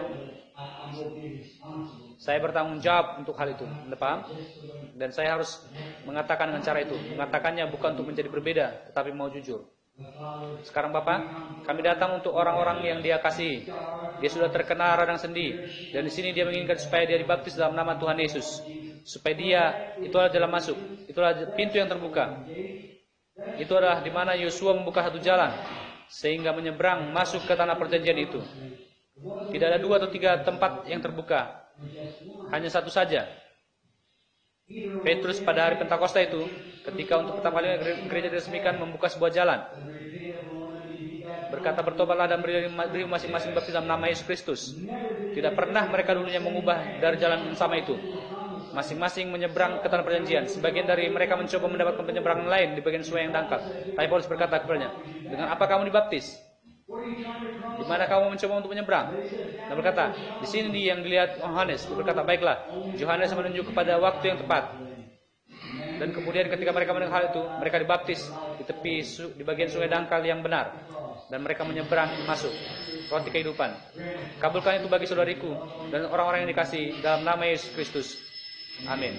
bertanggung jawab untuk hal itu. Anda paham? Dan saya harus mengatakan dengan cara itu. Mengatakannya bukan untuk menjadi berbeda, tetapi mau jujur. Sekarang Bapak, kami datang untuk orang-orang yang Dia kasihi. Dia sudah terkena radang sendi, dan di sini Dia menginginkan supaya dia dibaptis dalam nama Tuhan Yesus. Supaya dia itulah jalan masuk, itulah pintu yang terbuka. Itu adalah di mana Yosua membuka satu jalan sehingga menyeberang masuk ke tanah perjanjian itu. Tidak ada 2 atau 3 tempat yang terbuka, hanya satu saja. Petrus pada hari Pentakosta itu, ketika untuk pertama kali gereja diresmikan, membuka sebuah jalan. Berkata, bertobatlah dan beri masing-masing baptis dalam nama Yesus Kristus. Tidak pernah mereka dulunya mengubah dari jalan yang sama itu. Masing-masing menyeberang ke tanah perjanjian. Sebagian dari mereka mencoba mendapatkan penyeberangan lain di bagian sungai yang dangkal. Tapi Paulus berkata kepadanya, dengan apa kamu dibaptis? Di mana kamu mencoba untuk menyeberang? Dan berkata, di sini yang dilihat Yohanes. Dia berkata, baiklah. Yohanes menunjuk kepada waktu yang tepat. Dan kemudian ketika mereka mendengar hal itu, mereka dibaptis di bagian sungai dangkal yang benar. Dan mereka menyeberang masuk roti kehidupan. Kabulkan itu bagi saudariku dan orang-orang yang dikasihi dalam nama Yesus Kristus. Amin.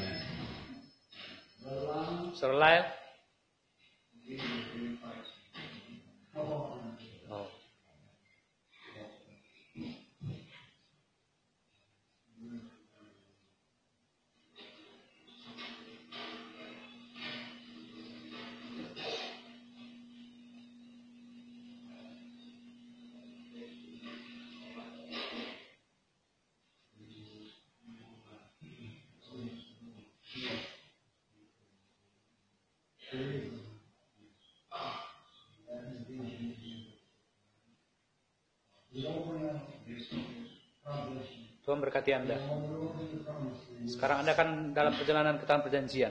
Saudara Lyle. Tuhan berkati Anda. Sekarang Anda kan dalam perjalanan ke tanah perjanjian.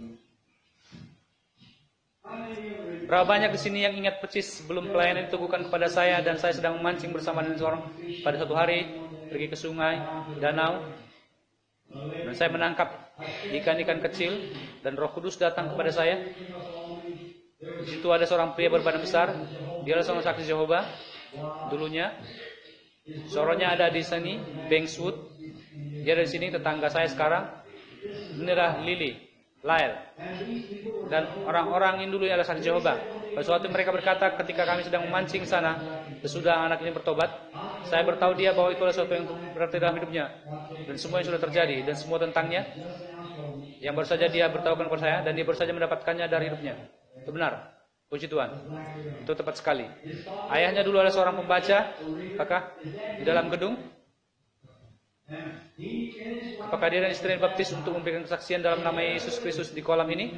Berapa banyak di sini yang ingat persis sebelum pelayanan diteguhkan kepada saya dan saya sedang memancing bersama dengan seorang pada suatu hari pergi ke sungai, danau, dan saya menangkap ikan-ikan kecil dan Roh Kudus datang kepada saya. Di situ ada seorang pria berbadan besar, dia adalah seorang saksi Yehova dulunya. Suaranya ada di sini, Bankswood. Dia ada di sini, tetangga saya sekarang. Ini adalah Lyle. Dan orang-orang ini dulu adalah saksi Yehova. Pada suatu mereka berkata, ketika kami sedang memancing sana, sesudah anak ini bertobat, saya beritahu dia bahwa itu adalah sesuatu yang berarti dalam hidupnya. Dan semua yang sudah terjadi, dan semua tentangnya, yang baru saja dia beritahukan kepada saya, dan dia baru saja mendapatkannya dari hidupnya. Itu benar. Puji Tuhan. Itu tepat sekali. Ayahnya dulu adalah seorang pembaca. Apakah di dalam gedung? Apakah dia dan istri dibaptis untuk memberikan kesaksian dalam nama Yesus Kristus di kolam ini?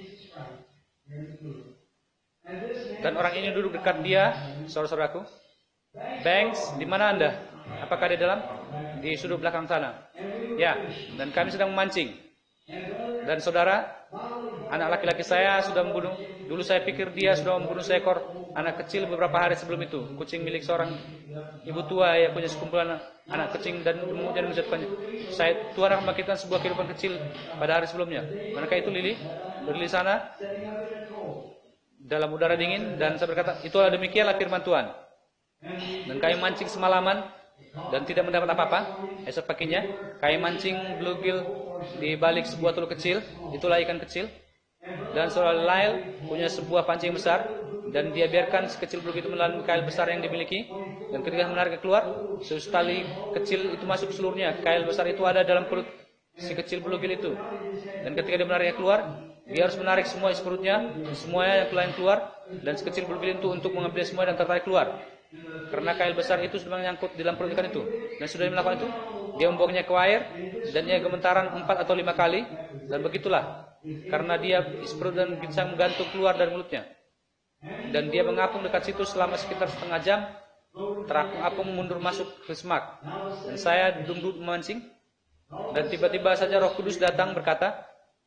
Dan orang ini duduk dekat dia, saudara-saudaraku. Banks, di mana Anda? Apakah di dalam? Di sudut belakang sana. Ya, dan kami sedang memancing. Dan saudara, anak laki-laki saya sudah membunuh. Dulu saya pikir dia sudah membunuh seekor anak kecil beberapa hari sebelum itu. Kucing milik seorang ibu tua yang punya sekumpulan anak kecil dan kemudian menjatuhkannya. Tuhan akan membangkitkan sebuah kehidupan kecil pada hari sebelumnya. Manakah itu Lili? Berdiri sana dalam udara dingin dan saya berkata, itulah demikianlah firman Tuhan. Dan kami mancing semalaman dan tidak mendapat apa-apa. Esok paginya kami mancing bluegill di balik sebuah teluk kecil. Itulah ikan kecil. Dan saudara Lyle punya sebuah pancing besar dan dia biarkan si kecil bluegill itu menelan kail besar yang dimiliki. Dan ketika menariknya keluar, tali kecil itu masuk seluruhnya. Kail besar itu ada dalam perut si kecil bluegill itu. Dan ketika dia menariknya keluar, dia harus menarik semua isi perutnya, semuanya yang keluar, dan si kecil bluegill itu untuk mengambil semua dan tertarik keluar. Karena kail besar itu sudah menyangkut di dalam perut ikan itu. Dan sudah melakukan itu, dia membuangnya ke air dan dia gemetaran 4 atau 5 kali. Dan begitulah, karena dia isi perut dan bisa menggantung keluar dari mulutnya. Dan dia mengapung dekat situ selama sekitar setengah jam. Terapung-apung mundur masuk ke semak. Dan saya duduk memancing. Dan tiba-tiba saja Roh Kudus datang berkata,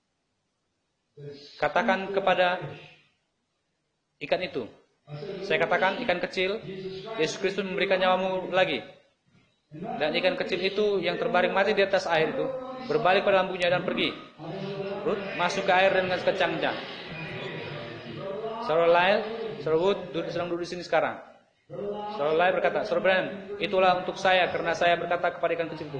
katakan kepada ikan itu. Saya katakan, ikan kecil, Yesus Kristus memberikan nyawamu lagi. Dan ikan kecil itu yang terbaring mati di atas air itu berbalik pada lambungnya dan pergi. Ruth masuk ke air dengan kencangnya. Saudara Lyle, Saudara Wood sedang duduk di sini sekarang. Saudara lain berkata, Saudara Branham, itulah untuk saya karena saya berkata kepada ikan kecil itu.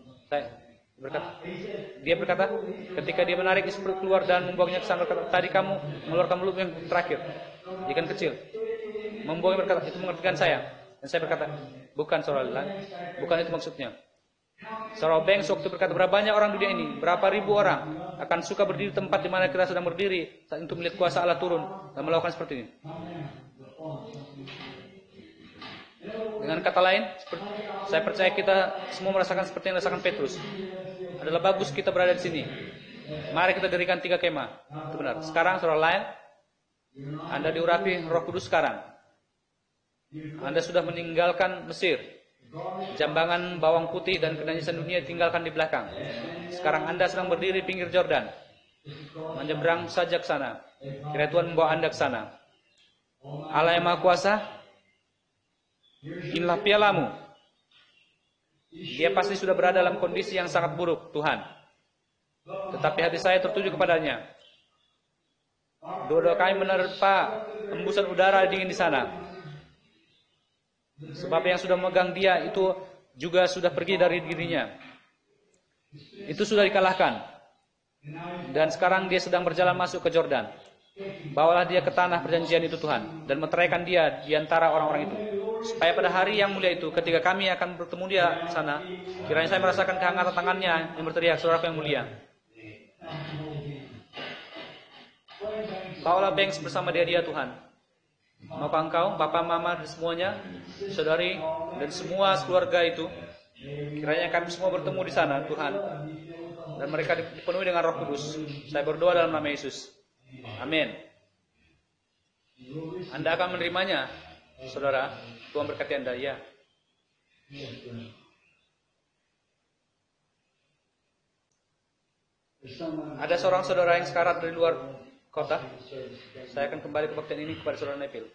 Dia berkata, ketika dia menarik isi perut keluar dan membuangnya ke sana, berkata, tadi kamu mengeluarkan mulut yang terakhir, ikan kecil. Membuangnya berkata, itu mengertikan saya. Dan saya berkata, bukan Saudara lain, bukan itu maksudnya. Saudara Banks waktu berkata, berapa banyak orang dunia ini, berapa ribu orang akan suka berdiri di tempat di mana kita sedang berdiri saat untuk melihat kuasa Allah turun dan melakukan seperti ini. Dengan kata lain, saya percaya kita semua merasakan seperti yang dirasakan Petrus. Adalah bagus kita berada di sini. Mari kita dirikan 3 kemah. Itu benar. Sekarang saudara lain, Anda diurapi Roh Kudus sekarang. Anda sudah meninggalkan Mesir. Jambangan bawang putih dan kenajisan dunia tinggalkan di belakang. Sekarang Anda sedang berdiri di pinggir Jordan. Menyeberang saja ke sana. Kiranya Tuhan membawa Anda ke sana. Allah yang Maha Kuasa, inilah pialamu. Dia pasti sudah berada dalam kondisi yang sangat buruk, Tuhan. Tetapi hati saya tertuju kepadanya. Doa-doa kami menerpa embusan udara dingin di sana. Sebab yang sudah memegang dia itu juga sudah pergi dari dirinya. Itu sudah dikalahkan. Dan sekarang dia sedang berjalan masuk ke Jordan. Bawalah dia ke tanah perjanjian itu Tuhan. Dan menteraikan dia di antara orang-orang itu. Supaya pada hari yang mulia itu, ketika kami akan bertemu dia di sana, kiranya saya merasakan kehangatan tangannya yang berteriak, saudaraku yang mulia. Bawalah Banks bersama dia Tuhan. Maukah Engkau, Bapak, Mama, dan semuanya, saudari, dan semua keluarga itu, kiranya kami semua bertemu di sana, Tuhan. Dan mereka dipenuhi dengan Roh Kudus. Saya berdoa dalam nama Yesus. Amin. Anda akan menerimanya, saudara. Tuhan berkati Anda, ya. Ada seorang saudara yang sekarat dari luar kota. Saya akan kembali kebaktian ini kepada saudara Neville.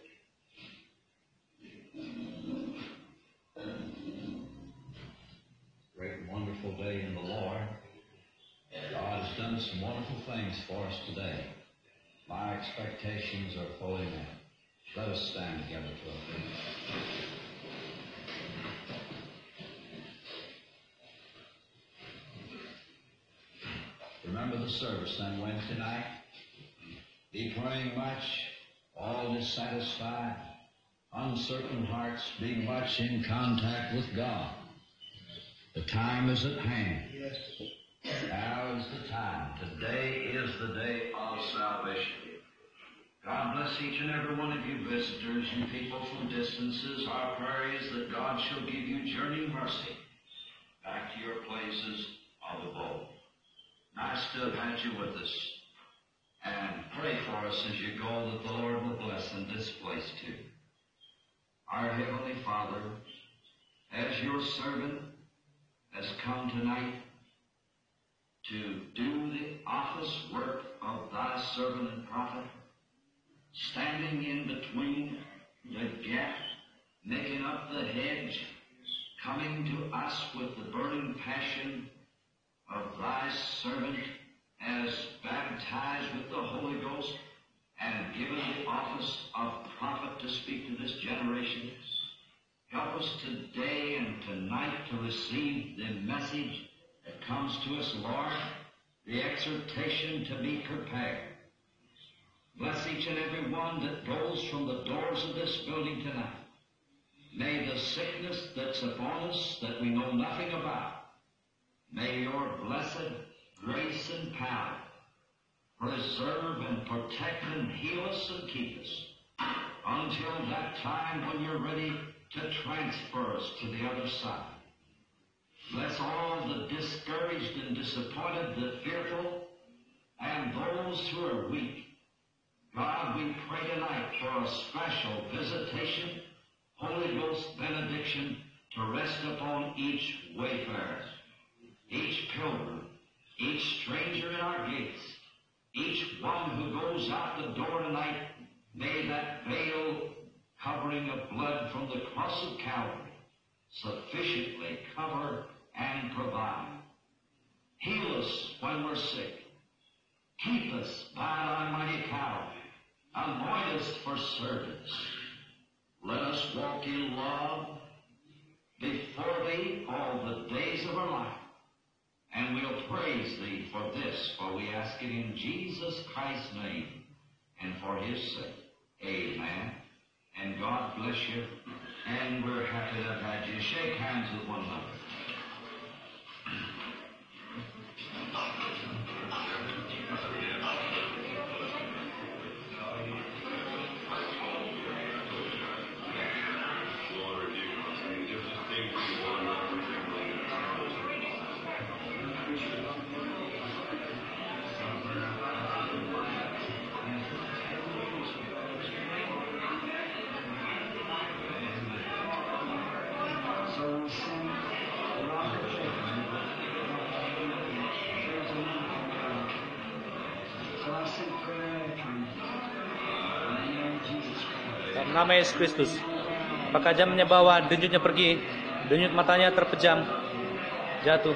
Great and wonderful day in the Lord. God has done some wonderful things for us today. My expectations are fully met. Let us stand together to our feet. Remember the service on Wednesday night. Be praying much, all dissatisfied, uncertain hearts, being much in contact with God. The time is at hand. Now is the time. Today is the day of salvation. God bless each and every one of you visitors, you people from distances. Our prayer is that God shall give you journeying mercy back to your places of abode. Nice to have had you with us. And pray for us as you go that the Lord will bless in this place too. Our Heavenly Father, as your servant has come tonight to do the office work of thy servant and prophet, standing in between the gap, making up the hedge, coming to us with the burning passion of thy servant as baptized with the Holy Ghost and given the office of prophet to speak to this generation. Help us today and tonight to receive the message that comes to us, Lord, the exhortation to be prepared. Bless each and every one that goes from the doors of this building tonight. May the sickness that's upon us that we know nothing about, may your blessed grace and power preserve and protect and heal us and keep us until that time when you're ready to transfer us to the other side. Bless all the discouraged and disappointed, the fearful, and those who are weak. God, we pray tonight for a special visitation, Holy Ghost benediction to rest upon each wayfarer, each pilgrim, each stranger in our gates, each one who goes out the door tonight. May that veil covering of blood from the cross of Calvary sufficiently cover and provide. Heal us when we're sick. Keep us by thy mighty power. Anoint us for service. Let us walk in love before Thee all the days of our life. And we'll praise Thee for this, for we ask it in Jesus Christ's name and for His sake. Amen. And God bless you. And we're happy to have had you. Shake hands with one another. Dalam nama Yesus Kristus. Apakah jamnya bahwa denyutnya pergi, denyut matanya terpejam, jatuh.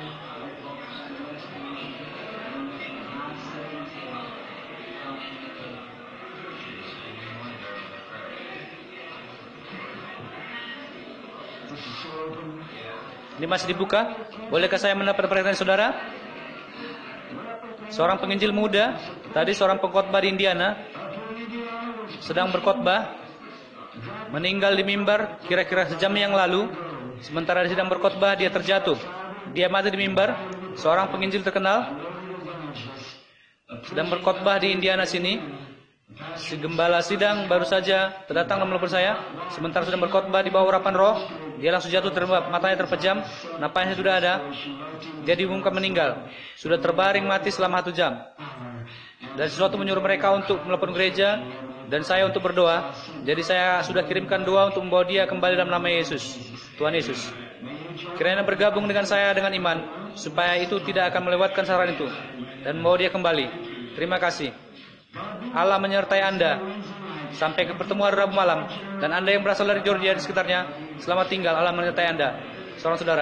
Ini masih dibuka. Bolehkah saya mendapat perhatian saudara? Seorang penginjil muda, tadi seorang pengkhotbah di Indiana, sedang berkhotbah, meninggal di mimbar kira-kira sejam yang lalu. Sementara dia sedang berkhotbah, dia terjatuh. Dia mati di mimbar. Seorang penginjil terkenal sedang berkhotbah di Indiana sini. Si gembala sidang baru saja terdatang menelepon saya. Sementara sedang berkhotbah di bawah urapan roh, dia langsung jatuh, matanya terpejam, napasnya sudah ada. Dia diumumkan meninggal, sudah terbaring mati selama 1 jam. Dan sesuatu menyuruh mereka untuk menelepon gereja dan saya untuk berdoa. Jadi saya sudah kirimkan doa untuk membawa dia kembali dalam nama Yesus, Tuhan Yesus. Kiranya bergabung dengan saya dengan iman, supaya itu tidak akan melewatkan saran itu dan membawa dia kembali. Terima kasih. Allah menyertai Anda sampai ke pertemuan Rabu malam. Dan Anda yang berasal dari Georgia di sekitarnya, selamat tinggal. Allah menyertai Anda, seorang saudara.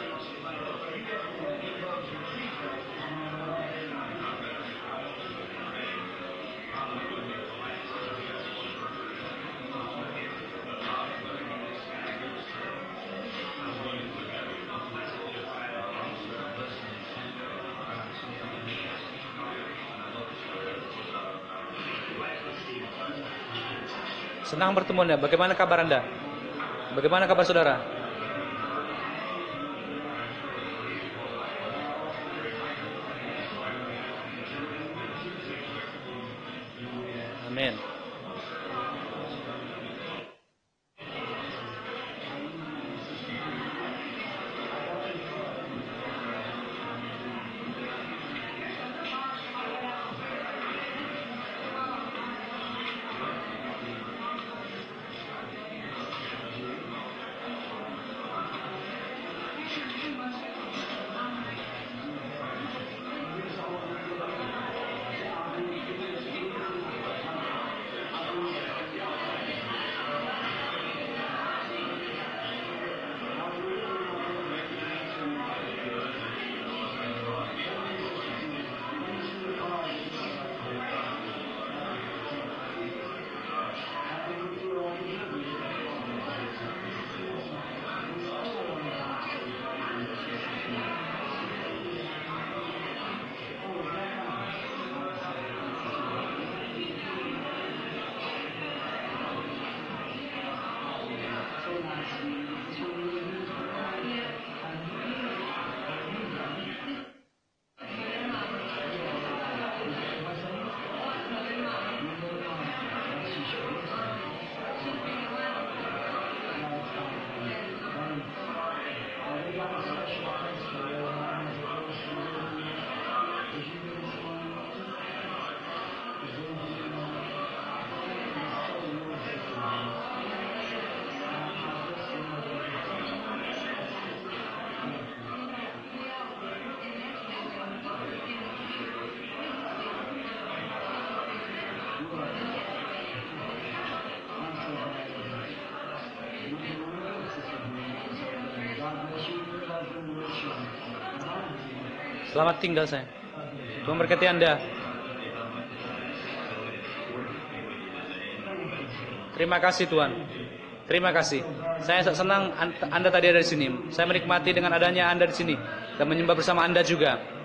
Senang bertemu Anda. Bagaimana kabar Anda? Bagaimana kabar saudara? Amin. Selamat tinggal saya. Tuhan berkati Anda. Terima kasih Tuhan. Terima kasih. Saya senang Anda tadi ada di sini. Saya menikmati dengan adanya Anda di sini dan menyembah bersama Anda juga.